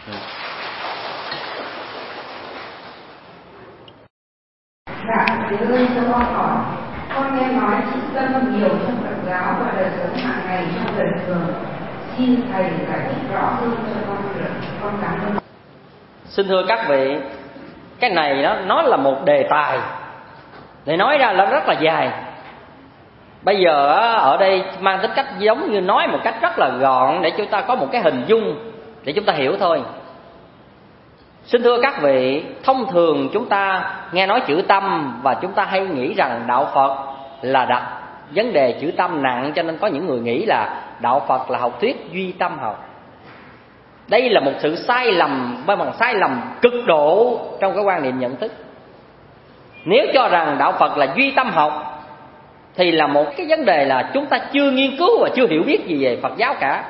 Dạ, thầy ơi, cho con hỏi, con nghe nói chữ tâm nhiều trong Phật giáo và đời sống hàng ngày trong đời thường. Xin thầy giải thích rõ hơn cho con cảm ơn. Xin thưa các vị, cái này nó là một đề tài để nói ra là rất là dài. Bây giờ ở đây mang tính cách giống như nói một cách rất là gọn để chúng ta có một cái hình dung để chúng ta hiểu thôi. Xin thưa các vị, thông thường chúng ta nghe nói chữ tâm và chúng ta hay nghĩ rằng đạo Phật là đặt vấn đề chữ tâm nặng, cho nên có những người nghĩ là đạo Phật là học thuyết duy tâm học. Đây là một sự sai lầm, bằng sai lầm cực độ trong cái quan niệm nhận thức. Nếu cho rằng đạo Phật là duy tâm học thì là một cái vấn đề là chúng ta chưa nghiên cứu và chưa hiểu biết gì về Phật giáo cả.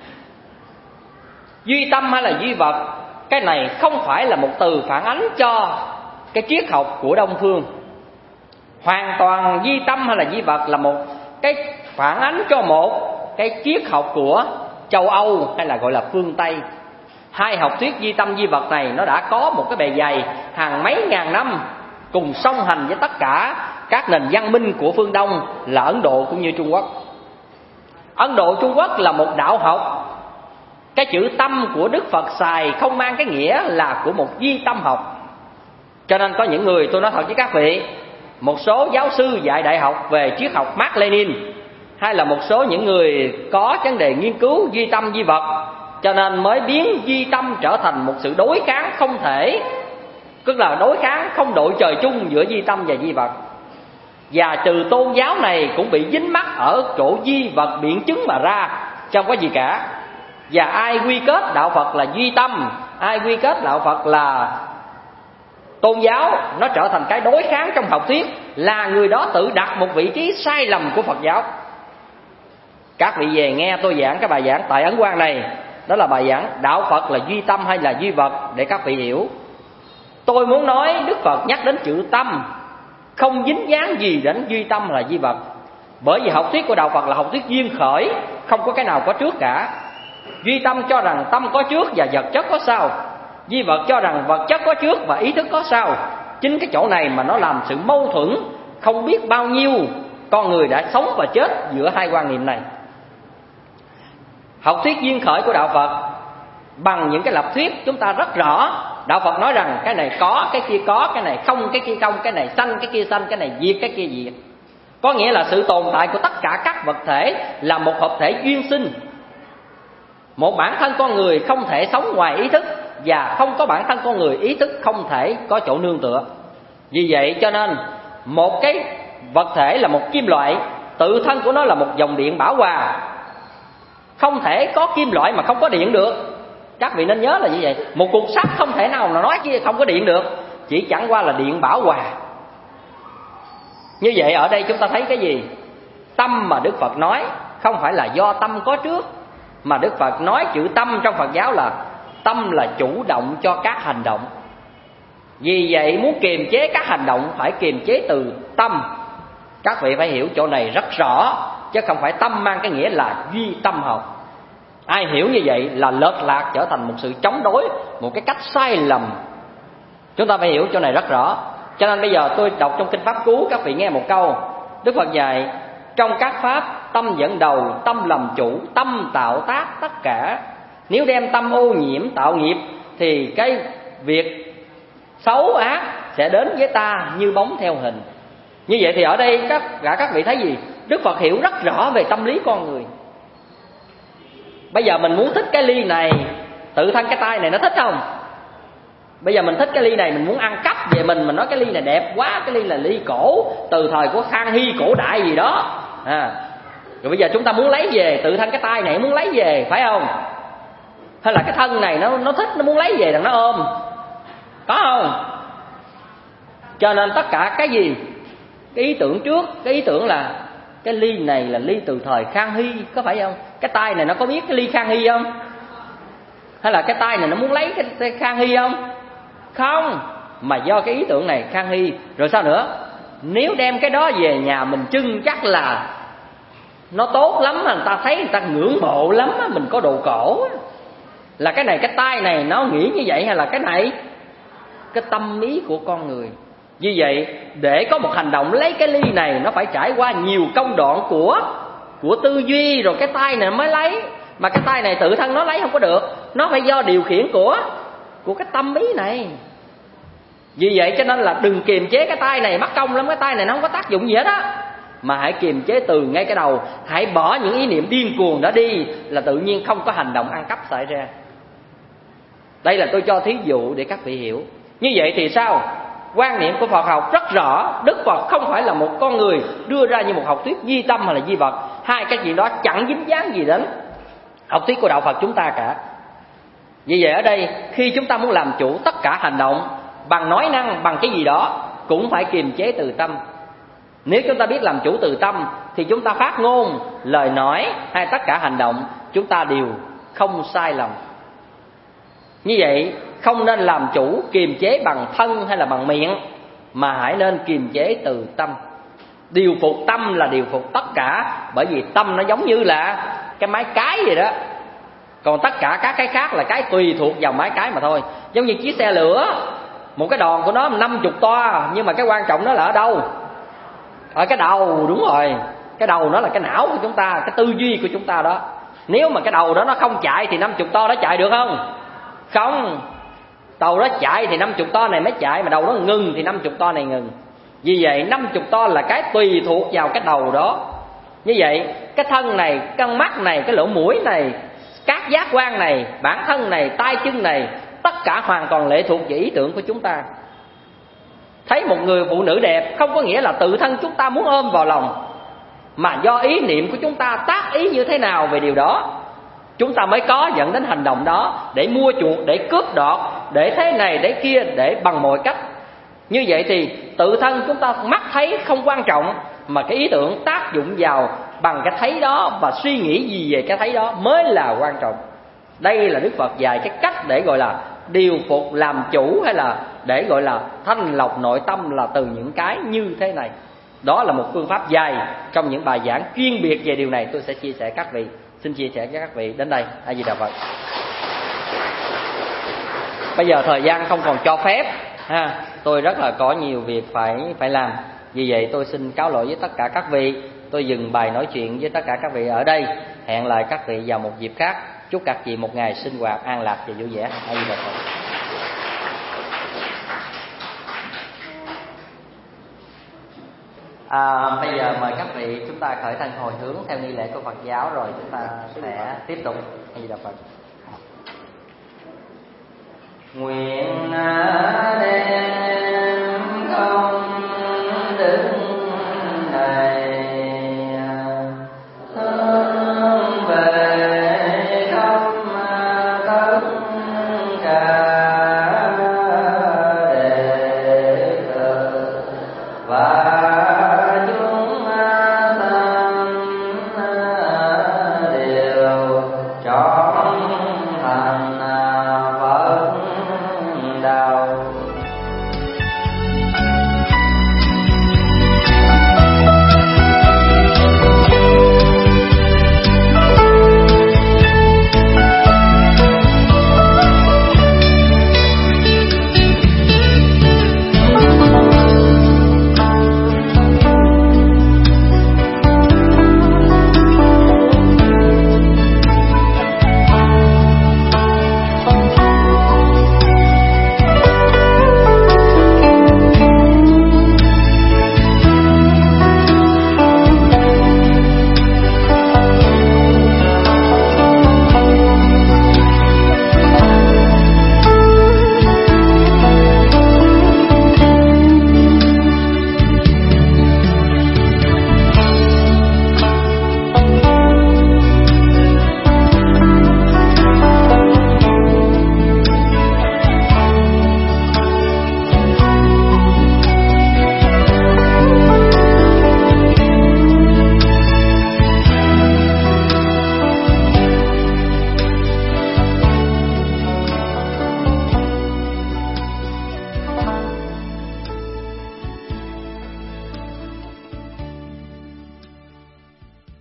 Duy tâm hay là duy vật, cái này không phải là một từ phản ánh cho cái triết học của Đông phương. Hoàn toàn duy tâm hay là duy vật là một cái phản ánh cho một cái triết học của châu Âu hay là gọi là phương Tây. Hai học thuyết duy tâm duy vật này nó đã có một cái bề dày hàng mấy ngàn năm, cùng song hành với tất cả các nền văn minh của phương Đông là Ấn Độ cũng như Trung Quốc. Ấn Độ, Trung Quốc là một đạo học. Cái chữ tâm của Đức Phật xài không mang cái nghĩa là của một duy tâm học. Cho nên có những người, tôi nói thật với các vị, một số giáo sư dạy đại học về triết học Mác Lênin, hay là một số những người có vấn đề nghiên cứu duy tâm duy vật, cho nên mới biến duy tâm trở thành một sự đối kháng không thể, tức là đối kháng không đội trời chung giữa duy tâm và duy vật. Và từ tôn giáo này cũng bị dính mắc ở chỗ duy vật biện chứng mà ra, không có gì cả. Và ai quy kết đạo Phật là duy tâm, ai quy kết đạo Phật là tôn giáo, nó trở thành cái đối kháng trong học thuyết, là người đó tự đặt một vị trí sai lầm của Phật giáo. Các vị về nghe tôi giảng cái bài giảng tại Ấn Quang này, đó là bài giảng đạo Phật là duy tâm hay là duy vật, để các vị hiểu. Tôi muốn nói Đức Phật nhắc đến chữ tâm không dính dáng gì đến duy tâm là duy vật, bởi vì học thuyết của đạo Phật là học thuyết duyên khởi, không có cái nào có trước cả. Duy tâm cho rằng tâm có trước và vật chất có sau, duy vật cho rằng vật chất có trước và ý thức có sau. Chính cái chỗ này mà nó làm sự mâu thuẫn, không biết bao nhiêu con người đã sống và chết giữa hai quan niệm này. Học thuyết duyên khởi của đạo Phật bằng những cái lập thuyết chúng ta rất rõ. Đạo Phật nói rằng cái này có, cái kia có, cái này không, cái kia không, cái này sanh, cái kia sanh, cái này diệt, cái kia diệt. Có nghĩa là sự tồn tại của tất cả các vật thể là một hợp thể duyên sinh. Một bản thân con người không thể sống ngoài ý thức, và không có bản thân con người ý thức không thể có chỗ nương tựa. Vì vậy cho nên một cái vật thể là một kim loại, tự thân của nó là một dòng điện bảo hòa. Không thể có kim loại mà không có điện được. Các vị nên nhớ là như vậy. Một cục sắt không thể nào mà nói chứ không có điện được, chỉ chẳng qua là điện bảo hòa. Như vậy ở đây chúng ta thấy cái gì? Tâm mà Đức Phật nói không phải là do tâm có trước, mà Đức Phật nói chữ tâm trong Phật giáo là tâm là chủ động cho các hành động. Vì vậy muốn kiềm chế các hành động phải kiềm chế từ tâm. Các vị phải hiểu chỗ này rất rõ, chứ không phải tâm mang cái nghĩa là duy tâm học. Ai hiểu như vậy là lệch lạc, trở thành một sự chống đối, một cái cách sai lầm. Chúng ta phải hiểu chỗ này rất rõ. Cho nên bây giờ tôi đọc trong Kinh Pháp Cú, các vị nghe một câu. Đức Phật dạy trong các pháp, tâm dẫn đầu, tâm làm chủ, tâm tạo tác tất cả. Nếu đem tâm ô nhiễm tạo nghiệp thì cái việc xấu ác sẽ đến với ta như bóng theo hình. Như vậy thì ở đây các vị thấy gì? Đức Phật hiểu rất rõ về tâm lý con người. Bây giờ mình muốn thích cái ly này, tự thân cái tay này nó thích không? Bây giờ mình thích cái ly này, mình muốn ăn cắp về mình nói cái ly này đẹp quá, cái ly là ly cổ từ thời của Khang Hy cổ đại gì đó. Rồi bây giờ chúng ta muốn lấy về, tự thân cái tay này muốn lấy về, phải không? Hay là cái thân này nó thích, nó muốn lấy về đằng nó ôm, có không? Cho nên tất cả cái gì? Cái ý tưởng trước, cái ý tưởng là cái ly này là ly từ thời Khang Hy, có phải không? Cái tay này nó có biết cái ly Khang Hy không? Hay là cái tay này nó muốn lấy cái Khang Hy không? Không, mà do cái ý tưởng này Khang Hy. Rồi sao nữa? Nếu đem cái đó về nhà mình trưng chắc là nó tốt lắm, người ta thấy người ta ngưỡng mộ lắm, mình có đồ cổ. Là cái này, cái tay này nó nghĩ như vậy, hay là cái này? Cái tâm ý của con người. Như vậy để có một hành động lấy cái ly này, nó phải trải qua nhiều công đoạn của tư duy, rồi cái tay này mới lấy. Mà cái tay này tự thân nó lấy không có được, nó phải do điều khiển của cái tâm ý này. Vì vậy cho nên là đừng kiềm chế cái tay này, mất công lắm, cái tay này nó không có tác dụng gì hết á. Mà hãy kiềm chế từ ngay cái đầu. Hãy bỏ những ý niệm điên cuồng đó đi, là tự nhiên không có hành động ăn cắp xảy ra. Đây là tôi cho thí dụ để các vị hiểu. Như vậy thì sao? Quan niệm của Phật học rất rõ. Đức Phật không phải là một con người đưa ra như một học thuyết duy tâm hay là duy vật. Hai cái gì đó chẳng dính dáng gì đến học thuyết của đạo Phật chúng ta cả. Vì vậy ở đây khi chúng ta muốn làm chủ tất cả hành động bằng nói năng, bằng cái gì đó, cũng phải kiềm chế từ tâm. Nếu chúng ta biết làm chủ từ tâm thì chúng ta phát ngôn, lời nói hay tất cả hành động chúng ta đều không sai lầm. Như vậy không nên làm chủ kiềm chế bằng thân hay là bằng miệng, mà hãy nên kiềm chế từ tâm. Điều phục tâm là điều phục tất cả. Bởi vì tâm nó giống như là cái máy cái vậy đó. Còn tất cả các cái khác là cái tùy thuộc vào máy cái mà thôi. Giống như chiếc xe lửa, một cái đòn của nó 50 toa, nhưng mà cái quan trọng nó là ở đâu? Ở cái đầu, đúng rồi. Cái đầu nó là cái não của chúng ta, cái tư duy của chúng ta đó. Nếu mà cái đầu đó nó không chạy thì 50 toa đó chạy được không? Không. Đầu đó chạy thì 50 toa này mới chạy, mà đầu nó ngừng thì 50 toa này ngừng. Vì vậy 50 toa là cái tùy thuộc vào cái đầu đó. Như vậy cái thân này, cái mắt này, cái lỗ mũi này, các giác quan này, bản thân này, tay chân này, tất cả hoàn toàn lệ thuộc vào ý tưởng của chúng ta. Thấy một người phụ nữ đẹp không có nghĩa là tự thân chúng ta muốn ôm vào lòng, mà do ý niệm của chúng ta tác ý như thế nào về điều đó, chúng ta mới có dẫn đến hành động đó, để mua chuộc, để cướp đoạt, để thế này, để kia, để bằng mọi cách. Như vậy thì tự thân chúng ta mắt thấy không quan trọng, mà cái ý tưởng tác dụng vào bằng cái thấy đó và suy nghĩ gì về cái thấy đó mới là quan trọng. Đây là Đức Phật dạy cái cách để gọi là điều phục, làm chủ, hay là để gọi là thanh lọc nội tâm là từ những cái như thế này. Đó là một phương pháp dài. Trong những bài giảng chuyên biệt về điều này tôi sẽ chia sẻ các vị. Xin chia sẻ với các vị đến đây. A Di Đà Phật. Bây giờ thời gian không còn cho phép ha, tôi rất là có nhiều việc phải làm. Vì vậy tôi xin cáo lỗi với tất cả các vị. Tôi dừng bài nói chuyện với tất cả các vị ở đây. Hẹn lại các vị vào một dịp khác. Chúc các vị một ngày sinh hoạt an lạc và vui vẻ. A Di Đà Phật. Bây giờ mời các vị chúng ta khởi thân hồi hướng theo nghi lễ của Phật giáo, rồi chúng ta sẽ tiếp tục. A Di Đà Phật. nguyện đem